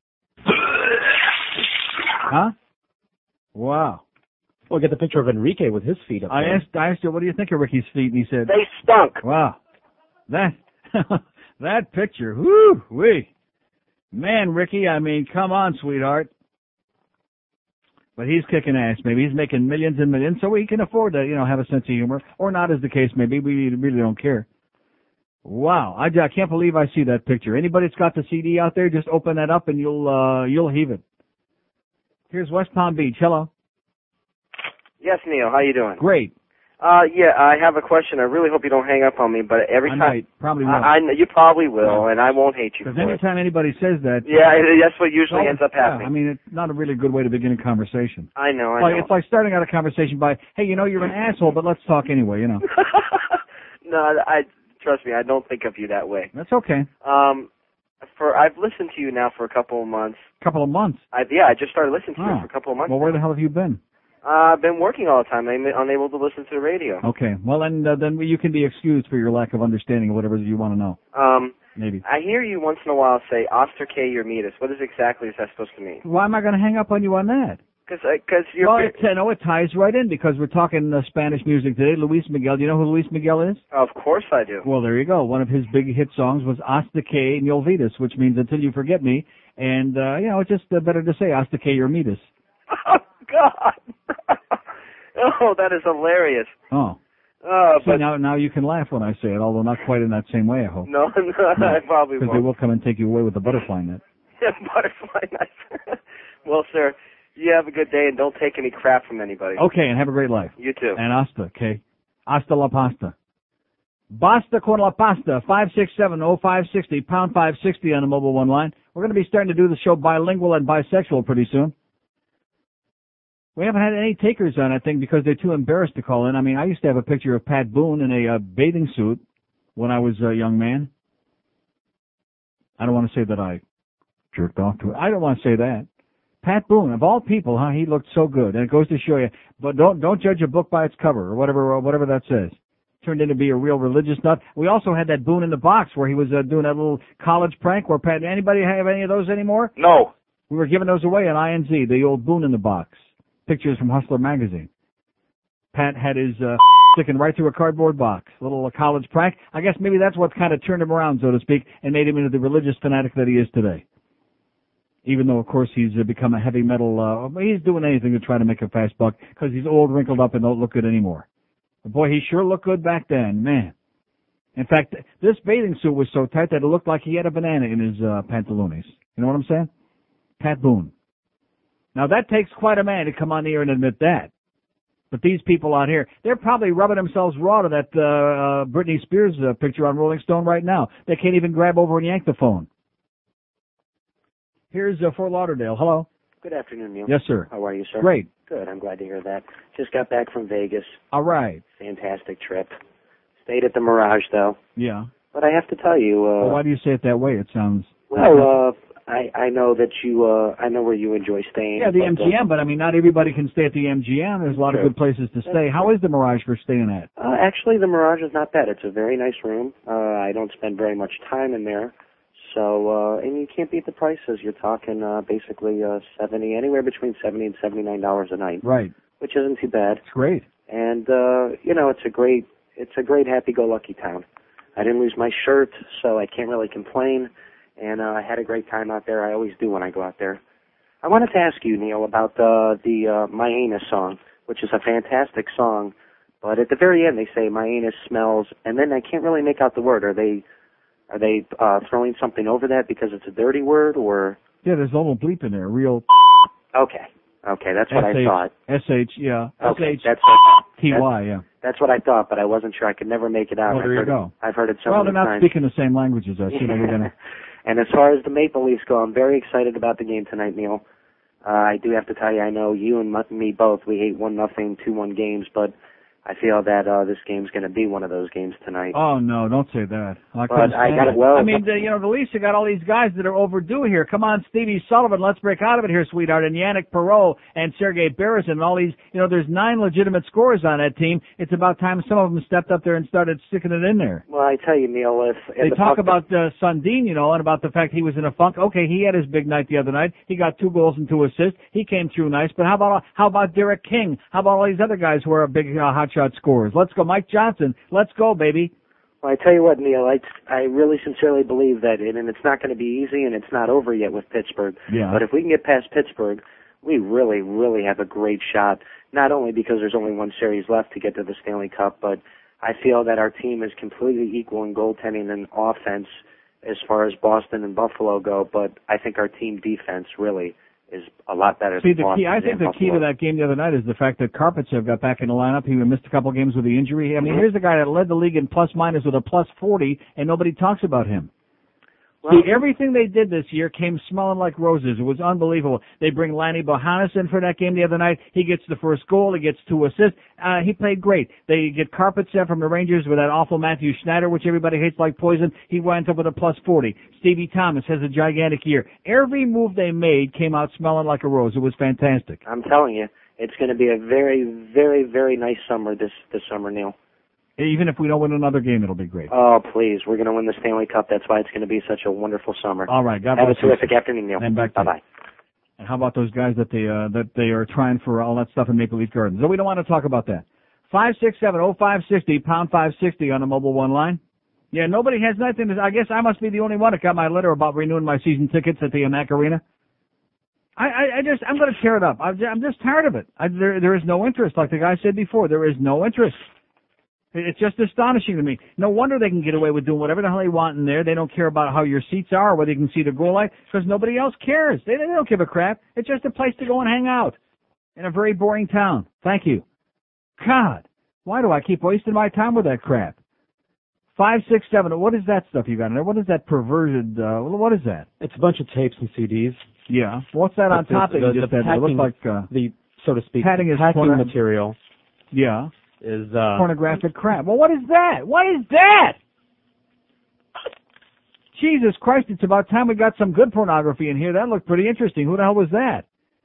Huh? Wow. Well, get the picture of Enrique with his feet up I there. asked, I asked him, what do you think of Ricky's feet? And he said, They stunk. wow. That, that picture, whoo, wee. Man, Ricky, I mean, come on, sweetheart. But he's kicking ass, maybe. He's making millions and millions, so he can afford to, you know, have a sense of humor. Or not, as the case may be. We really don't care. Wow. I, I can't believe I see that picture. Anybody that's got the C D out there, just open that up and you'll, uh, you'll heave it. Here's West Palm Beach. Hello. Yes, Neil. How you doing? Great. Uh, yeah, I have a question. I really hope you don't hang up on me, but every I time... might. Probably will. I, I, you probably will, Yeah. and I won't hate you Because for it. anytime anybody says that... Yeah, that's what usually well, ends up happening. Yeah, I mean, it's not a really good way to begin a conversation. I know, I like, know. It's like starting out a conversation by, hey, you know, you're an asshole, but let's talk anyway, you know. No, I trust me, I don't think of you that way. That's okay. Um, for I've listened to you now for a couple of months. Couple of months. I, yeah, I just started listening to Oh. you for a couple of months. Well, where the hell have you been? Uh, I've been working all the time. I'm unable to listen to the radio. Okay. Well, then, uh, then you can be excused for your lack of understanding of whatever you want to know. Um, Maybe. I hear you once in a while say, Oster K. Urmitas. What is exactly is that supposed to mean? Why am I going to hang up on you on that? Because because you're. Well, it, uh, no, it ties right in because we're talking uh, Spanish music today. Luis Miguel. Do you know who Luis Miguel is? Of course I do. Well, there you go. One of his big hit songs was Hasta que me olvides, which means until you forget me. And, uh, you know, it's just uh, better to say Hasta que you meet us. Oh, God. Oh, that is hilarious. Oh. Uh, See, but now, now you can laugh when I say it, although not quite in that same way, I hope. no, no, I probably Because won't. they will come and take you away with the butterfly net. Butterfly knife. Well, sir, you have a good day and don't take any crap from anybody. Okay, and have a great life. You too. And hasta, okay? Hasta la pasta. Basta con la pasta, five six seven oh five six oh, pound five sixty on the mobile one line. We're going to be starting to do the show bilingual and bisexual pretty soon. We haven't had any takers on that thing because they're too embarrassed to call in. I mean, I used to have a picture of Pat Boone in a uh, bathing suit when I was a young man. I don't want to say that I jerked off to it. I don't want to say that. Pat Boone, of all people, huh? He looked so good, and it goes to show you. But don't don't judge a book by its cover, or whatever or whatever that says. Turned into be a real religious nut. We also had that Boone in the box where he was uh, doing that little college prank. Where Pat, anybody have any of those anymore? No. We were giving those away on I N Z, the old Boone in the box. Pictures from Hustler magazine. Pat had his uh, sticking right through a cardboard box. A little uh, college prank. I guess maybe that's what kind of turned him around, so to speak, and made him into the religious fanatic that he is today. Even though, of course, he's uh, become a heavy metal, uh, he's doing anything to try to make a fast buck because he's old, wrinkled up, and don't look good anymore. But boy, he sure looked good back then, man. In fact, this bathing suit was so tight that it looked like he had a banana in his uh, pantalones. You know what I'm saying? Pat Boone. Now, that takes quite a man to come on the air and admit that. But these people out here, they're probably rubbing themselves raw to that uh, uh, Britney Spears uh, picture on Rolling Stone right now. They can't even grab over and yank the phone. Here's uh, Fort Lauderdale. Hello. Good afternoon, Neil. Yes, sir. How are you, sir? Great. Good. I'm glad to hear that. Just got back from Vegas. All right. Fantastic trip. Stayed at the Mirage, though. Yeah. But I have to tell you... Uh, well, why do you say it that way? It sounds... Well, uh, I, I know that you... Uh, I know where you enjoy staying. Yeah, the but, M G M, uh, but I mean, not everybody can stay at the M G M. There's a lot Sure. of good places to stay. How is the Mirage for staying at? Uh, actually, the Mirage is not bad. It's a very nice room. Uh, I don't spend very much time in there. So, uh, and you can't beat the prices. You're talking uh, basically uh, seventy, anywhere between seventy and seventy-nine dollars a night. Right. Which isn't too bad. It's great. And uh, you know, it's a great, it's a great happy-go-lucky town. I didn't lose my shirt, so I can't really complain. And uh, I had a great time out there. I always do when I go out there. I wanted to ask you, Neil, about uh, the uh, My Anus song, which is a fantastic song. But at the very end, they say my anus smells, and then I can't really make out the word. Are they? Are they uh, throwing something over that because it's a dirty word, or? Yeah, there's a little bleep in there. Real. Okay. Okay, that's what I thought. S H, yeah. Okay, S H that's what, T Y, that's, yeah. That's what I thought, but I wasn't sure. I could never make it out. Well, I've there you heard go. It, I've heard it so well, many they're not times. speaking the same languages. I see. They're gonna. And as far as the Maple Leafs go, I'm very excited about the game tonight, Neil. Uh, I do have to tell you, I know you and me both, we hate one nothing, two one games, but I feel that uh, this game's going to be one of those games tonight. Oh no, don't say that. I, But I got it well. I mean, the, you know, the Leafs have got all these guys that are overdue here. Come on, Stevie Sullivan, let's break out of it here, sweetheart. And Yannick Perreault and Sergei Berezin and all these. You know, there's nine legitimate scorers on that team. It's about time some of them stepped up there and started sticking it in there. Well, I tell you, Neil, if, if They the talk puck- about uh, Sundin, you know, and about the fact he was in a funk. Okay, he had his big night the other night. He got two goals and two assists. He came through nice. But how about how about Derek King? How about all these other guys who are big uh, hotshot scorers? Let's go, Mike Johnson. Let's go, baby. Well, I tell you what, Neil, I, I really sincerely believe that, and, and it's not going to be easy, and it's not over yet with Pittsburgh. Yeah. But if we can get past Pittsburgh, we really, really have a great shot, not only because there's only one series left to get to the Stanley Cup, but I feel that our team is completely equal in goaltending and offense as far as Boston and Buffalo go, but I think our team defense really is a lot better See, than the Boston key, I think and the key Buffalo. to that game the other night is the fact that Karpatsev got back in the lineup. He missed a couple games with the injury. I mean, here's a guy that led the league in plus minus with a plus forty, and nobody talks about him. Well, See, everything they did this year came smelling like roses. It was unbelievable. They bring Lanny Bohannes in for that game the other night. He gets the first goal. He gets two assists. Uh, he played great. They get Karpatsev from the Rangers with that awful Matthew Schneider, which everybody hates like poison. He went up with a plus forty. Stevie Thomas has a gigantic year. Every move they made came out smelling like a rose. It was fantastic. I'm telling you, it's going to be a very, very, very nice summer this this summer, Neil. Even if we don't win another game, it'll be great. Oh, please. We're going to win the Stanley Cup. That's why it's going to be such a wonderful summer. All right. God Have a bless you. terrific afternoon, Neil. And back to you. Bye-bye. And how about those guys that they uh, that they are trying for all that stuff in Maple Leaf Gardens? So we don't want to talk about that. Five six seven oh five sixty pound five sixty on the mobile one line. Yeah, nobody has nothing to. I guess I must be the only one that got my letter about renewing my season tickets at the Mac Arena. I, I, I just I'm going to tear it up. I'm, I'm just tired of it. I, there there is no interest, like the guy said before. There is no interest. It's just astonishing to me. No wonder they can get away with doing whatever the hell they want in there. They don't care about how your seats are or whether you can see the goal light because nobody else cares. They, they don't give a crap. It's just a place to go and hang out in a very boring town. Thank you. God, why do I keep wasting my time with that crap? Five, six, seven. What is that stuff you got in there? What is that perverted? Uh, what is that? It's a bunch of tapes and C Ds. Yeah. What's that on the, top the, that you the, just the said? packing, It looks like uh, the so to speak. Padding is packing porno- material. Yeah. Is uh, pornographic crap. Well, what is that? What is that? Jesus Christ, it's about time we got some good pornography in here. That looked pretty interesting. Who the hell was that?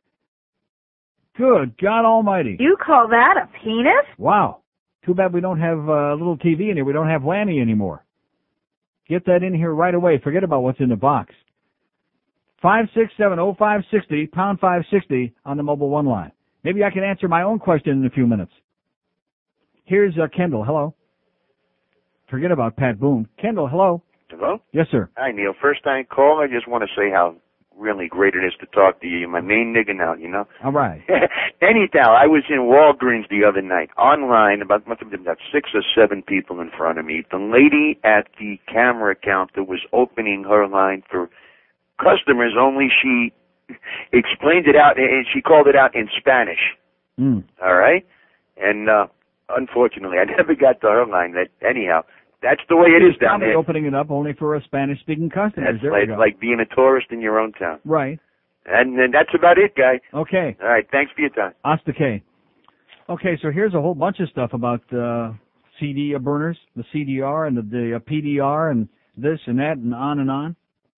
Good God Almighty. You call that a penis? Wow. Too bad we don't have a uh, little T V in here. We don't have Lanny anymore. Get that in here right away. Forget about what's in the box. Five six seven oh five sixty pound five sixty on the mobile one line. Maybe I can answer my own question in a few minutes. Here's uh, Kendall. Hello. Forget about Pat Boone. Kendall, hello. Hello? Yes, sir. Hi, Neil. First time call. I just want to say how really great it is to talk to you. You're my main nigga now, you know? All right. Anyhow, I was in Walgreens the other night, online, about, must have been about six or seven people in front of me. The lady at the camera counter was opening her line for customers, only she explained it out, and she called it out in Spanish. Mm. All right? And, uh, unfortunately, I never got to her line. That anyhow, that's the way it is down there. Opening it up only for a Spanish-speaking customer. That's there like, like being a tourist in your own town. Right. And, and that's about it, guy. Okay. All right. Thanks for your time. Hasta K. Okay, so here's a whole bunch of stuff about uh, C D burners, the C D R and the, the uh, P D R and this and that and on and on.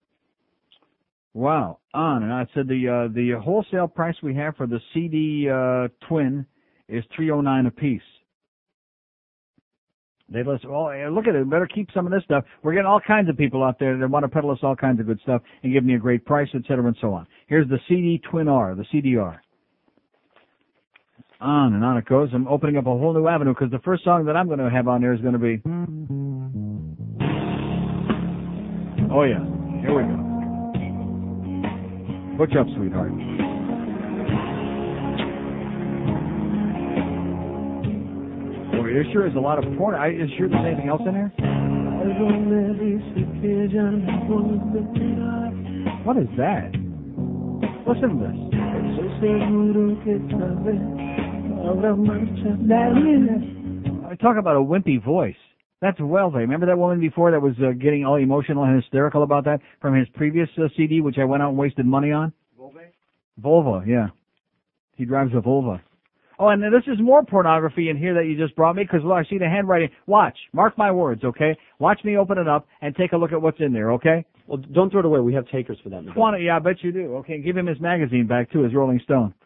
Wow, on and on. It said the uh, the wholesale price we have for the C D uh, Twin is three oh nine a piece. They listen. Oh, look at it. Better keep some of this stuff. We're getting all kinds of people out there that want to peddle us all kinds of good stuff and give me a great price, et cetera, and so on. Here's the C D Twin R, the C D R. On and on it goes. I'm opening up a whole new avenue because the first song that I'm going to have on there is going to be. Oh yeah, here we go. Butch up, sweetheart. Oh, there sure is a lot of porn. I, is sure there's anything else in there? What is that? Listen to this. I talk about a wimpy voice. That's Welve. Remember that woman before that was uh, getting all emotional and hysterical about that from his previous uh, C D, which I went out and wasted money on? Volva? Volva, yeah. He drives a Volva. Oh, and this is more pornography in here that you just brought me, because, look, I see the handwriting. Watch. Mark my words, okay? Watch me open it up and take a look at what's in there, okay? Well, don't throw it away. We have takers for that. twenty, yeah, I bet you do. Okay, give him his magazine back, too, his Rolling Stone.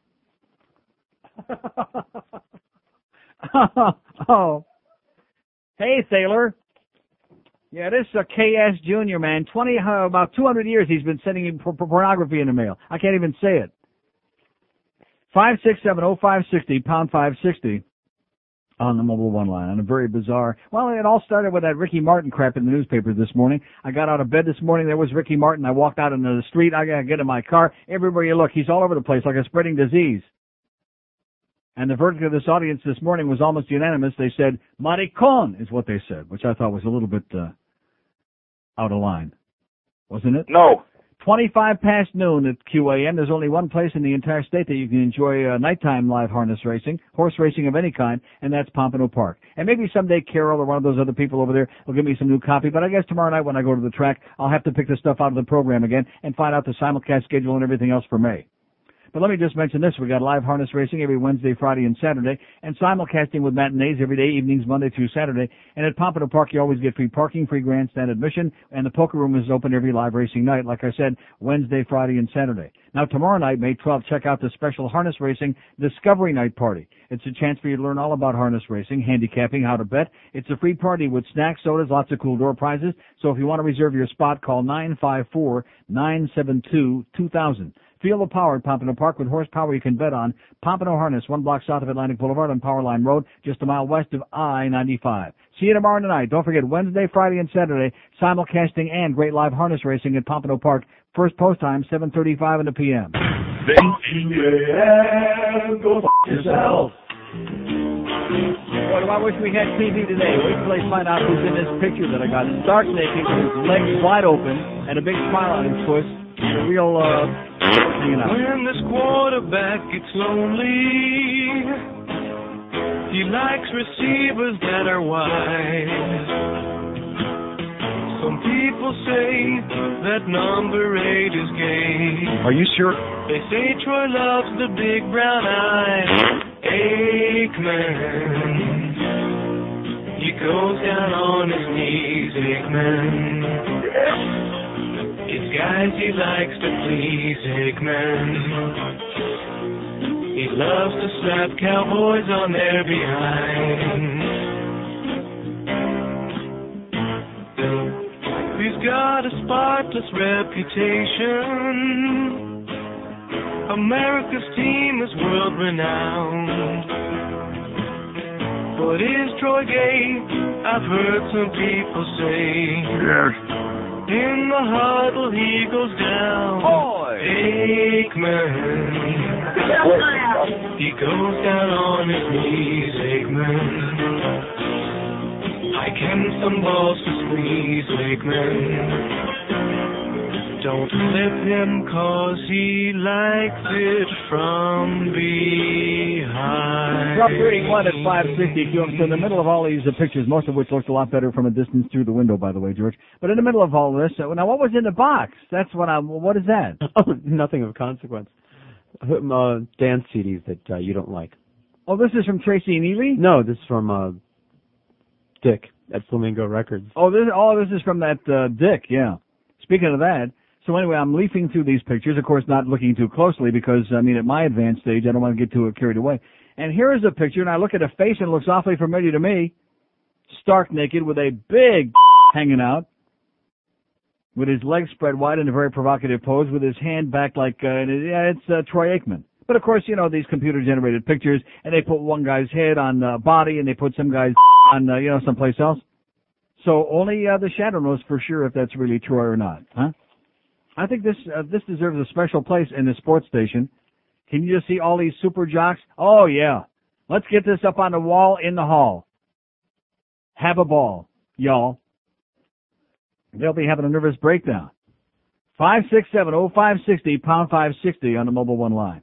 Oh. Hey, Sailor. Yeah, this is a K S Junior, man. Twenty, uh, about two hundred years he's been sending him por- pornography in the mail. I can't even say it. Five six seven oh five sixty pound five sixty on the mobile one line. On a very bizarre. Well, it all started with that Ricky Martin crap in the newspaper this morning. I got out of bed this morning. There was Ricky Martin. I walked out into the street. I gotta get in my car. Everywhere you look, he's all over the place like a spreading disease. And the verdict of this audience this morning was almost unanimous. They said, maricon is what they said, which I thought was a little bit uh, out of line. Wasn't it? No. twenty-five past noon at Q A M. There's only one place in the entire state that you can enjoy uh, nighttime live harness racing, horse racing of any kind, and that's Pompano Park. And maybe someday Carol or one of those other people over there will give me some new copy, but I guess tomorrow night when I go to the track, I'll have to pick the stuff out of the program again and find out the simulcast schedule and everything else for May. But let me just mention this. We got live harness racing every Wednesday, Friday, and Saturday, and simulcasting with matinees every day, evenings, Monday through Saturday. And at Pompano Park, you always get free parking, free grandstand admission, and the poker room is open every live racing night, like I said, Wednesday, Friday, and Saturday. Now, tomorrow night, May twelfth, check out the special Harness Racing Discovery Night Party. It's a chance for you to learn all about harness racing, handicapping, how to bet. It's a free party with snacks, sodas, lots of cool door prizes. So if you want to reserve your spot, call nine five four, nine seven two, two thousand. Feel the power at Pompano Park with horsepower you can bet on. Pompano Harness, one block south of Atlantic Boulevard on Powerline Road, just a mile west of I ninety-five. See you tomorrow night. Don't forget, Wednesday, Friday, and Saturday, simulcasting and great live harness racing at Pompano Park. First post time, seven thirty-five in the p m. Go f*** yourself. Boy, do I wish we had T V today. Wait till they find out who's in this picture that I got. Stark naked with his legs wide open and a big smile on his face. A real, uh, you know. When this quarterback gets lonely, he likes receivers that are wide. Some people say that number eight is gay. Are you sure? They say Troy loves the big brown eyes. Aikman. He goes down on his knees, Aikman. It's guys he likes to please, Aikman. He loves to slap cowboys on their behind. He's got a spotless reputation. America's team is world-renowned. But is Troy gay? I've heard some people say. Yes. In the huddle he goes down. Boy. Aikman. He goes down on his knees, Aikman. I can some balls to squeeze, Aikman. Don't flip him cause he likes it from behind. Drop thirty-one at five sixty. So in the middle of all these uh, pictures, most of which looked a lot better from a distance through the window, by the way, George. But in the middle of all this, uh, now what was in the box? That's what I'm, what is that? Oh, nothing of consequence. Uh, dance C Ds that uh, you don't like. Oh, this is from Tracy and Ely? No, this is from uh, Dick at Flamingo Records. Oh, this, oh, this is from that uh, Dick, yeah. Speaking of that, so anyway, I'm leafing through these pictures, of course not looking too closely because, I mean, at my advanced stage, I don't want to get too carried away. And here is a picture, and I look at a face and it looks awfully familiar to me. Stark naked with a big hanging out, with his legs spread wide in a very provocative pose, with his hand back like, uh, yeah, it's uh, Troy Aikman. But of course, you know, these computer-generated pictures, and they put one guy's head on uh, body, and they put some guy's on, uh, you know, someplace else. So only uh, the shadow knows for sure if that's really Troy or not, huh? I think this uh, this deserves a special place in the sports station. Can you just see all these super jocks? Oh, yeah. Let's get this up on the wall in the hall. Have a ball, y'all. They'll be having a nervous breakdown. five six seven, oh five six oh, pound five sixty on the Mobile One line.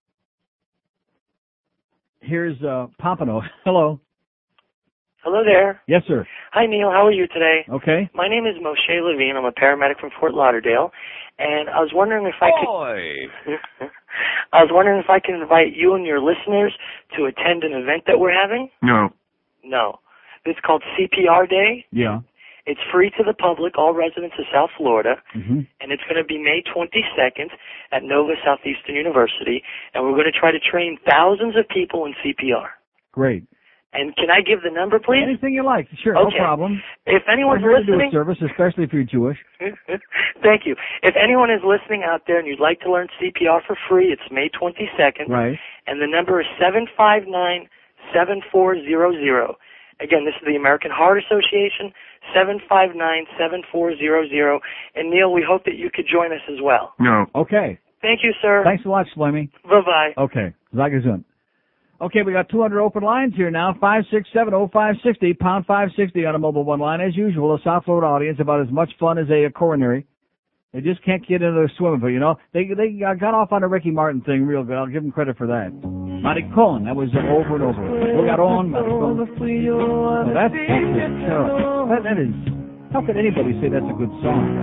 Here's uh, Pompano. Hello. Hello there. Yes, sir. Hi, Neil. How are you today? Okay. My name is Moshe Levine. I'm a paramedic from Fort Lauderdale, and I was wondering if I Boy. could. I was wondering if I can invite you and your listeners to attend an event that we're having. No. No. It's called C P R Day. Yeah. It's free to the public, all residents of South Florida, mm-hmm. and it's going to be May twenty-second at Nova Southeastern University, and we're going to try to train thousands of people in C P R. Great. And can I give the number, please? Anything you like. Sure, okay. No problem. If anyone's We're here listening, to do a service, especially if you're Jewish. Thank you. If anyone is listening out there and you'd like to learn C P R for free, it's May twenty-second. Right. And the number is seven five nine, seven four zero zero. Again, this is the American Heart Association, seven five nine, seven four zero zero. And Neil, we hope that you could join us as well. No. Okay. Thank you, sir. Thanks a lot, Slimmy. Bye-bye. Okay. Zagazun. Okay, we got two hundred open lines here now. five six seven, oh five six oh, pound five sixty on a Mobile One line. As usual, a South Florida audience, about as much fun as a, a coronary. They just can't get into the swimming pool, you know. They they got off on the Ricky Martin thing real good. I'll give them credit for that. Maricon, that was over and over. Jugaron, Maricon. Well, that's, that's terrible. That, that is, how could anybody say that's a good song?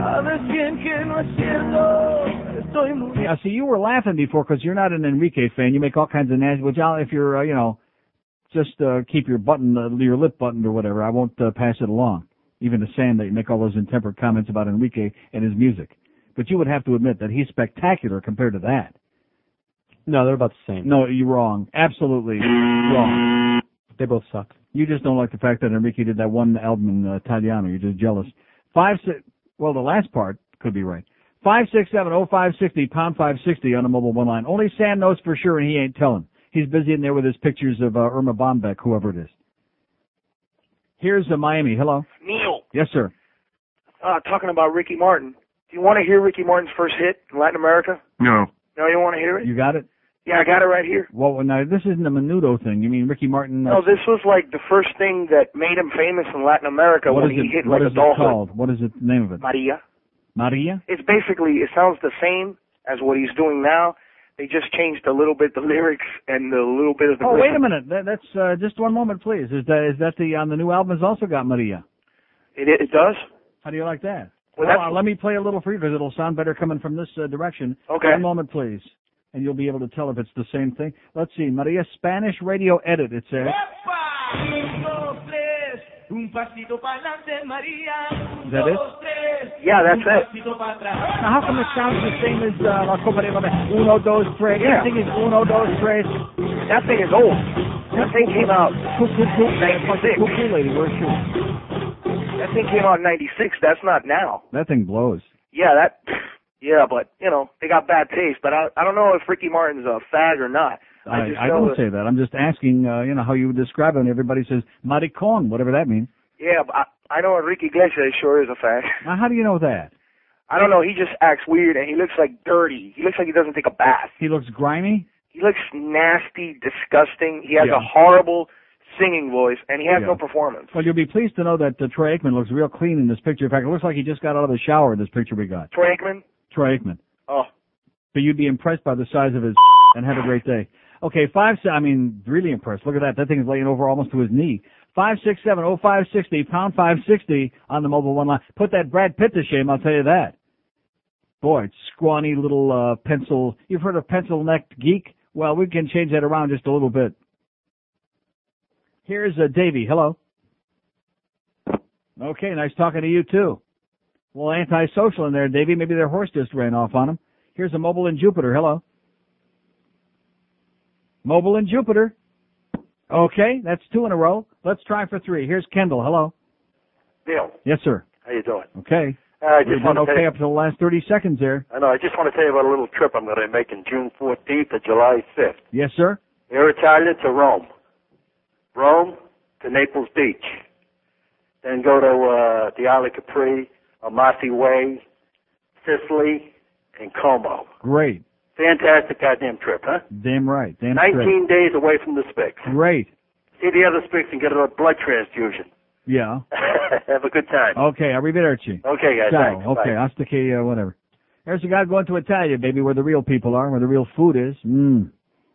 Yeah, see, you were laughing before because you're not an Enrique fan. You make all kinds of nasty, which I'll, if you're, uh, you know, just uh, keep your button, uh, your lip buttoned or whatever. I won't uh, pass it along. Even to Sam that you make all those intemperate comments about Enrique and his music. But you would have to admit that he's spectacular compared to that. No, they're about the same. No, you're wrong. Absolutely wrong. They both suck. You just don't like the fact that Enrique did that one album in uh, Italiano. You're just jealous. Five six. Well, the last part could be right. Five six seven oh five sixty pound five sixty on the mobile one line. Only Sam knows for sure, and he ain't telling. He's busy in there with his pictures of uh, Irma Bombeck, whoever it is. Here's uh, Miami. Hello. Neil, Yes, sir. uh, talking about Ricky Martin. Do you want to hear Ricky Martin's first hit in Latin America? No. No, you want to hear it? You got it? Yeah, I got it right here. Well, now this isn't a Menudo thing. You mean Ricky Martin? Uh, No, this was like the first thing that made him famous in Latin America what when is he it, hit what like is a doll it called? What is it, the name of it? Maria. Maria? It's basically, it sounds the same as what he's doing now. They just changed a little bit the lyrics and a little bit of the Oh, wait a rhythm. minute. That, that's uh, just one moment, please. Is that is that the on the new album has also got Maria? It, it does? How do you like that? Well, Well, that's- uh, let me play a little for you because it'll sound better coming from this uh, direction. Okay. One moment, please. And you'll be able to tell if it's the same thing. Let's see. Maria Spanish radio edit, it says. Un pasito para adelante, María. Is that it? Yeah, that's it. Now, how come it sounds the same as uh, La Copa de la Uno, dos, tres? Yeah. Everything is uno, dos, tres. That thing is old. That thing came out ninety-six. Cool lady, where's she? That thing came out in ninety-six. That's not now. That thing blows. Yeah, that. Yeah, but you know they got bad taste. But I I don't know if Ricky Martin's a fag or not. I, just I know don't that- say that. I'm just asking, uh, you know, how you would describe it. And everybody says maricon, whatever that means. Yeah, but I, I know Enrique Iglesias sure is a fag. Now, how do you know that? I don't know. He just acts weird and he looks like dirty. He looks like he doesn't take a bath. He looks grimy? He looks nasty, disgusting. He has Yeah. a horrible singing voice and he has Yeah. no performance. Well, you'll be pleased to know that uh, Troy Aikman looks real clean in this picture. In fact, it looks like he just got out of the shower in this picture we got. Troy Aikman? Troy Aikman. Oh. But you'd be impressed by the size of his and have a great day. Okay, five, I mean, really impressed. Look at that. That thing is laying over almost to his knee. Five six seven oh five sixty, pound five sixty on the mobile one line. Put that Brad Pitt to shame, I'll tell you that. Boy, scrawny little uh, pencil. You've heard of pencil-necked geek? Well, we can change that around just a little bit. Here's uh, Davey. Hello. Okay, nice talking to you, too. Well, antisocial in there, Davey. Maybe their horse just ran off on him. Here's a mobile in Jupiter. Hello. Mobile in Jupiter. Okay, that's two in a row. Let's try for three. Here's Kendall. Hello. Neil, Yes, sir. how you doing? Okay. Uh, I We've just done want to okay tell you, up to the last thirty seconds there. I know. I just want to tell you about a little trip I'm going to be making June fourteenth to July fifth. Yes, sir. Air Italia to Rome, Rome to Naples Beach, then go to uh, the Isle of Capri, Amalfi Way, Sicily, and Como. Great. Fantastic goddamn trip, huh? Damn right. Damn Nineteen days away from the Spicks. straight. Great. See the other Spicks and get a blood transfusion. Yeah. Have a good time. Okay, arrivederci. Okay, guys. Ciao. Thanks. Okay, Bye. hasta que, uh, whatever. There's a guy going to Italia, baby, where the real people are, where the real food is. Mmm.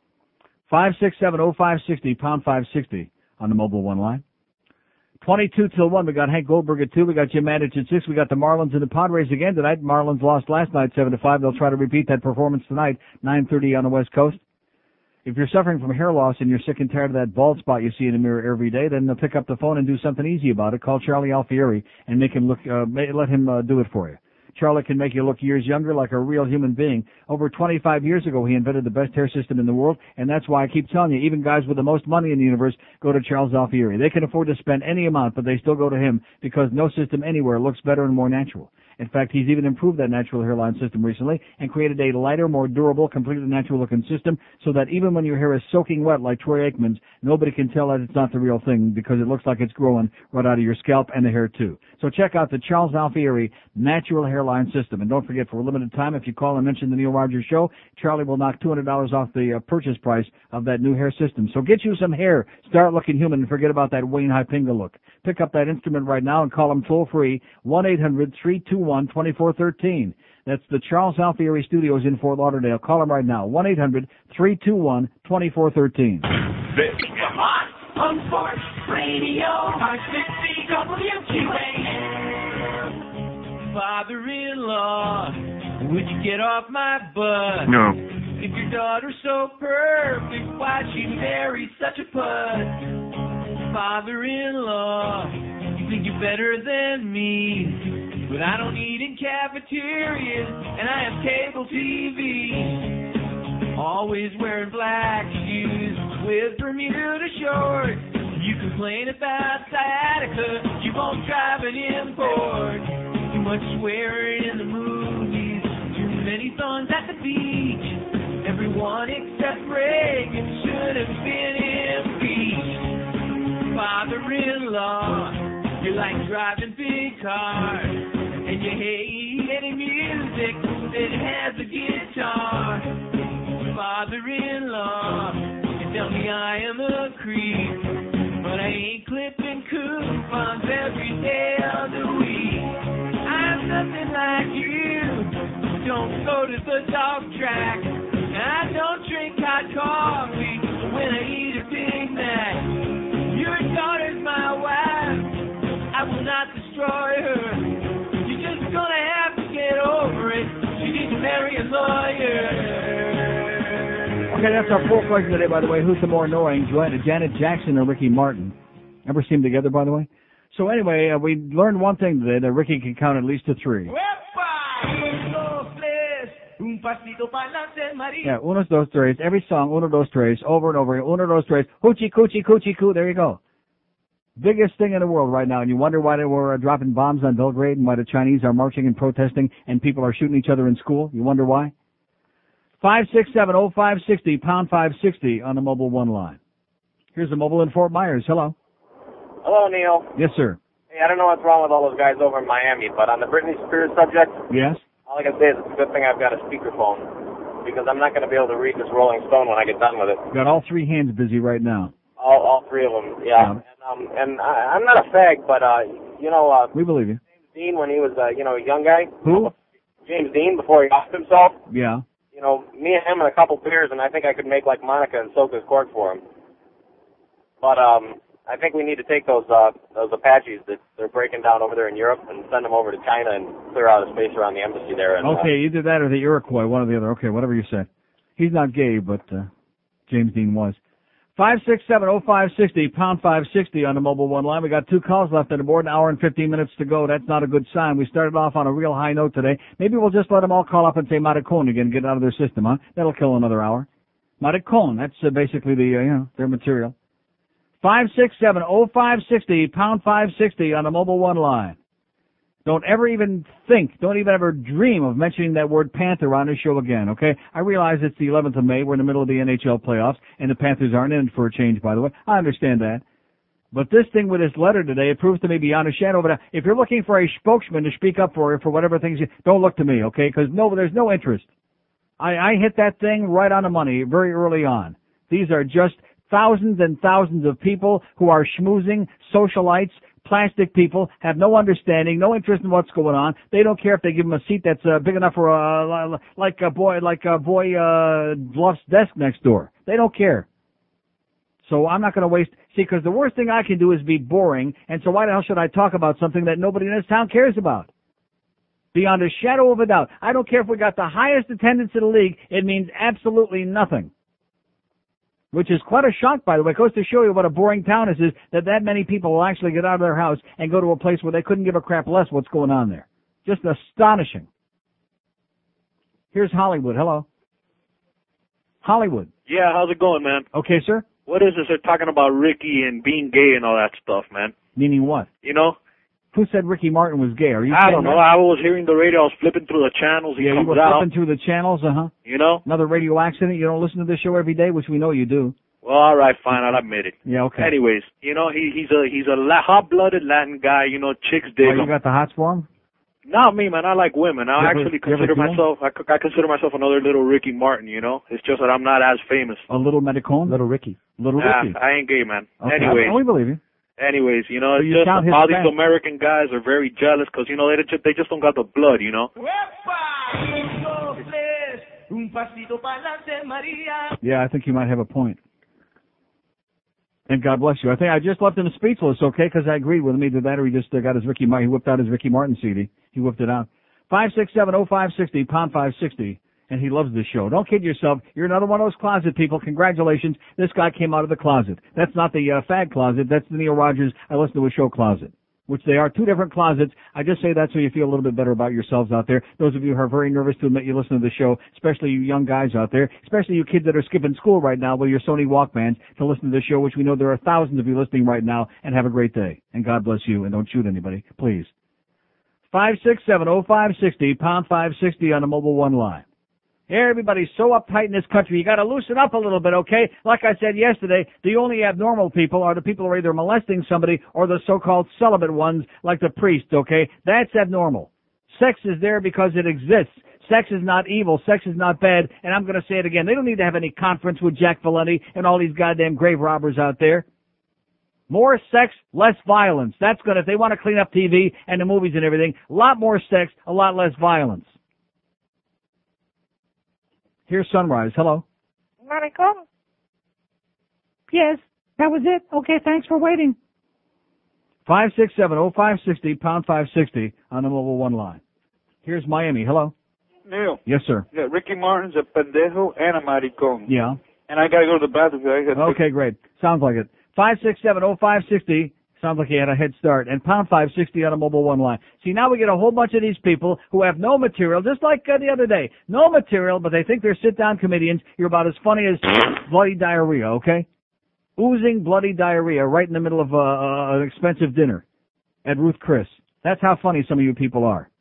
Five six seven oh five sixty, pound five sixty on the mobile one line. Twenty-two till one. We got Hank Goldberg at two. We got Jim Mandich at six. We got the Marlins and the Padres again tonight. Marlins lost last night seven to five. They'll try to repeat that performance tonight, nine thirty on the West Coast. If you're suffering from hair loss and you're sick and tired of that bald spot you see in the mirror every day, then pick up the phone and do something easy about it. Call Charlie Alfieri and make him look, uh, let him uh, do it for you. Charlie can make you look years younger like a real human being. Over twenty-five years ago, he invented the best hair system in the world, and that's why I keep telling you, even guys with the most money in the universe go to Charles Alfieri. They can afford to spend any amount, but they still go to him because no system anywhere looks better and more natural. In fact, he's even improved that natural hairline system recently and created a lighter, more durable, completely natural-looking system so that even when your hair is soaking wet like Troy Aikman's, nobody can tell that it's not the real thing because it looks like it's growing right out of your scalp and the hair, too. So check out the Charles Alfieri Natural Hairline System. And don't forget, for a limited time, if you call and mention the Neil Rogers Show, Charlie will knock two hundred dollars off the uh, purchase price of that new hair system. So get you some hair. Start looking human and forget about that Wayne Hypinga look. Pick up that instrument right now and call him toll-free, one eight hundred three two one two four one three. That's the Charles Alfieri Studios in Fort Lauderdale. Call him right now, one eight hundred three two one two four one three. Come on, on Sports Radio, five sixty W Q A. Father-in-law, would you get off my butt? No. If your daughter's so perfect, why'd she marry such a put? Father-in-law, you think you're better than me? but I don't eat in cafeterias, and I have cable T V. Always wearing black shoes with Bermuda shorts. You complain about sciatica, you won't drive an import. Too much swearing in the movies, too many songs at the beach. Everyone except Reagan should have been impeached. Father-in-law, you like driving big cars, and you hate any music that has a guitar. Father-in-law, you tell me I am a creep, but I ain't clipping coupons every day of the week. I'm nothing like you. Don't go to the dog track. I don't drink hot coffee when I eat a Big Mac. Your daughter's my wife. I will not destroy her. You're just gonna have to get over it. You need to marry a lawyer. Okay, that's our poll question today, by the way. Who's the more annoying, Janet Jackson or Ricky Martin? Ever seen them together, by the way? So anyway, uh, we learned one thing today, that Ricky can count at least to three. Yeah, uno, dos, tres. Every song, uno, dos, tres, over and over. Uno, dos, tres. Hoochie, coochie, coochie, coo. There you go. Biggest thing in the world right now, and you wonder why they were uh, dropping bombs on Belgrade and why the Chinese are marching and protesting and people are shooting each other in school. You wonder why? five six seven oh five six oh, pound five sixty on the Mobile One line. Here's the mobile in Fort Myers. Hello. Hello, Neil. Yes, sir. Hey, I don't know what's wrong with all those guys over in Miami, but on the Britney Spears subject, Yes? all I can say is it's a good thing I've got a speakerphone, because I'm not going to be able to read this Rolling Stone when I get done with it. Got all three hands busy right now. All, all three of them, yeah. Yeah. And, um, and I, I'm not a fag, but, uh, you know, uh, We believe you. James Dean, when he was, uh, you know, a young guy. Who? James Dean, before he offed himself. Yeah. You know, me and him and a couple beers, and I think I could make like Monica and soak his cork for him. But, um... I think we need to take those uh, those Apaches that they're breaking down over there in Europe and send them over to China and clear out a space around the embassy there. And, Okay, uh, either that or the Iroquois, one or the other. Okay, whatever you said. He's not gay, but uh, James Dean was. five six seven oh five six oh, pound five sixty on the Mobile One line. We got two calls left on the board, an hour and fifteen minutes to go. That's not a good sign. We started off on a real high note today. Maybe we'll just let them all call up and say Maricon again, get it out of their system, huh? That'll kill another hour. Maricon, that's uh, basically the, uh, you know, their material. five six seven oh five six oh, pound five sixty on the Mobile One line. Don't ever even think, don't even ever dream of mentioning that word Panther on this show again, okay? I realize it's the eleventh of May, we're in the middle of the N H L playoffs, and the Panthers aren't in it for a change, by the way. I understand that. But this thing with this letter today, it proves to me beyond a shadow of a doubt. If you're looking for a spokesman to speak up for you for whatever things you, don't look to me, okay? Because no, there's no interest. I, I hit that thing right on the money very early on. These are just thousands and thousands of people who are schmoozing, socialites, plastic people, have no understanding, no interest in what's going on. They don't care if they give them a seat that's uh, big enough for uh, like a boy, like a boy uh, Bluff's desk next door. They don't care. So I'm not going to waste. See, because the worst thing I can do is be boring, and so why the hell should I talk about something that nobody in this town cares about? Beyond a shadow of a doubt. I don't care if we got the highest attendance in the league. It means absolutely nothing. Which is quite a shock, by the way. It goes to show you what a boring town is, is that that many people will actually get out of their house and go to a place where they couldn't give a crap less what's going on there. Just astonishing. Here's Hollywood. Hello. Hollywood. Yeah, how's it going, man? Okay, sir. What is this? They're talking about Ricky and being gay and all that stuff, man. Meaning what? You know? Who said Ricky Martin was gay? Are you I saying don't know. that? I was hearing the radio. I was flipping through the channels. He Yeah, you comes were out. flipping through the channels, uh-huh. You know? Another radio accident. You don't listen to this show every day, which we know you do. Well, all right, fine. I'll admit it. Yeah, okay. Anyways, you know, he he's a he's a la- hot-blooded Latin guy. You know, chicks dig Oh, you him. got the hots for him? Not me, man. I like women. I You ever- actually you ever consider do 'em? myself. I, c- I consider myself another little Ricky Martin. You know, it's just that I'm not as famous. A little Medicone? Little Ricky. Little Nah, Ricky. I ain't gay, man. Okay. Anyways, We believe you. anyways, you know, So it's you just count all Hispanic. these American guys are very jealous because you know they just they just don't got the blood. You know. Yeah, I think you might have a point. And God bless you. I think I just left him speechless, okay, because I agreed with him. Either that or he just uh, got his Ricky Martin. He whipped out his Ricky Martin C D. He whipped it out. five six seven oh five six oh, pound five sixty. And he loves this show. Don't kid yourself. You're another one of those closet people. Congratulations. This guy came out of the closet. That's not the uh, fag closet. That's the Neil Rogers, I listen to a show closet. which they are, two different closets. I just say that so you feel a little bit better about yourselves out there. Those of you who are very nervous to admit you listen to the show, especially you young guys out there, especially you kids that are skipping school right now with your Sony Walkmans to listen to the show, which we know there are thousands of you listening right now, and have a great day. And God bless you, and don't shoot anybody, please. five six seven oh five six oh, pound five sixty on the Mobile One line. Everybody's so uptight in this country. You got to loosen up a little bit, okay? Like I said yesterday, the only abnormal people are the people who are either molesting somebody or the so-called celibate ones, like the priest, okay? That's abnormal. Sex is there because it exists. Sex is not evil. Sex is not bad. And I'm going to say it again. They don't need to have any conference with Jack Valenti and all these goddamn grave robbers out there. More sex, less violence. That's good. If they want to clean up T V and the movies and everything, a lot more sex, a lot less violence. Here's Sunrise. Hello. Maricón. Yes, that was it. Okay, thanks for waiting. five six seven oh five six oh, pound five sixty on the Mobile One line. Here's Miami. Hello. Neil. Yes, sir. Yeah, Ricky Martin's a pendejo and a maricón. Yeah. And I got to go to the bathroom. I gotta okay, great. Sounds like it. five six seven oh five six oh. Sounds like he had a head start. And pound five sixty on a Mobile One line. See, now we get a whole bunch of these people who have no material, just like uh, the other day. No material, but they think they're sit-down comedians. You're about as funny as bloody diarrhea, okay? Oozing bloody diarrhea right in the middle of uh, uh, an expensive dinner at Ruth Chris. That's how funny some of you people are.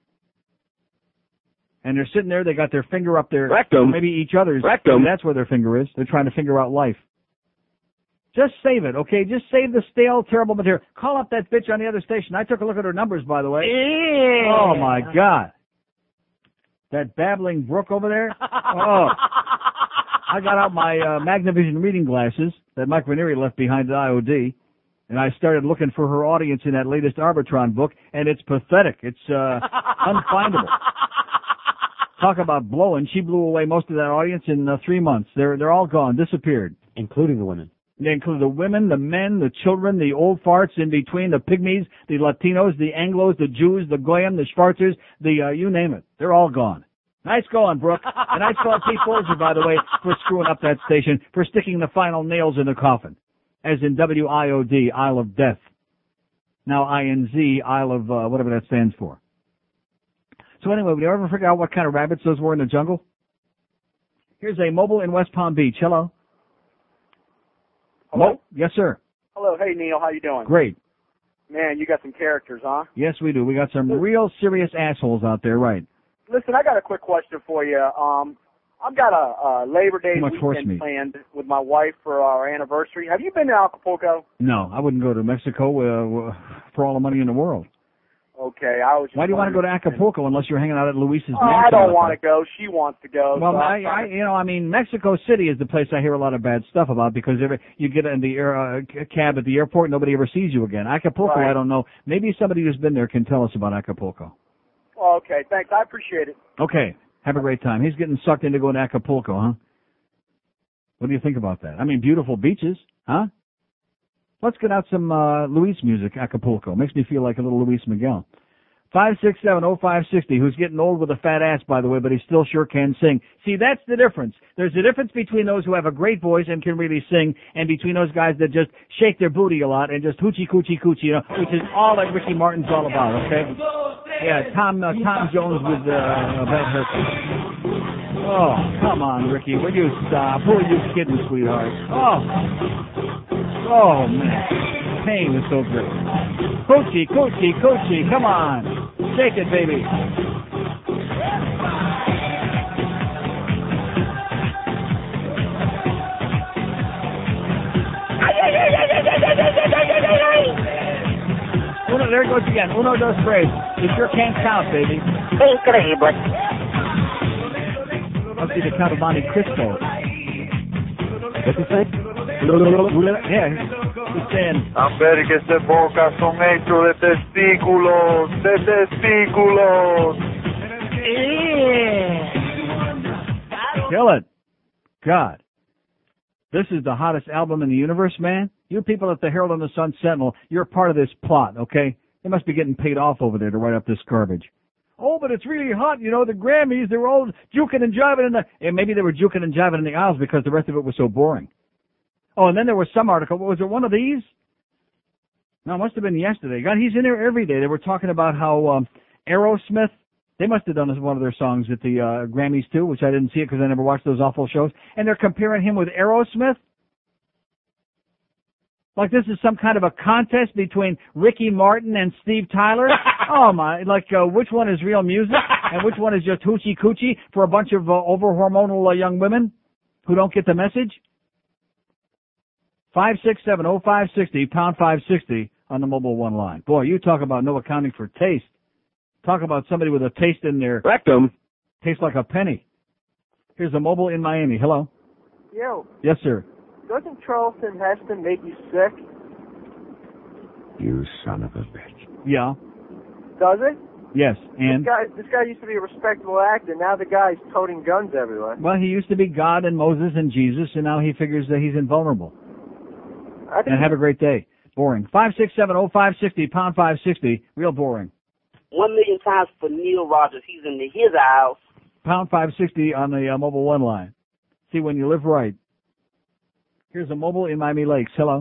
And they're sitting there, they got their finger up their rectum. Maybe each other's Rectum. That's where their finger is. They're trying to figure out life. Just save it, okay? Just save the stale, terrible material. Call up that bitch on the other station. I took a look at her numbers, by the way. Yeah. Oh, my God. That babbling brook over there. Oh. I got out my uh, Magnavision reading glasses that Mike Ranieri left behind at I O D, and I started looking for her audience in that latest Arbitron book, and it's pathetic. It's uh, unfindable. Talk about blowing. She blew away most of that audience in uh, three months. They're they're all gone, disappeared. Including the women. They include the women, the men, the children, the old farts in between, the pygmies, the Latinos, the Anglos, the Jews, the Goyim, the Schwarzers, the, uh, you name it. They're all gone. Nice going, Brooke. And I saw Pete Folger, by the way, for screwing up that station, for sticking the final nails in the coffin. As in W I O D, Isle of Death. Now I N Z, Isle of, uh, whatever that stands for. So anyway, did you ever figure out what kind of rabbits those were in the jungle? Here's a mobile in West Palm Beach. Hello. Hello? Mo- yes, sir. Hello. Hey, Neil. How you doing? Great. Man, you got some characters, huh? Yes, we do. We got some real serious assholes out there, right? Listen, I got a quick question for you. Um, I've got a, a Labor Day Too much horse weekend meat. planned with my wife for our anniversary. Have you been to Acapulco? No, I wouldn't go to Mexico uh, for all the money in the world. Okay, I was. Just Why do you want to go to wondering- Acapulco unless you're hanging out at Luis's Oh, I mansion don't out want to there? go. She wants to go. Well, so I, I'm I, trying to- you know, I mean, Mexico City is the place I hear a lot of bad stuff about because every, you get in the air, uh, c- cab at the airport, nobody ever sees you again. Acapulco, Right. I don't know. Maybe somebody who's been there can tell us about Acapulco. Oh, okay, thanks. I appreciate it. Okay, have a great time. He's getting sucked into going to Acapulco, huh? What do you think about that? I mean, beautiful beaches, huh? Let's get out some uh, Luis music, Acapulco. Makes me feel like a little Luis Miguel. five six seven oh five six oh, who's getting old with a fat ass, by the way, but he still sure can sing. See, that's the difference. There's a difference between those who have a great voice and can really sing and between those guys that just shake their booty a lot and just hoochie coochie coochie, you know, which is all that Ricky Martin's all about, okay? Yeah, Tom uh, Tom Jones with uh, a bad haircut. Oh, come on, Ricky. Will you stop? Who are you kidding, sweetheart? Oh. Oh, man. Pain is so great. Coochie, coochie, coochie. Come on. Shake it, baby. Uno, there it goes again. Uno, dos, tres. You sure can't count, baby. Increíble. Must be the Count of Monte Cristo. What's he say? Yeah, he's saying. I'm betting que este boca son hechos de testículos, de testículos. Kill it. God. This is the hottest album in the universe, man. You people at the Herald and the Sun Sentinel, you're part of this plot, okay? They must be getting paid off over there to write up this garbage. Oh, but it's really hot, you know, the Grammys, they were all juking and jiving in the... And maybe they were juking and jiving in the aisles because the rest of it was so boring. Oh, and then there was some article, what was it, one of these? No, it must have been yesterday. God, he's in there every day. They were talking about how um, Aerosmith, they must have done one of their songs at the uh, Grammys too, which I didn't see it because I never watched those awful shows. And they're comparing him with Aerosmith. Like this is some kind of a contest between Ricky Martin and Steve Tyler. Oh my, like uh, which one is real music and which one is just hoochie coochie for a bunch of uh, over hormonal uh, young women who don't get the message? five six seven oh five six oh, pound five sixty on the Mobile One line. Boy, you talk about no accounting for taste. Talk about somebody with a taste in their rectum. Tastes like a penny. Here's a Mobile in Miami. Hello. Yo. Yes, sir. Doesn't Charleston Heston make you sick? You son of a bitch. Yeah. Does it? Yes, and? This guy, this guy used to be a respectable actor. Now the guy's toting guns everywhere. Well, he used to be God and Moses and Jesus, and now he figures that he's invulnerable. I think and have a great day. Boring. five six seven oh five six oh, pound five sixty. Real boring. One million times for Neil Rogers. He's in the, his house. Pound five sixty on the uh, Mobile One line. See, when you live right. Here's a Mobile in Miami Lakes. Hello.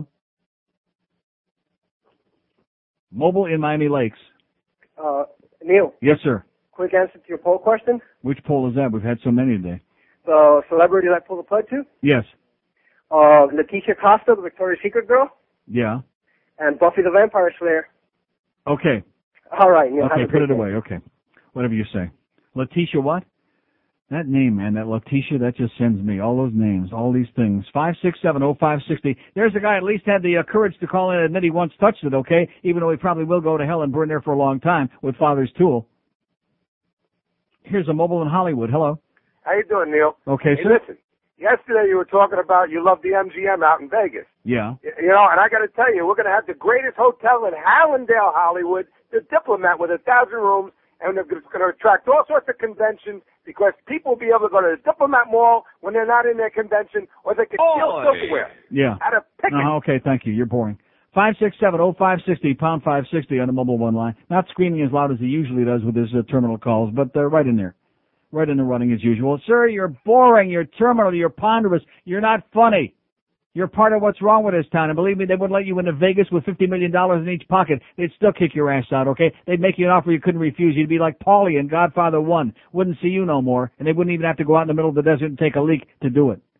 Mobile in Miami Lakes. Uh, Neil. Yes, sir. Quick answer to your poll question. Which poll is that? We've had so many today. The celebrity that I pulled the plug to? Yes. Uh, Leticia Costa, the Victoria's Secret girl, Yeah. and Buffy the Vampire Slayer. Okay. All right, Neil. Okay, have a put great it day. away. Okay. Whatever you say. Leticia what? That name, man, that Leticia, that just sends me. All those names, all these things. five six seven oh five six oh. There's a guy at least had the uh, courage to call in and admit he once touched it, okay? Even though he probably will go to hell and burn there for a long time with Father's tool. Here's a Mobile in Hollywood. Hello. How you doing, Neil? Okay, hey, sir. listen. Yesterday you were talking about you love the M G M out in Vegas. Yeah. You know, and I got to tell you, we're going to have the greatest hotel in Hallandale, Hollywood, the Diplomat, with a thousand rooms, and it's going to attract all sorts of conventions because people will be able to go to the Diplomat Mall when they're not in their convention, or they can steal silverware. Yeah. At a picket. Uh-huh, okay, thank you. You're boring. five six seven oh five six oh, pound five sixty on the Mobile One line. Not screaming as loud as he usually does with his uh, terminal calls, but they're right in there. Right in the running as usual. Sir, you're boring, you're terminal, you're ponderous, you're not funny. You're part of what's wrong with this town, and believe me, they wouldn't let you into Vegas with fifty million dollars in each pocket. They'd still kick your ass out, okay? They'd make you an offer you couldn't refuse. You'd be like Paulie in Godfather one. Wouldn't see you no more, and they wouldn't even have to go out in the middle of the desert and take a leak to do it.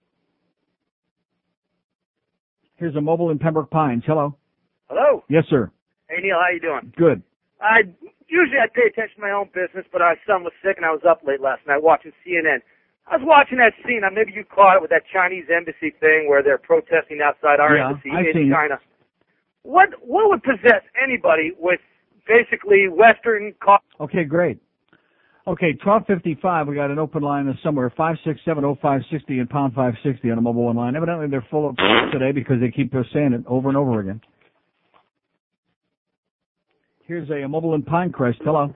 Here's a Mobile in Pembroke Pines. Hello. Hello. Yes, sir. Hey, Neil, how you doing? Good. I usually I pay attention to my own business, but my son was sick and I was up late last night watching C N N. I was watching that scene. Now, maybe you caught it with that Chinese embassy thing where they're protesting outside our Yeah, embassy I've in seen it. China. What what would possess anybody with basically Western? Co- Okay, great. Okay, twelve fifty-five, we got an open line somewhere, five six seven oh five sixty and pound five sixty on a Mobile One line. Evidently they're full of today because they keep saying it over and over again. Here's a, a Mobile in Pinecrest. Hello.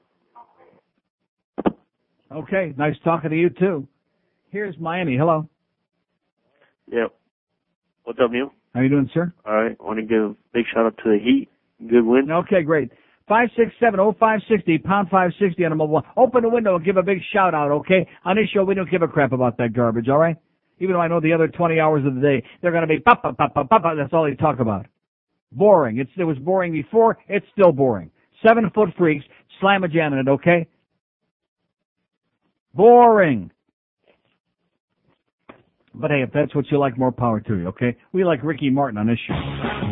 Okay, nice talking to you too. Here's Miami. Hello. Yeah. What's up, Neil? How you doing, sir? All right. I want to give a big shout out to the Heat. Good win. Okay, great. five six seven oh five sixty, pound five sixty on a Mobile One. Open the window and give a big shout out, okay? On this show, we don't give a crap about that garbage, all right? Even though I know the other twenty hours of the day, they're going to be pop, pop, pop, pop, pop, that's all they talk about. Boring. It's, it was boring before. It's still boring. Seven foot freaks, slam a jam in it, okay? Boring. But hey, if that's what you like, more power to you, okay? We like Ricky Martin on this show.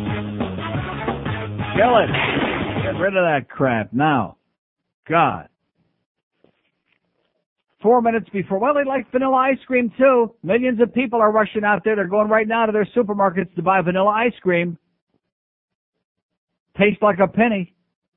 Kill it. Get rid of that crap now. God. Four minutes before, well, they like vanilla ice cream too. Millions of people are rushing out there. They're going right now to their supermarkets to buy vanilla ice cream. Tastes like a penny.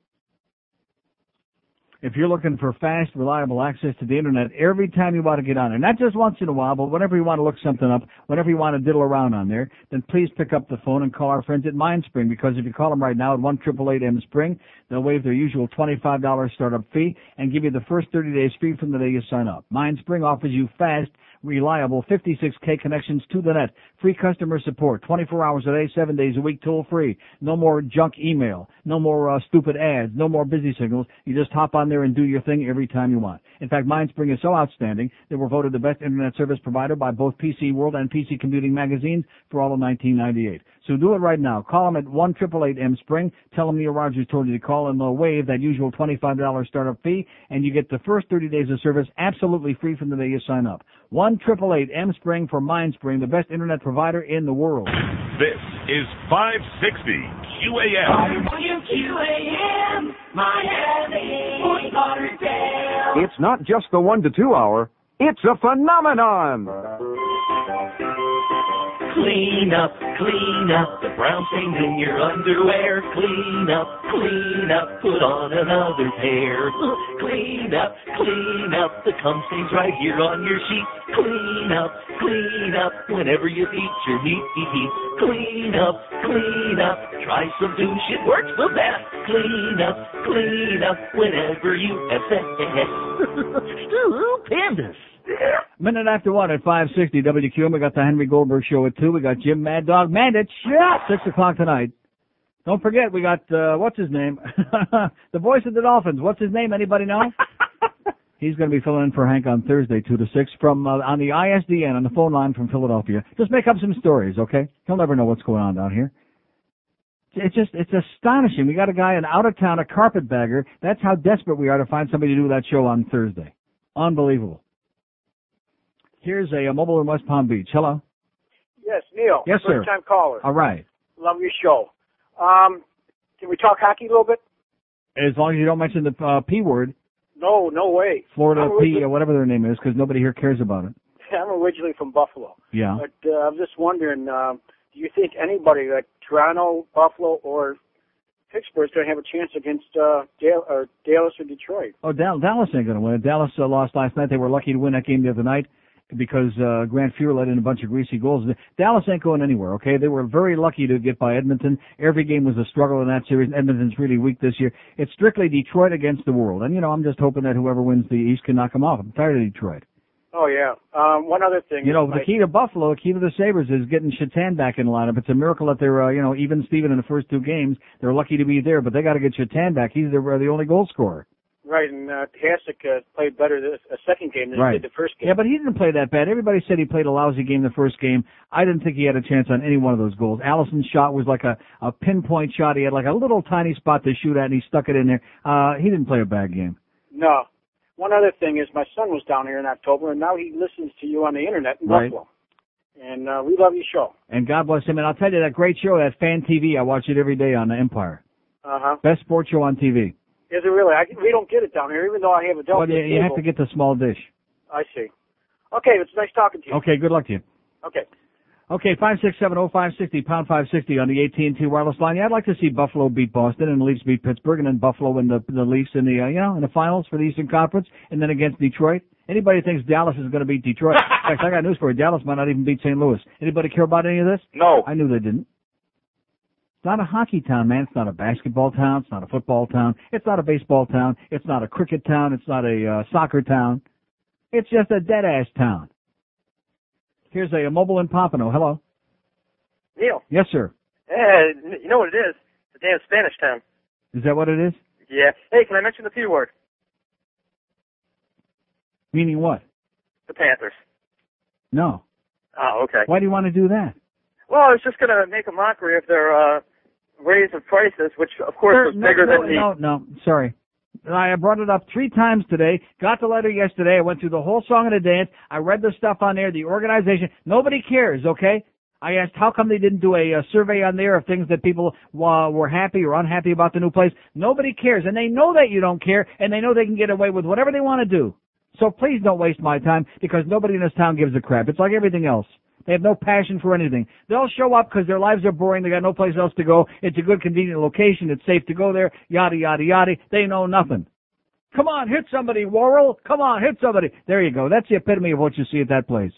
If you're looking for fast, reliable access to the Internet every time you want to get on there, not just once in a while, but whenever you want to look something up, whenever you want to diddle around on there, then please pick up the phone and call our friends at MindSpring, because if you call them right now at one eight eight eight M Spring, they'll waive their usual twenty-five dollars startup fee and give you the first thirty days free from the day you sign up. MindSpring offers you fast, reliable fifty-six K connections to the net, free customer support, twenty-four hours a day, seven days a week, toll free. No more junk email, no more uh, stupid ads, no more busy signals. You just hop on there and do your thing every time you want. In fact, MindSpring is so outstanding that we're voted the best internet service provider by both P C World and P C Computing magazines for all of nineteen ninety-eight. So do it right now. Call them at one eight eight eight M Spring. Tell them Neil Rogers told you to call, and they'll waive that usual twenty-five dollars startup fee, and you get the first thirty days of service absolutely free from the day you sign up. one eight eight eight M Spring for MindSpring, the best internet provider in the world. This is five sixty Q A M. Q A M, Miami, Fort Lauderdale. It's not just the one to two hour, it's a phenomenon. Clean up, clean up the brown stains in your underwear. Clean up, clean up, put on another pair. Clean up, clean up the cum stains right here on your sheet. Clean up, clean up whenever you beat your meaty teeth. Clean up, clean up, try some douche, it works the best. Clean up, clean up whenever you have sex. Ooh, pandas. Minute after one at five sixty W Q M. We got the Henry Goldberg Show at two. We got Jim Mad Dog Mandich at six o'clock tonight. Don't forget, we got, uh, what's his name? The voice of the Dolphins. What's his name? Anybody know? He's going to be filling in for Hank on Thursday, two to six, from uh, on the I S D N, on the phone line from Philadelphia. Just make up some stories, okay? He'll never know what's going on down here. It's just, it's astonishing. We got a guy in out of town, a carpetbagger. That's how desperate we are to find somebody to do that show on Thursday. Unbelievable. Here's a, a mobile in West Palm Beach. Hello. Yes, Neil. Yes, sir. First time caller. All right. Love your show. Um, can we talk hockey a little bit? As long as you don't mention the uh, P word. No, no way. Florida I'm P, originally, or whatever their name is, because nobody here cares about it. I'm originally from Buffalo. Yeah. But uh, I'm just wondering, um, do you think anybody like Toronto, Buffalo, or Pittsburgh is going to have a chance against uh, Dale, or Dallas or Detroit? Oh, Dal- Dallas ain't going to win. Dallas uh, lost last night. They were lucky to win that game the other night because uh, Grant Fuhr let in a bunch of greasy goals. Dallas ain't going anywhere, okay? They were very lucky to get by Edmonton. Every game was a struggle in that series. Edmonton's really weak this year. It's strictly Detroit against the world. And, you know, I'm just hoping that whoever wins the East can knock them off. I'm tired of Detroit. Oh, yeah. Um, one other thing. You know, is the key to Buffalo, the key to the Sabres is getting Shatan back in the lineup. It's a miracle that they're, uh, you know, even Steven in the first two games. They're lucky to be there, but they got to get Shatan back. He's the, uh, the only goal scorer. Right, and uh, Hasek uh, played better this a second game than right. he did the first game. Yeah, but he didn't play that bad. Everybody said he played a lousy game the first game. I didn't think he had a chance on any one of those goals. Allison's shot was like a, a pinpoint shot. He had like a little tiny spot to shoot at, and he stuck it in there. Uh, he didn't play a bad game. No. One other thing is my son was down here in October, and now he listens to you on the Internet in right. Buffalo. And uh, we love your show. And God bless him. And I'll tell you, that great show, that Fan T V, I watch it every day on the Empire. Uh-huh. Best sports show on T V. Is it really? I, we don't get it down here, even though I have a Well, you, you have to get the small dish. I see. Okay, it's nice talking to you. Okay, good luck to you. Okay. Okay, five six seven oh five sixty, pound five sixty on the A T and T wireless line. Yeah, I'd like to see Buffalo beat Boston and the Leafs beat Pittsburgh, and then Buffalo and the, the Leafs in the, uh, you know, in the finals for the Eastern Conference, and then against Detroit. Anybody thinks Dallas is going to beat Detroit? In fact, I got news for you. Dallas might not even beat Saint Louis. Anybody care about any of this? No. I knew they didn't. It's not a hockey town, man. It's not a basketball town. It's not a football town. It's not a baseball town. It's not a cricket town. It's not a uh, soccer town. It's just a dead-ass town. Here's a, a mobile in Pompano. Hello. Neil. Yes, sir. Yeah, you know what it is? It's a damn Spanish town. Is that what it is? Yeah. Hey, can I mention the P word? Meaning what? The Panthers. No. Oh, okay. Why do you want to do that? Well, I was just going to make a mockery of their uh, raise of prices, which, of course, Sir, was no, bigger no, than the... No, no, sorry. I brought it up three times today, got the letter yesterday, I went through the whole song and the dance, I read the stuff on there, the organization. Nobody cares, okay? I asked how come they didn't do a, a survey on there of things that people uh, were happy or unhappy about the new place. Nobody cares, and they know that you don't care, and they know they can get away with whatever they want to do. So please don't waste my time, because nobody in this town gives a crap. It's like everything else. They have no passion for anything. They'll show up because their lives are boring. They got no place else to go. It's a good, convenient location. It's safe to go there. Yada, yada, yada. They know nothing. Come on, hit somebody, Worrell. Come on, hit somebody. There you go. That's the epitome of what you see at that place.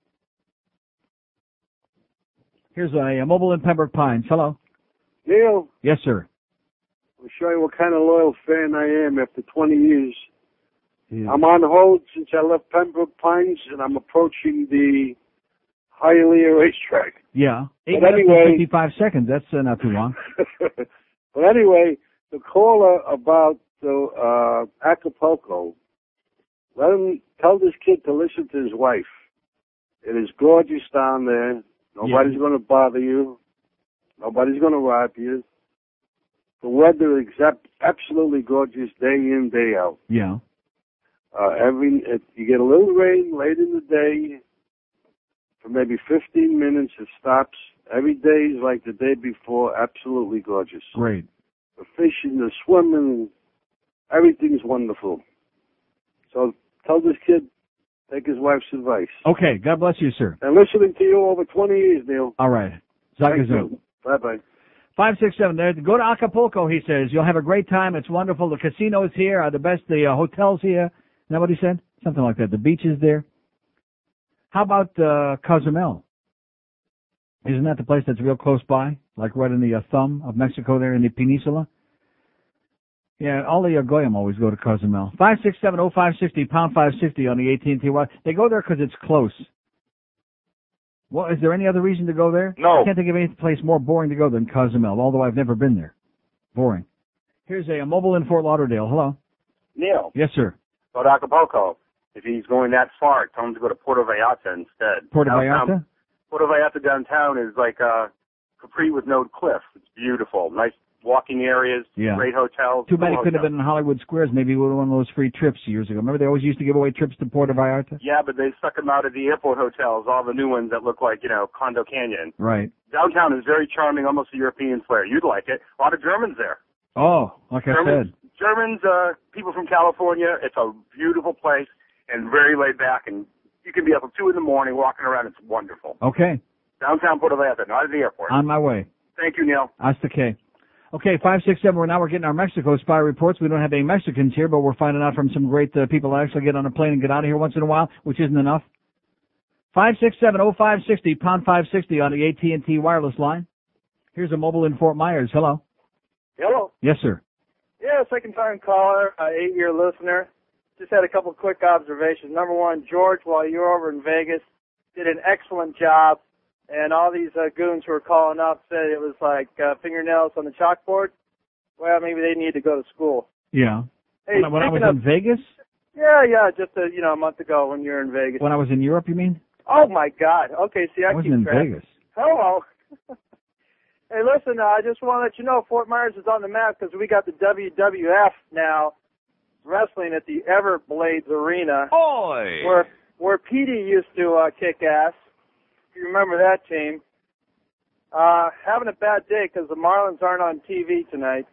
Here's a, a mobile in Pembroke Pines. Hello. Neil, Yes, sir. I'll show you what kind of loyal fan I am after twenty years. Yeah. I'm on hold since I left Pembroke Pines, and I'm approaching the Hialeah racetrack. Yeah. Eight But minutes anyway- and fifty-five seconds. That's uh, not too long. But anyway, the caller about to uh, Acapulco. Let him tell this kid to listen to his wife. It is gorgeous down there. Nobody's Yeah. going to bother you. Nobody's going to rob you. The weather is ab- absolutely gorgeous day in, day out. Yeah. Uh, every it, you get a little rain late in the day. For maybe fifteen minutes, it stops. Every day is like the day before. Absolutely gorgeous. Great. The fishing, the swimming, everything's wonderful. So tell this kid, take his wife's advice. Okay. God bless you, sir. And listening to you over twenty years, Neil. All right. Thank Zagazoon. you. Bye-bye. Five six seven. There. Go to Acapulco. He says you'll have a great time. It's wonderful. The casinos here are the best. The uh, hotels here. Is that what he said? Something like that. The beaches there. How about uh, Cozumel? Isn't that the place that's real close by, like right in the uh, thumb of Mexico there in the peninsula? Yeah, all the uh, Goyim always go to Cozumel. Five six seven oh five sixty pound five sixty on the A T and T. They go there because it's close. Well, is there any other reason to go there? No. I can't think of any place more boring to go than Cozumel, although I've never been there. Boring. Here's a, a mobile in Fort Lauderdale. Hello. Neil, Yes, sir. go to Acapulco. If he's going that far, tell him to go to Puerto Vallarta instead. Puerto Downtown- Vallarta? Puerto Vallarta downtown is like uh, Capri with no cliff. It's beautiful. Nice walking areas, Yeah. great hotels. Too bad it cool couldn't have hotels. been in Hollywood Squares. Maybe one of those free trips years ago. Remember they always used to give away trips to Puerto Vallarta? Yeah, but they stuck them out at the airport hotels, all the new ones that look like, you know, Condo Canyon. Right. Downtown is very charming, almost a European flair. You'd like it. A lot of Germans there. Oh, like I Germans, said. Germans, uh, people from California. It's a beautiful place and very laid back, and you can be up at two in the morning walking around. It's wonderful. Okay. Downtown Puerto Vallarta, not at the airport. On my way. Thank you, Neil. Hasta que. Okay, five six seven. We're now we're getting our Mexico spy reports. We don't have any Mexicans here, but we're finding out from some great uh, people that actually get on a plane and get out of here once in a while, which isn't enough. Five six seven oh five sixty pound five sixty on the A T and T wireless line. Here's a mobile in Fort Myers. Hello. Hello. Yes, sir. Yeah, second time caller, uh, eight year listener. Just had a couple of quick observations. Number one, George, while you were over in Vegas, did an excellent job. And all these uh, goons who were calling up said it was like uh, fingernails on the chalkboard. Well, maybe they need to go to school. Yeah. Hey, when I, when I was speaking in of- Vegas? Yeah, yeah, just a, you know, a month ago when you were in Vegas. When I was in Europe, you mean? Oh, my God. Okay, see, I, I wasn't keep in track. Vegas. Hello. Hey, listen, uh, I just want to let you know Fort Myers is on the map because we got the W W F now wrestling at the Everblades Arena. Oi! Where, where Petey used to uh, kick ass. If you remember that team. Uh, having a bad day because the Marlins aren't on T V tonight.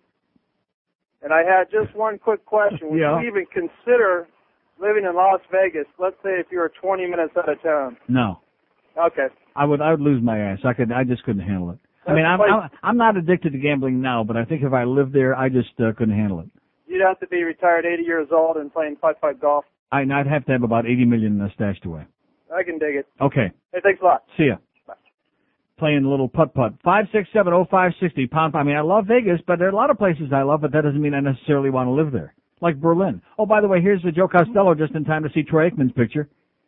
And I had just one quick question. Would Yeah. you even consider living in Las Vegas? Let's say if you were twenty minutes out of town. No. Okay. I would I would lose my ass. I could I just couldn't handle it. I mean, I'm I'm, I'm not addicted to gambling now, but I think if I lived there, I just uh, couldn't handle it. You'd have to be retired eighty years old and playing five-five golf. I, I'd have to have about eighty million uh, stashed away. I can dig it. Okay. Hey, thanks a lot. See ya. Playing a little putt-putt. five six seven oh five sixty pound. I mean, I love Vegas, but there are a lot of places I love, but that doesn't mean I necessarily want to live there. Like Berlin. Oh, by the way, here's the Joe Costello just in time to see Troy Aikman's picture.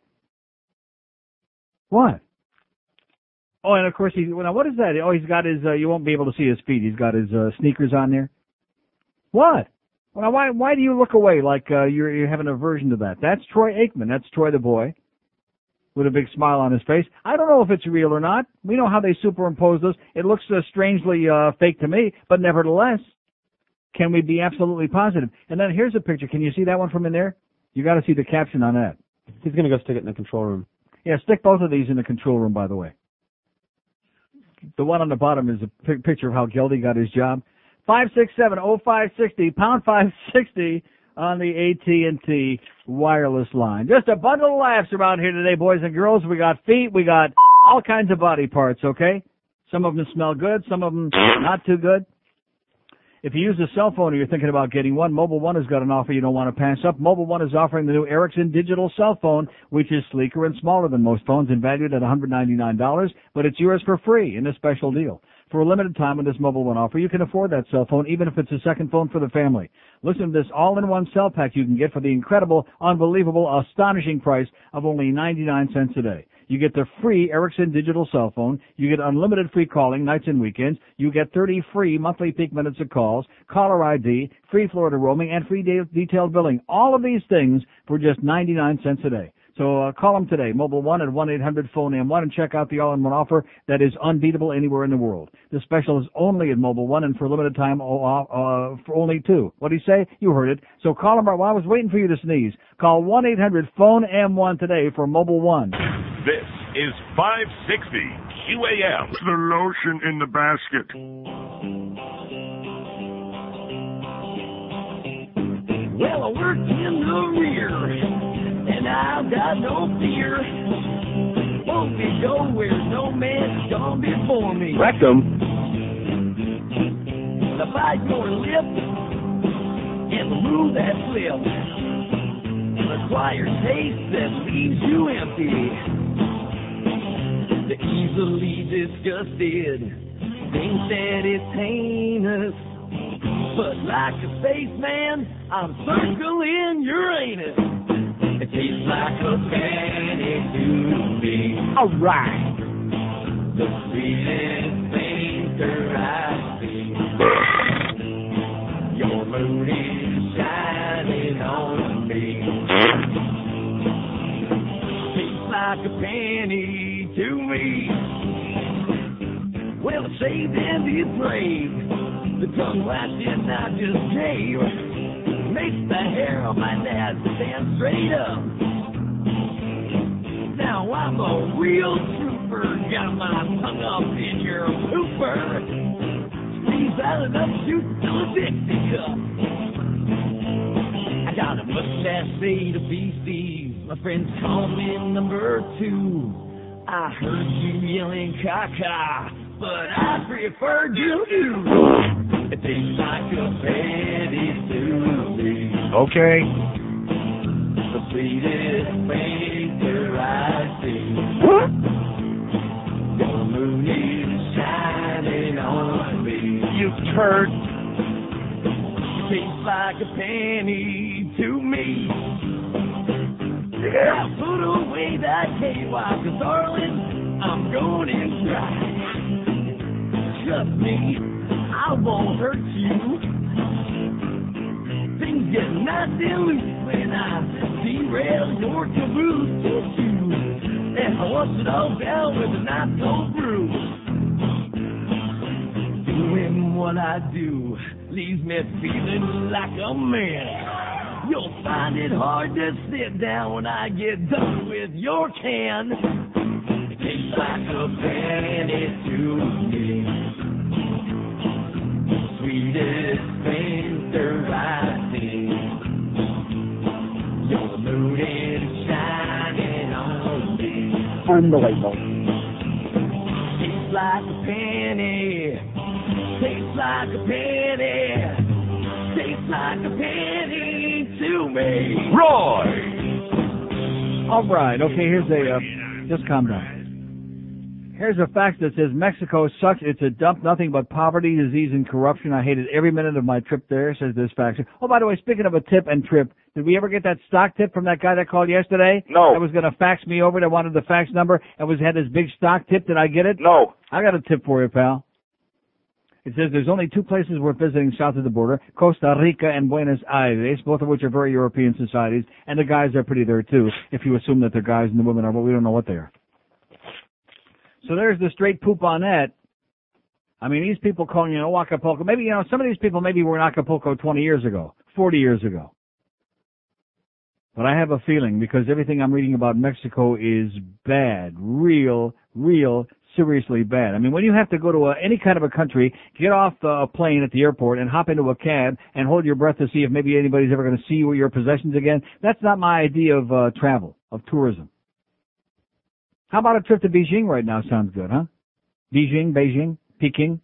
What? Oh, and of course, he, well, now what is that? Oh, he's got his, uh, you won't be able to see his feet. He's got his uh, sneakers on there. What? Well, now, why, why do you look away like uh, you're, you have an aversion to that? That's Troy Aikman. That's Troy the boy with a big smile on his face. I don't know if it's real or not. We know how they superimpose those. It looks uh, strangely uh, fake to me, but nevertheless, can we be absolutely positive? And then here's a picture. Can you see that one from in there? You got to see the caption on that. He's going to go stick it in the control room. Yeah, stick both of these in the control room, by the way. The one on the bottom is a p- picture of how Geldy got his job. five six seven oh five sixty, pound five sixty on the A T and T wireless line. Just a bundle of laughs around here today, boys and girls. We got feet, we got all kinds of body parts, okay? Some of them smell good, some of them not too good. If you use a cell phone or you're thinking about getting one, Mobile One has got an offer you don't want to pass up. Mobile One is offering the new Ericsson digital cell phone, which is sleeker and smaller than most phones and valued at one hundred ninety-nine dollars, but it's yours for free in a special deal. For a limited time with this Mobile One offer, you can afford that cell phone even if it's a second phone for the family. Listen to this all-in-one cell pack you can get for the incredible, unbelievable, astonishing price of only ninety-nine cents a day. You get the free Ericsson digital cell phone. You get unlimited free calling nights and weekends. You get thirty free monthly peak minutes of calls, caller I D, free Florida roaming, and free de- detailed billing. All of these things for just ninety-nine cents a day. So uh, call them today, Mobile One at one eight hundred phone M one, and check out the all-in-one offer that is unbeatable anywhere in the world. The special is only at Mobile One and for a limited time uh, uh, for only two. What do you say? You heard it. So call them. Well, I was waiting for you to sneeze. Call one eight hundred phone M one today for Mobile One. This is five sixty Q A M. The lotion in the basket. Well, I work in the rear. And I've got no fear. Won't be go where no man's gone before me. Rectum. The bite your lip and the move that flip. An acquired taste that leaves you empty. The easily disgusted think that it's heinous. But like a spaceman, I'm circling your anus. It tastes like a penny to me. All right. The sweetest painter I see. Your moon is shining on me. Tastes like a penny to me. Well, I shaved and it's brave. The tongue lashed I just gave. Makes the hair on my neck stand straight up. Now I'm a real trooper, got my tongue up in your pooper. Squeeze out enough juice till a Dixie cup. I got a mustache made of beasties. My friends call me number two. I heard you yelling caca, but I prefer doo-doo. It tastes like a penny to me. Okay. The sweetest painter I see. Your moon is shining on me. You turd. It tastes like a penny to me. Yeah. Now put away that K Y, 'cause darling, I'm going in dry. Trust me, I won't hurt you. Things get nice and loose when I derail your caboose. And I wash it all down with a nice cold brew. Doing what I do leaves me feeling like a man. You'll find it hard to sit down when I get done with your can. It tastes like a penny to me. Sweetest painter I see. Your moon is shining on me. Unbelievable. Tastes like a penny. Tastes like a penny. Tastes like a penny to me. Roy! All right. Okay, here's a, uh, just calm down. Here's a fact that says Mexico sucks. It's a dump, nothing but poverty, disease, and corruption. I hated every minute of my trip there, says this fact. Oh, by the way, speaking of a tip and trip, did we ever get that stock tip from that guy that called yesterday? No. That was going to fax me over, that wanted the fax number, and was had this big stock tip. Did I get it? No. I got a tip for you, pal. It says there's only two places worth visiting south of the border, Costa Rica and Buenos Aires, both of which are very European societies, and the guys are pretty there, too, if you assume that they're guys and the women are, but we don't know what they are. So there's the straight poop on that. I mean, these people calling, you know, Acapulco. Maybe, you know, some of these people maybe were in Acapulco twenty years ago, forty years ago. But I have a feeling, because everything I'm reading about Mexico is bad, real, real, seriously bad. I mean, when you have to go to a, any kind of a country, get off the plane at the airport and hop into a cab and hold your breath to see if maybe anybody's ever going to see you or your possessions again, that's not my idea of uh, travel, of tourism. How about a trip to Beijing right now? Sounds good, huh? Beijing, Beijing, Peking.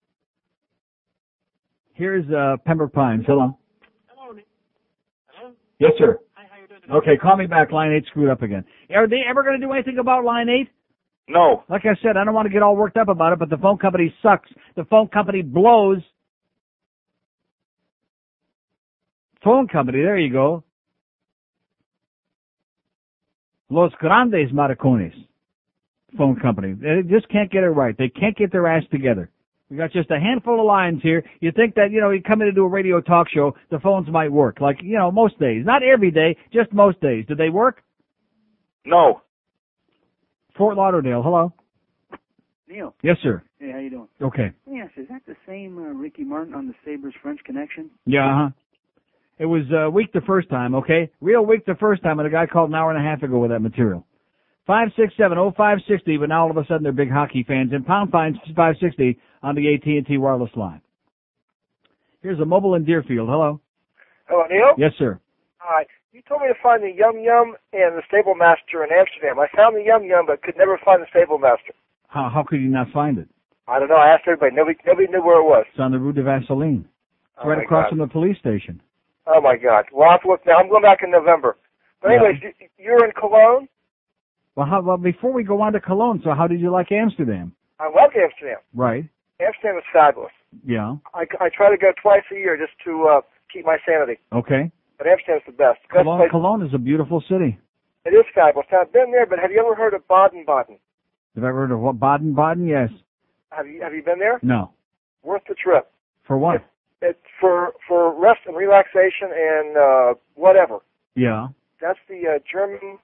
Here's uh, Pembroke Pines. Hello. Hello. Hello. Yes, sir. Hi, how you doing? Okay, call me back. Line eight screwed up again. Are they ever going to do anything about line eight? No. Like I said, I don't want to get all worked up about it, but the phone company sucks. The phone company blows. Phone company, there you go. Los Grandes Maricones. phone company. They just can't get it right. They can't get their ass together. We got just a handful of lines here. You think that, you know, you come in to do a radio talk show, the phones might work. Like, you know, most days. Not every day, just most days. Do they work? No. Fort Lauderdale, hello. Neil. Yes, sir. Hey, how you doing? Okay. Yes, is that the same uh, Ricky Martin on the Sabres French Connection? Yeah, uh-huh. It was uh, weak the first time, okay? Real weak the first time, and a guy called an hour and a half ago with that material. five six seven oh five six oh, but now all of a sudden they're big hockey fans. And pound finds five sixty on the A T and T wireless line. Here's a mobile in Deerfield. Hello. Hello, Neil? Yes, sir. Hi. You told me to find the Yum Yum and the Stable Master in Amsterdam. I found the Yum Yum, but could never find the Stable Master. How how could you not find it? I don't know. I asked everybody. Nobody, nobody knew where it was. It's on the Rue de Vaseline. It's Oh, right my across God. from the police station. Oh, my God. Well, I'll have to look now. I'm going back in November. But Yeah. anyways, you, you're in Cologne? Well, how, well, before we go on to Cologne, so how did you like Amsterdam? I love Amsterdam. Right. Amsterdam is fabulous. Yeah. I, I try to go twice a year just to uh, keep my sanity. Okay. But Amsterdam's the best. Best Cologne, place. Cologne is a beautiful city. It is fabulous. Now, I've been there, but have you ever heard of Baden-Baden? Have you ever heard of what? Baden-Baden? Yes. Have you Have you been there? No. Worth the trip. For what? It's for for rest and relaxation and uh, whatever. Yeah. That's the uh, German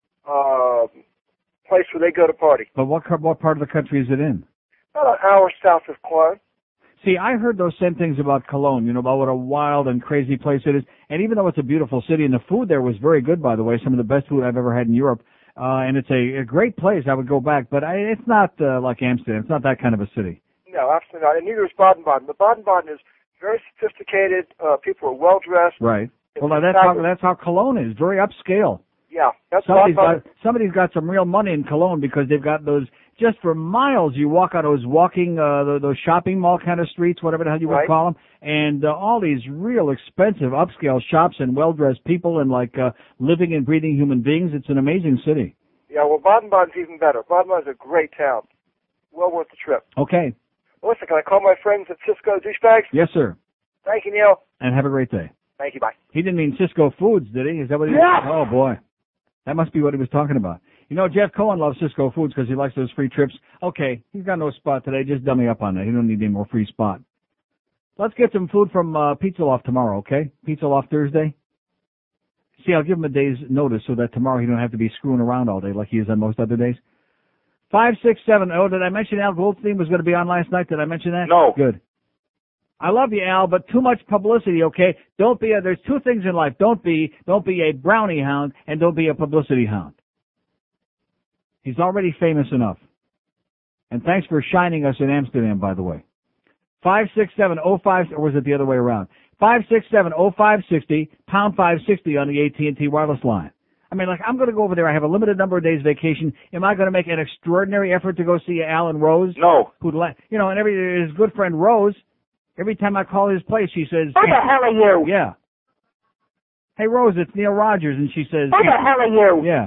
uh, place where they go to party. But what co- what part of the country is it in? About an hour south of Cologne. See, I heard those same things about Cologne, you know, about what a wild and crazy place it is. And even though it's a beautiful city, and the food there was very good, by the way, some of the best food I've ever had in Europe, uh, and it's a, a great place, I would go back. But I, it's not uh, like Amsterdam. It's not that kind of a city. No, absolutely not. And neither is Baden-Baden. But Baden-Baden is very sophisticated. Uh, people are well dressed. Right. Well, It's that's how, fabulous. that's how Cologne is, very upscale. Yeah, that's Somebody's Baden-Baden. got, somebody's got some real money in Cologne because they've got those, just for miles you walk on those walking, uh, those, those shopping mall kind of streets, whatever the hell you would Right. call them, and uh, all these real expensive upscale shops and well-dressed people and like uh, living and breathing human beings. It's an amazing city. Yeah, well, Baden-Baden's even better. Baden-Baden's a great town. Well worth the trip. Okay. Listen, can I call my friends at Cisco Douchebags? Yes, sir. Thank you, Neil. And have a great day. Thank you. Bye. He didn't mean Cisco Foods, did he? Is that what he Yes! Oh, boy. That must be what he was talking about. You know, Jeff Cohen loves Cisco Foods because he likes those free trips. Okay, he's got no spot today. Just dummy up on that. He don't need any more free spot. Let's get some food from uh, Pizza Loft tomorrow, okay? Pizza Loft Thursday. See, I'll give him a day's notice so that tomorrow he don't have to be screwing around all day like he is on most other days. Five, six, seven. Oh, did I mention Al Goldstein was going to be on last night? Did I mention that? No. Good. I love you, Al, but too much publicity, okay? Don't be a, there's two things in life. Don't be, don't be a brownie hound and don't be a publicity hound. He's already famous enough. And thanks for shining us in Amsterdam, by the way. Five, six, seven, oh, five, or was it the other way around? Five, six, seven, oh, five, sixty, pound five sixty on the A T and T wireless line. I mean, like, I'm going to go over there. I have a limited number of days vacation. Am I going to make an extraordinary effort to go see Alan Rose? No. Who'd let, you know, and every, his good friend Rose, every time I call his place, she says, Who the hell are you? yeah. Hey, Rose, it's Neil Rogers. And she says, Who the hell are you? yeah.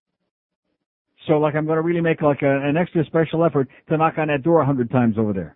So, like, I'm going to really make, like, a, an extra special effort to knock on that door a hundred times over there.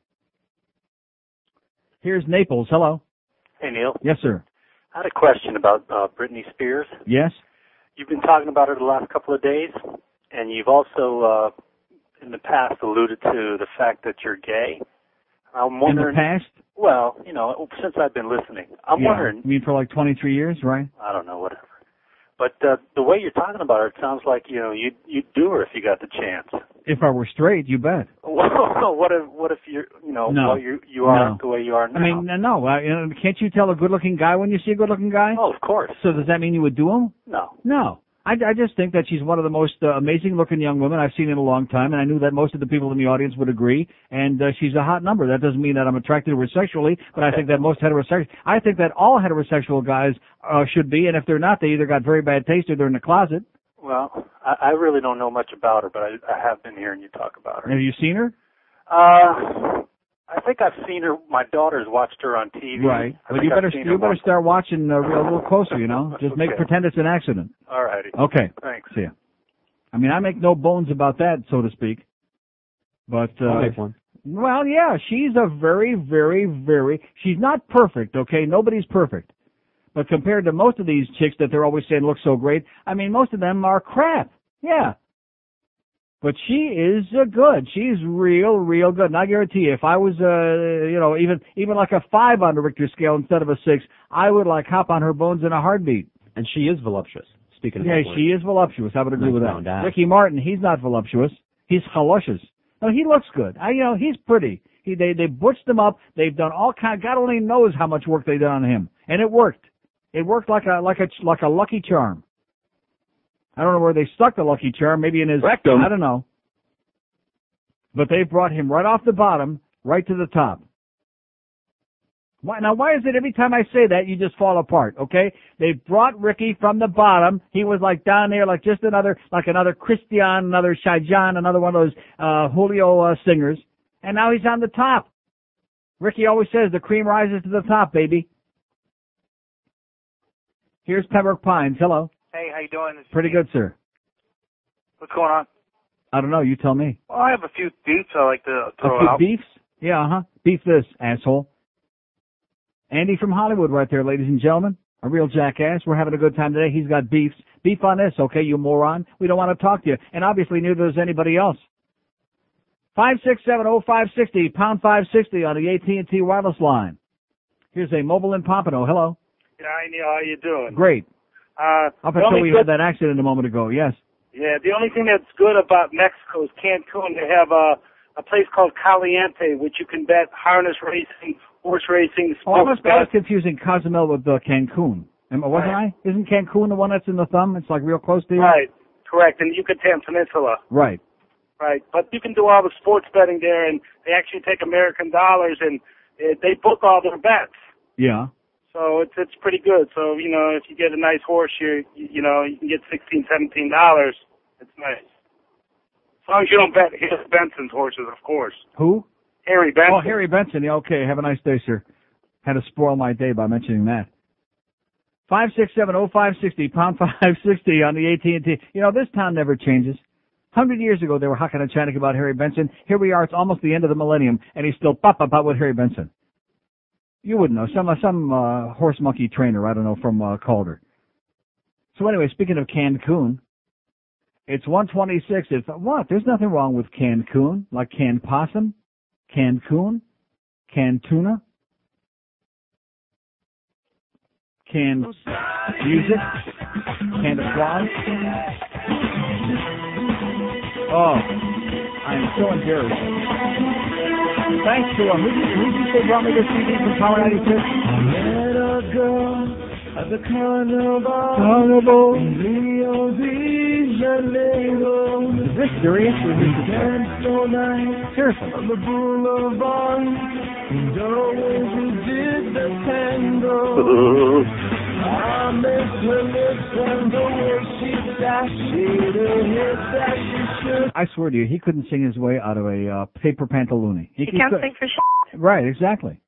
Here's Naples. Hello. Hey, Neil. Yes, sir. I had a question about uh, Britney Spears. Yes? You've been talking about her the last couple of days, and you've also, uh, in the past, alluded to the fact that you're gay. I'm wondering. In the past? Well, you know, since I've been listening, I'm yeah. wondering. You mean for like twenty-three years, right? I don't know, whatever. But uh, the way you're talking about her, it sounds like, you know, you'd, you'd do her if you got the chance. If I were straight, you bet. Well, what if, what if you're, you know, No. well, you you are No. the way you are now? I mean, no. Uh, you know, can't you tell a good-looking guy when you see a good-looking guy? Oh, of course. So does that mean you would do him? No. No. I, I just think that she's one of the most uh, amazing-looking young women I've seen in a long time, and I knew that most of the people in the audience would agree. And uh, she's a hot number. That doesn't mean that I'm attracted to her sexually, but I think that most heterosexual, I think that all heterosexual guys uh, should be, and if they're not, they either got very bad taste or they're in the closet. Well, I, I really don't know much about her, but I, I have been hearing you talk about her. Have you seen her? Uh, I think I've seen her. My daughter's watched her on T V. Right. I Well, think you I've better seen you her better once. start watching uh, a little closer. You know, just make Okay. pretend it's an accident. All righty. Okay. Thanks. See ya. I mean, I make no bones about that, so to speak. But uh, I'll make one. well, yeah, she's a very, very, very. She's not perfect. Okay, nobody's perfect. But compared to most of these chicks that they're always saying look so great, I mean, most of them are crap. Yeah. But she is uh, good. She's real, real good. And I guarantee you, if I was, uh, you know, even even like a five on the Richter scale instead of a six, I would like hop on her bones in a heartbeat. And she is voluptuous. Speaking of yeah, that she is voluptuous. I would agree Nice with round that. ass. Ricky Martin, he's not voluptuous. He's haluscious. No, he looks good. I, you know, he's pretty. He, they they butched him up. They've done all kind. God only knows how much work they did on him, and it worked. It worked like a like a like a lucky charm. I don't know where they stuck the lucky charm. Maybe in his Rectum. I don't know. But they brought him right off the bottom, right to the top. Why, now, why is it every time I say that, you just fall apart, okay? They brought Ricky from the bottom. He was like down there, like just another, like another Christian, another Shaijan, another one of those uh Julio uh, singers. And now he's on the top. Ricky always says the cream rises to the top, baby. Here's Pembroke Pines. Hello. Hey, how you doing? This is Pretty Steve. good, sir. What's going on? I don't know. You tell me. Well, I have a few beats I like to throw A few out. beefs? Yeah, uh-huh. Beef this, asshole. Andy from Hollywood right there, ladies and gentlemen. A real jackass. We're having a good time today. He's got beefs. Beef on this, okay, you moron. We don't want to talk to you. And obviously neither does anybody else. five six seven oh five six oh, pound five sixty on the A T and T wireless line. Here's a mobile in Pompano. Hello. Yeah, I Neil, how you doing? Great. Uh, Up the until only we good, had that accident a moment ago, yes. Yeah, the only thing that's good about Mexico is Cancun. They have a, a place called Caliente, which you can bet harness racing, horse racing, Oh, I sports was, I was bet. confusing Cozumel with uh, Cancun. Am, wasn't Right. I? Isn't Cancun the one that's in the thumb? It's like real close to you? Right, correct, in the Yucatan Peninsula. Right. Right, but you can do all the sports betting there, and they actually take American dollars, and uh, they book all their bets. Yeah. So it's it's pretty good. So, you know, if you get a nice horse, you you know, you can get sixteen, seventeen dollars. It's nice. As long as you don't bet Harry Benson's horses, of course. Who? Harry Benson. Oh, Harry Benson. Yeah, okay. Have a nice day, sir. Had to spoil my day by mentioning that. Five six seven oh five sixty, pound five sixty on the A T and T. You know, this town never changes. Hundred years ago, they were hucking and chatting about Harry Benson. Here we are. It's almost the end of the millennium, and he's still pop up out with Harry Benson. You wouldn't know. Some uh, some uh, horse monkey trainer, I don't know, from uh, Calder. So anyway, speaking of Cancun, it's one twenty-six. It's what? There's nothing wrong with Cancun, like canned possum, Cancun, canned tuna, canned music, canned applause. Oh, I'm so embarrassed. Thanks to him. Who did who did you say brought me this C D from Power ninety-six? I met a girl at the carnival. Carnival. In Rio de Janeiro. Is this serious? Or is this Danced all night. Seriously. On the boulevard. And always we did the tango. I miss her lips and the way she flashed her hips that she should. I swear to you, he couldn't sing his way out of a uh, paper pantaloon. He, he can't could, sing for shit. Right, exactly.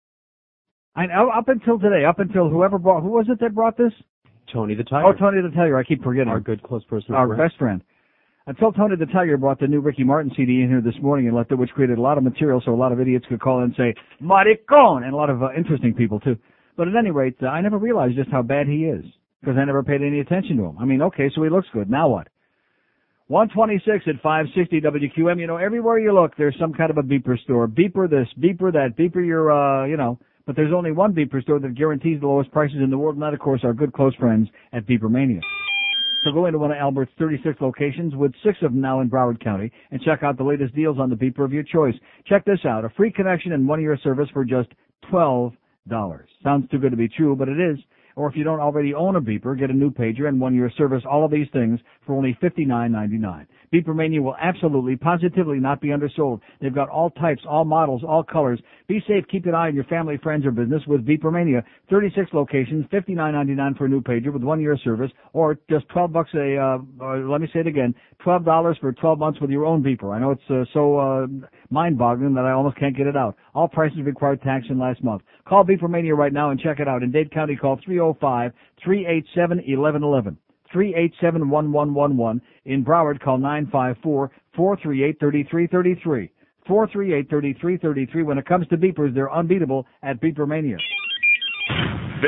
I up until today, up until whoever brought, who was it that brought this? Tony the Tiger. Oh, Tony the Tiger. I keep forgetting. Our good close person. Our friend. best friend. Until Tony the Tiger brought the new Ricky Martin C D in here this morning and left it, which created a lot of material so a lot of idiots could call in and say, Maricon, and a lot of uh, interesting people too. But at any rate, uh, I never realized just how bad he is because I never paid any attention to him. I mean, okay, so he looks good. Now what? one twenty-six at five sixty W Q M. You know, everywhere you look, there's some kind of a beeper store. Beeper this, beeper that, beeper your, uh, you know. But there's only one beeper store that guarantees the lowest prices in the world, and that, of course, our good close friends at Beeper Mania. So go into one of Albert's thirty-six locations, with six of them now in Broward County, and check out the latest deals on the beeper of your choice. Check this out, a free connection and one-year service for just twelve dollars. Sounds too good to be true, but it is. Or if you don't already own a beeper, get a new pager and one-year service, all of these things for only fifty-nine ninety-nine. Beeper Mania will absolutely, positively not be undersold. They've got all types, all models, all colors. Be safe, keep an eye on your family, friends, or business with Beeper Mania. thirty-six locations, fifty-nine ninety-nine for a new pager with one-year service, or just twelve bucks a, uh, uh, let me say it again, twelve dollars for twelve months with your own beeper. I know it's uh, so uh, mind-boggling that I almost can't get it out. All prices require tax in last month. Call Beeper Mania right now and check it out. In Dade County, call three oh five, three eight seven, one one one one. three eight seven, one one one one. In Broward, call nine five four, four three eight, three three three three. four three eight, three three three three. When it comes to beepers, they're unbeatable at Beeper Mania. This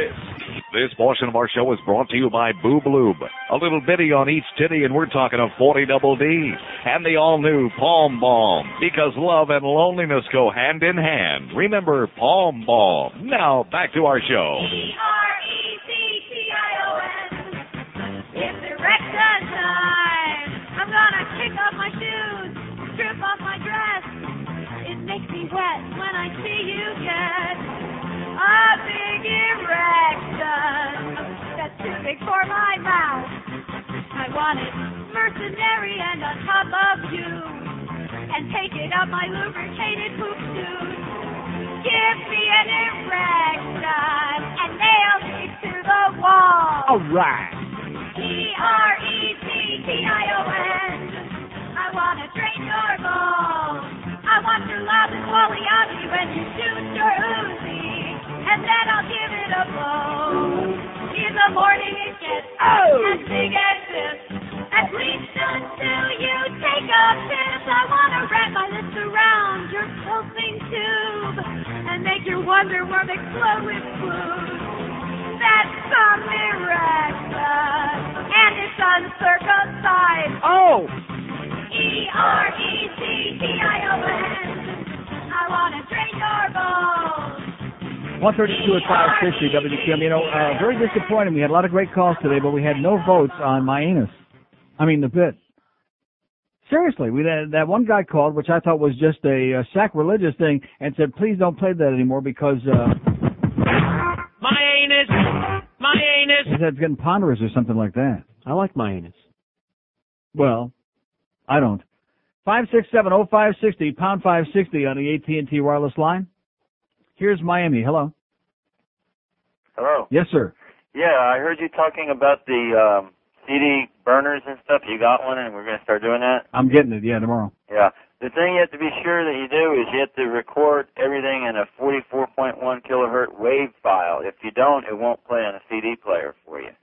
This portion of our show is brought to you by Boob Lube. A little bitty on each titty, and we're talking a forty double D. And the all-new Palm Balm, because love and loneliness go hand in hand. Remember Palm Balm. Now, back to our show. E R E C T I O N. It's erection time. I'm gonna kick off my shoes, strip off my dress. It makes me wet when I see you get a big erection that's too big for my mouth. I want it mercenary and on top of you, and take it up my lubricated poop suit. Give me an erection and nail me to the wall. All right. E R E C T I O N. I want to drain your balls. I want your loud and wally on me when you shoot your Uzi, and then I'll give it a blow. In the morning it gets oh. as big as this. At least until you take a piss. I want to wrap my lips around your pulsing tube and make your Wonder Worm explode with food. That's some erection, and it's uncircumcised. Oh! E R E C T I O N. I want to drain your balls. one thirty-two at five fifty W Q M. You know, uh, very disappointing. We had a lot of great calls today, but we had no votes on my anus. I mean, the bit. Seriously, we had that one guy called, which I thought was just a, a sacrilegious thing, and said, please don't play that anymore because... Uh, my anus! My anus! He said it's getting ponderous or something like that. I like my anus. Well, I don't. five six seven oh five six oh, pound five sixty on the A T and T wireless line. Here's Miami. Hello. Hello. Yes, sir. Yeah, I heard you talking about the um, C D burners and stuff. You got one, and we're going to start doing that? I'm getting it, yeah, tomorrow. Yeah. The thing you have to be sure that you do is you have to record everything in a forty-four point one kilohertz wave file. If you don't, it won't play on a C D player for you.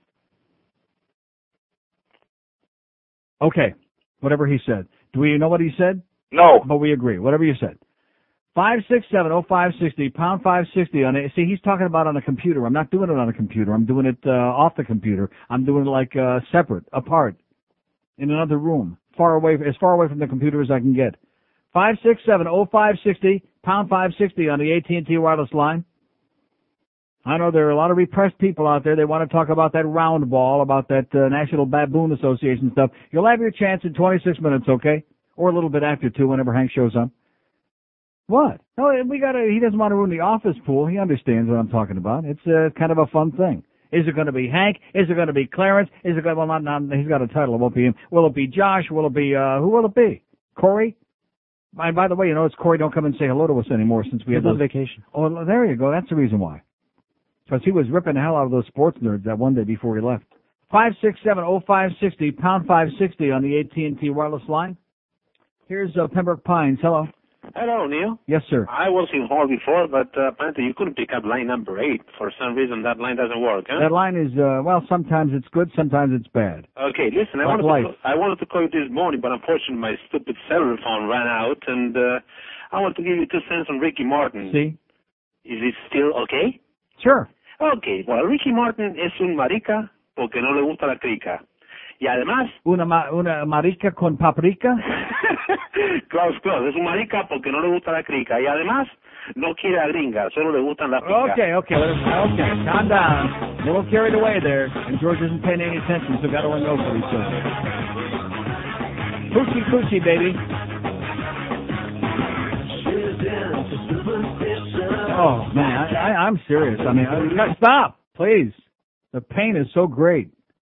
Okay. Whatever he said. Do we know what he said? No. But we agree. Whatever you said. five six seven oh five six oh, pound five sixty on it. See, he's talking about on a computer. I'm not doing it on a computer. I'm doing it uh, off the computer. I'm doing it like uh, separate, apart, in another room, far away, as far away from the computer as I can get. five six seven oh five six oh, pound five sixty on the A T and T wireless line. I know there are a lot of repressed people out there. They want to talk about that round ball, about that uh, National Baboon Association stuff. You'll have your chance in twenty-six minutes, okay? Or a little bit after, too, whenever Hank shows up. What? No, we got to, he doesn't want to ruin the office pool. He understands what I'm talking about. It's uh, kind of a fun thing. Is it going to be Hank? Is it going to be Clarence? Is it going to, well, not, not, he's got a title. It won't be him. Will it be Josh? Will it be, uh, who will it be? Corey? And by the way, you know, it's Corey. Don't come and say hello to us anymore since we He's had on vacation. Oh, there you go. That's the reason why. Because he was ripping the hell out of those sports nerds that one day before he left. five six seven oh five six oh, pound five sixty on the A T and T wireless line. Here's uh, Pembroke Pines. Hello. Hello, Neil. Yes, sir. I was informed before, but uh, apparently you couldn't pick up line number eight. For some reason, that line doesn't work, huh? That line is, uh, well, sometimes it's good, sometimes it's bad. Okay, listen, I Like wanted, life. to, I wanted to call you this morning, but unfortunately my stupid cellular phone ran out, and uh, I want to give you two cents on Ricky Martin. See? Is it still okay? Sure. Okay, well, Ricky Martin es un marica porque no le gusta la crica. Y además... Una, ma una marica con paprika? Close, close. Es un marica porque no le gusta la crica. Y además, no quiere a gringa, solo le gustan las picas. Okay, okay, okay. Calm down. A little carried away there. And George isn't paying any attention, so got to let go for each other. Coochie coochie, baby. Oh, man, I, I, I'm serious. I mean, I, stop, please. The pain is so great.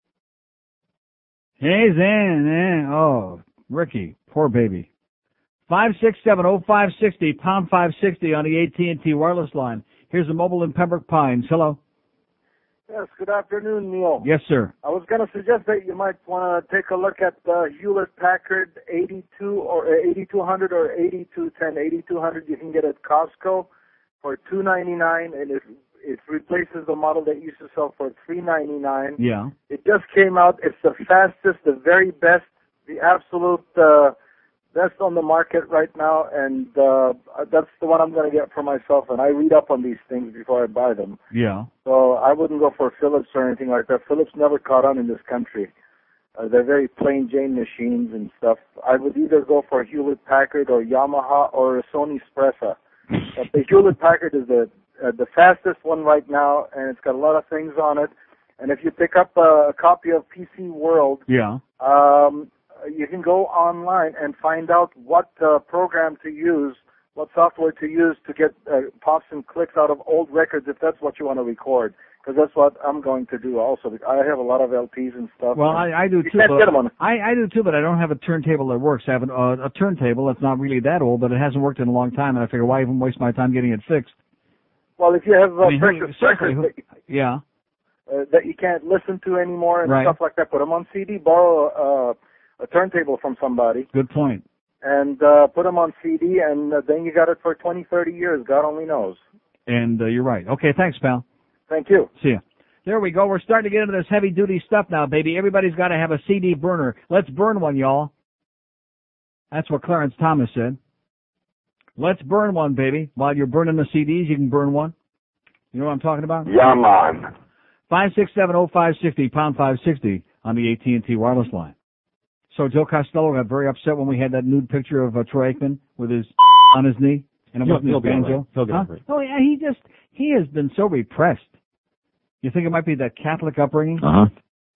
Hey, Zan, oh, Ricky, poor baby. five six seven oh five six oh, pound five sixty on the A T and T wireless line. Here's a mobile in Pembroke Pines. Hello. Yes, good afternoon, Neil. Yes, sir. I was going to suggest that you might want to take a look at the Hewlett-Packard eighty-two or eighty-two hundred or eighty-two ten. eighty-two hundred you can get at Costco for two ninety-nine, and it it replaces the model that used to sell for three ninety-nine. Yeah. It just came out. It's the fastest, the very best, the absolute uh, That's on the market right now, and uh, that's the one I'm going to get for myself. And I read up on these things before I buy them. Yeah. So I wouldn't go for Philips or anything like that. Philips never caught on in this country. Uh, they're very plain Jane machines and stuff. I would either go for Hewlett Packard or Yamaha or a Sony Spressa. But the Hewlett Packard is the uh, the fastest one right now, and it's got a lot of things on it. And if you pick up a, a copy of P C World, yeah, um, you can go online and find out what uh, program to use, what software to use to get uh, pops and clicks out of old records if that's what you want to record. Because that's what I'm going to do also. I have a lot of L Ps and stuff. Well, I, I do you too. Can't but get them on. I, I do too, but I don't have a turntable that works. I have an, uh, a turntable that's not really that old, but it hasn't worked in a long time, and I figure why even waste my time getting it fixed? Well, if you have uh, I mean, precious seriously, records who- yeah. that, uh, that you can't listen to anymore and Right. stuff like that, put them on C D. Borrow uh, a turntable from somebody. Good point. And uh, put them on C D, and uh, then you got it for twenty, thirty years. God only knows. And uh, you're right. Okay, thanks, pal. Thank you. See ya. There we go. We're starting to get into this heavy-duty stuff now, baby. Everybody's got to have a C D burner. Let's burn one, y'all. That's what Clarence Thomas said. Let's burn one, baby. While you're burning the C Ds, you can burn one. You know what I'm talking about? Yeah, man. five six seven oh five six oh, pound five sixty on the A T and T wireless line. So Joe Costello got very upset when we had that nude picture of uh, Troy Aikman with his on his knee. And it He'll- wasn't he'll his be all banjo. right. He'll get Huh? over it. Oh, yeah, he just, he has been so repressed. You think it might be that Catholic upbringing? Uh-huh.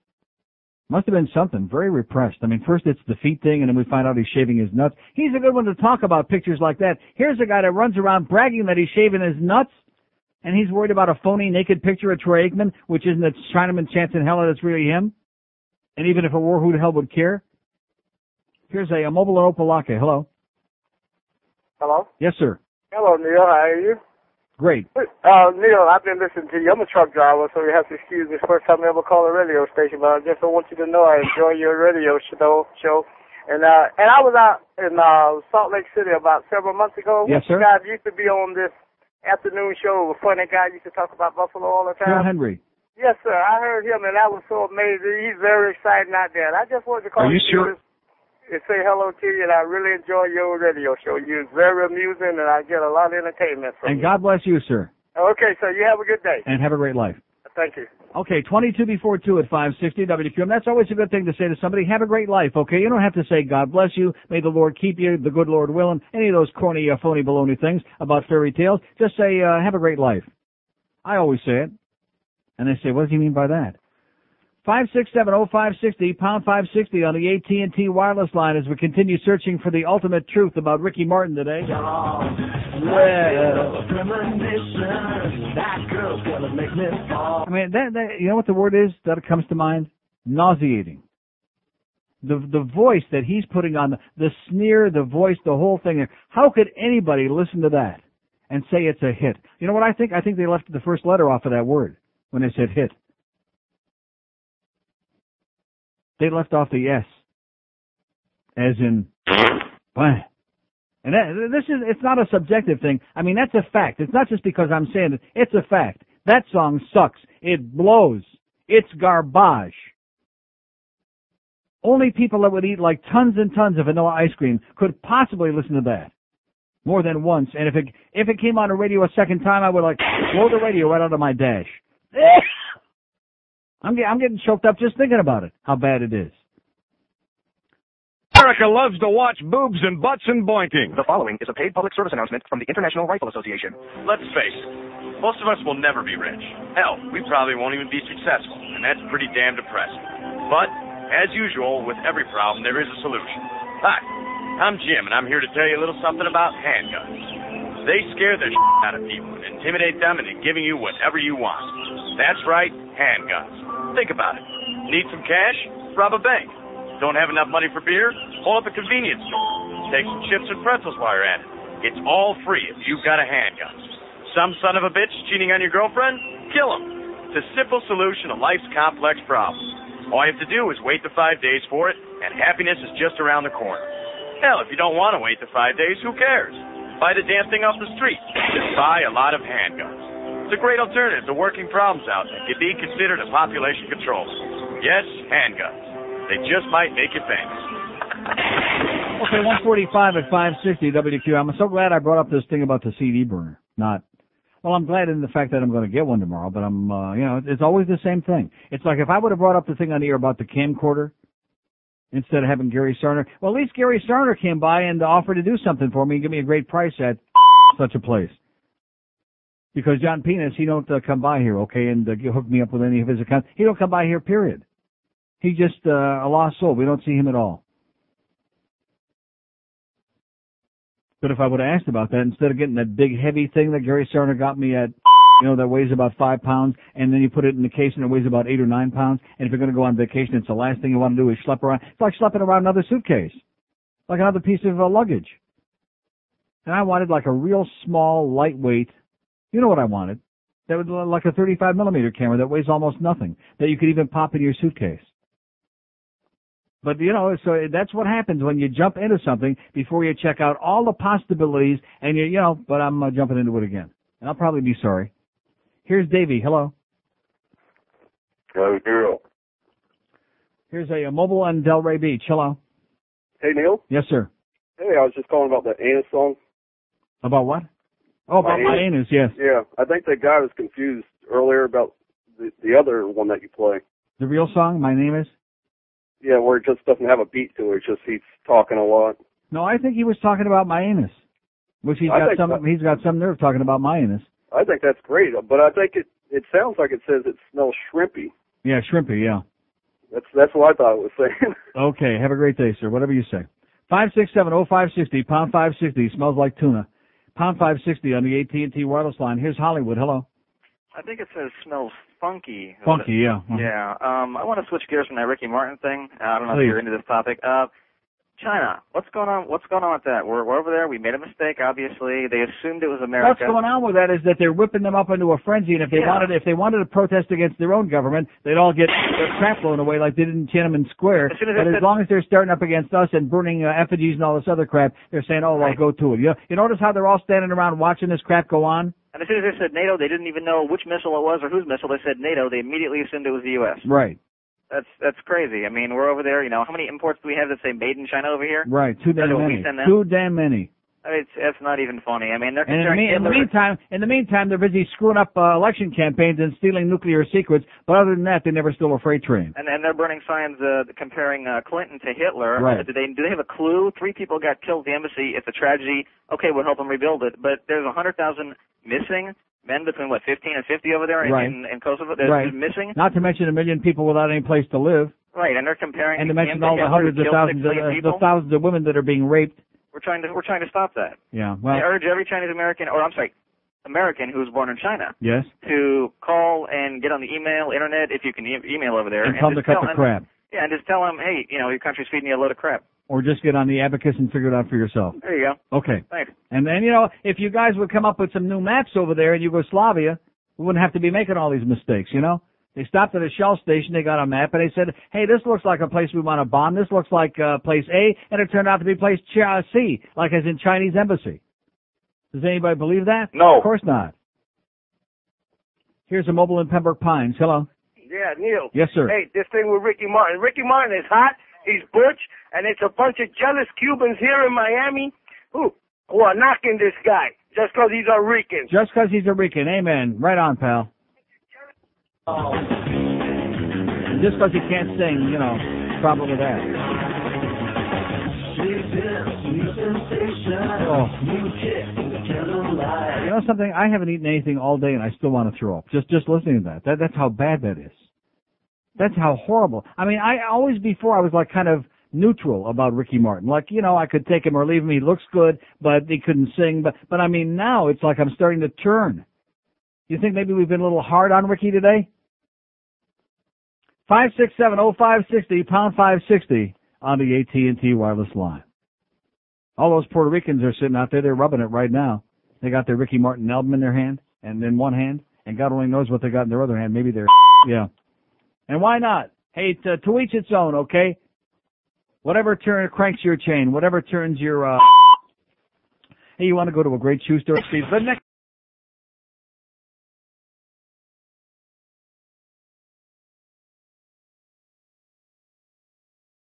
Must have been something. Very repressed. I mean, first it's the feet thing, and then we find out he's shaving his nuts. He's a good one to talk about pictures like that. Here's a guy that runs around bragging that he's shaving his nuts, and he's worried about a phony naked picture of Troy Aikman, which isn't a Chinaman chance in hell that it's really him. And even if it were, who the hell would care? Here's a, a mobile in Opelika. Hello. Hello? Yes, sir. Hello, Neil. How are you? Great. Uh, Neil, I've been listening to you. I'm a truck driver, so you have to excuse me. It's the first time I ever called a radio station, but I just want you to know I enjoy your radio show. show. And uh, and I was out in uh, Salt Lake City about several months ago. Yes, sir. You guys used to be on this afternoon show. A funny guy used to talk about Buffalo all the Phil time. Henry. Yes, sir. I heard him, and that was so amazing. He's very exciting out there. And I just wanted to call Are you you sure? and say hello to you, and I really enjoy your radio show. You're very amusing, and I get a lot of entertainment from And you. God bless you, sir. Okay, so you have a good day. And have a great life. Thank you. Okay, twenty-two before two at five sixty W Q M. That's always a good thing to say to somebody. Have a great life, okay? You don't have to say God bless you, may the Lord keep you, the good Lord willing, any of those corny, uh, phony, baloney things about fairy tales. Just say, uh, have a great life. I always say it. And they say, what does he mean by that? five six seven oh five six oh, pound five sixty on the A T and T wireless line as we continue searching for the ultimate truth about Ricky Martin today. Well, I mean, that, that, you know what the word is that comes to mind? Nauseating. The the voice that he's putting on, the, the sneer, the voice, the whole thing. How could anybody listen to that and say it's a hit? You know what I think? I think they left the first letter off of that word when they said hit. They left off the S, as in, blah. And that, this is, it's not a subjective thing. I mean, that's a fact. It's not just because I'm saying it. It's a fact. That song sucks. It blows. It's garbage. Only people that would eat like tons and tons of vanilla ice cream could possibly listen to that more than once. And if it, if it came on the radio a second time, I would like blow the radio right out of my dash. I'm, get, I'm getting choked up just thinking about it, how bad it is. America loves to watch boobs and butts and boinking. The following is a paid public service announcement from the International Rifle Association. Let's face it, most of us will never be rich. Hell, we probably won't even be successful, and that's pretty damn depressing. But, as usual, with every problem, there is a solution. Hi, I'm Jim, and I'm here to tell you a little something about handguns. They scare the shit out of people and intimidate them into giving you whatever you want. That's right, handguns. Think about it. Need some cash? Rob a bank. Don't have enough money for beer? Pull up a convenience store. Take some chips and pretzels while you're at it. It's all free if you've got a handgun. Some son of a bitch cheating on your girlfriend? Kill him. It's a simple solution to life's complex problems. All you have to do is wait the five days for it, and happiness is just around the corner. Hell, if you don't want to wait the five days, who cares? Buy the damn thing off the street. Just buy a lot of handguns. It's a great alternative to working problems out that can be considered a population control. Yes, handguns. They just might make you famous. Okay, one forty-five at five sixty W Q. I'm so glad I brought up this thing about the C D burner. Not, well, I'm glad in the fact that I'm going to get one tomorrow, but I'm, uh, you know, it's always the same thing. It's like if I would have brought up the thing on the air about the camcorder instead of having Gary Sarner, well, at least Gary Sarner came by and offered to do something for me and give me a great price at such a place. Because John Penis, he don't uh, come by here, okay, and uh, hook me up with any of his accounts. He don't come by here, period. He's just uh, a lost soul. We don't see him at all. But if I would have asked about that, instead of getting that big heavy thing that Gary Sarner got me at, you know, that weighs about five pounds, and then you put it in the case and it weighs about eight or nine pounds, and if you're going to go on vacation, it's the last thing you want to do is schlep around. It's like schlepping around another suitcase, like another piece of uh, luggage. And I wanted like a real small, lightweight, you know what I wanted? That was like a thirty-five millimeter camera that weighs almost nothing, that you could even pop in your suitcase. But, you know, so that's what happens when you jump into something before you check out all the possibilities, and you, you know, but I'm uh, jumping into it again. And I'll probably be sorry. Here's Davey. Hello. Hello, girl. Here's a, a mobile on Delray Beach. Hello. Hey, Neil. Yes, sir. Hey, I was just calling about the Anus song. About what? Oh, about my anus, yes. Yeah, I think that guy was confused earlier about the, the other one that you play. The real song, My Name Is? Yeah, where it just doesn't have a beat to it. It's just he's talking a lot. No, I think he was talking about my anus. Which he's I got think some, that- he's got some nerve talking about my anus. I think that's great, but I think it it sounds like it says it smells shrimpy. Yeah, shrimpy, yeah. That's that's what I thought it was saying. Okay, have a great day, sir. Whatever you say. five six seven oh five sixty, pound five sixty, smells like tuna. Pound five sixty on the A T and T wireless line. Here's Hollywood. Hello. I think it says smells funky. Funky, yeah. Uh-huh. Yeah. Um, I want to switch gears from that Ricky Martin thing. Uh, I don't know Please. if you're into this topic. Uh, China. What's going on? What's going on with that? We're, we're over there. We made a mistake. Obviously, they assumed it was America. What's going on with that is that they're whipping them up into a frenzy, and if they Yeah. wanted, if they wanted to protest against their own government, they'd all get their crap blown away like they did in Tiananmen Square. As soon as but I as said- long as they're starting up against us and burning uh, effigies and all this other crap, they're saying, "Oh, well, Right. go to it." You, you notice how they're all standing around watching this crap go on? And as soon as they said NATO, they didn't even know which missile it was or whose missile. They said NATO. They immediately assumed it was the U S. Right, That's that's crazy. I mean, we're over there. You know, how many imports do we have that say made in China over here? right. Too damn That's what we many. send them. Too damn many. I mean, it's, it's not even funny. I mean, they're And in the, comparing mean, in the Hitler- meantime, in the meantime, they're busy screwing up uh, election campaigns and stealing nuclear secrets. But other than that, they never stole a freight train. And, and they're burning signs uh, comparing uh, Clinton to Hitler. Right. Uh, do they do they have a clue? Three people got killed at the embassy. It's a tragedy. Okay, we'll help them rebuild it. But there's a hundred thousand missing men between what fifteen and fifty over there in, Right. in, in Kosovo. They're Right. missing. Not to mention a million people without any place to live. Right, and they're comparing. And to him mention to all the Hitler, hundreds who of killed thousands six of, million uh, people. the thousands of women that are being raped. We're trying to we're trying to stop that. Yeah, well, I urge every Chinese American, or I'm sorry, American who was born in China, yes. to call and get on the email, internet, if you can e- email over there, And tell them to just cut tell the them- crap. Yeah, and just tell them, hey, you know, your country's feeding you a load of crap. Or just get on the abacus and figure it out for yourself. There you go. Okay. Thanks. And then, you know, if you guys would come up with some new maps over there in Yugoslavia, we wouldn't have to be making all these mistakes, you know? They stopped at a Shell station, they got a map, and they said, hey, this looks like a place we want to bomb. This looks like uh, place A, and it turned out to be place Ch- uh, C, like as in Chinese embassy. Does anybody believe that? No. Of course not. Here's a mobile in Pembroke Pines. Hello. Yeah, Neil. Yes, sir. Hey, this thing with Ricky Martin. Ricky Martin is hot. He's butch, and it's a bunch of jealous Cubans here in Miami who who are knocking this guy just because he's a Rican. Just because he's a Rican. Amen. Right on, pal. Just because he can't sing, you know, problem with that. Oh. You know something? I haven't eaten anything all day and I still want to throw up. Just just listening to that. that. That's how bad that is. That's how horrible. I mean, I always before I was like kind of neutral about Ricky Martin. Like, you know, I could take him or leave him. He looks good, but he couldn't sing. But, but I mean, now it's like I'm starting to turn. You think maybe we've been a little hard on Ricky today? Five six seven oh five sixty pound five sixty on the A T and T wireless line. All those Puerto Ricans are sitting out there. They're rubbing it right now. They got their Ricky Martin album in their hand and in one hand, and God only knows what they got in their other hand. Maybe they're yeah. And why not? Hey, to, to each its own. Okay. Whatever turn cranks your chain, whatever turns your. uh Hey, you want to go to a great shoe store, Steve? The next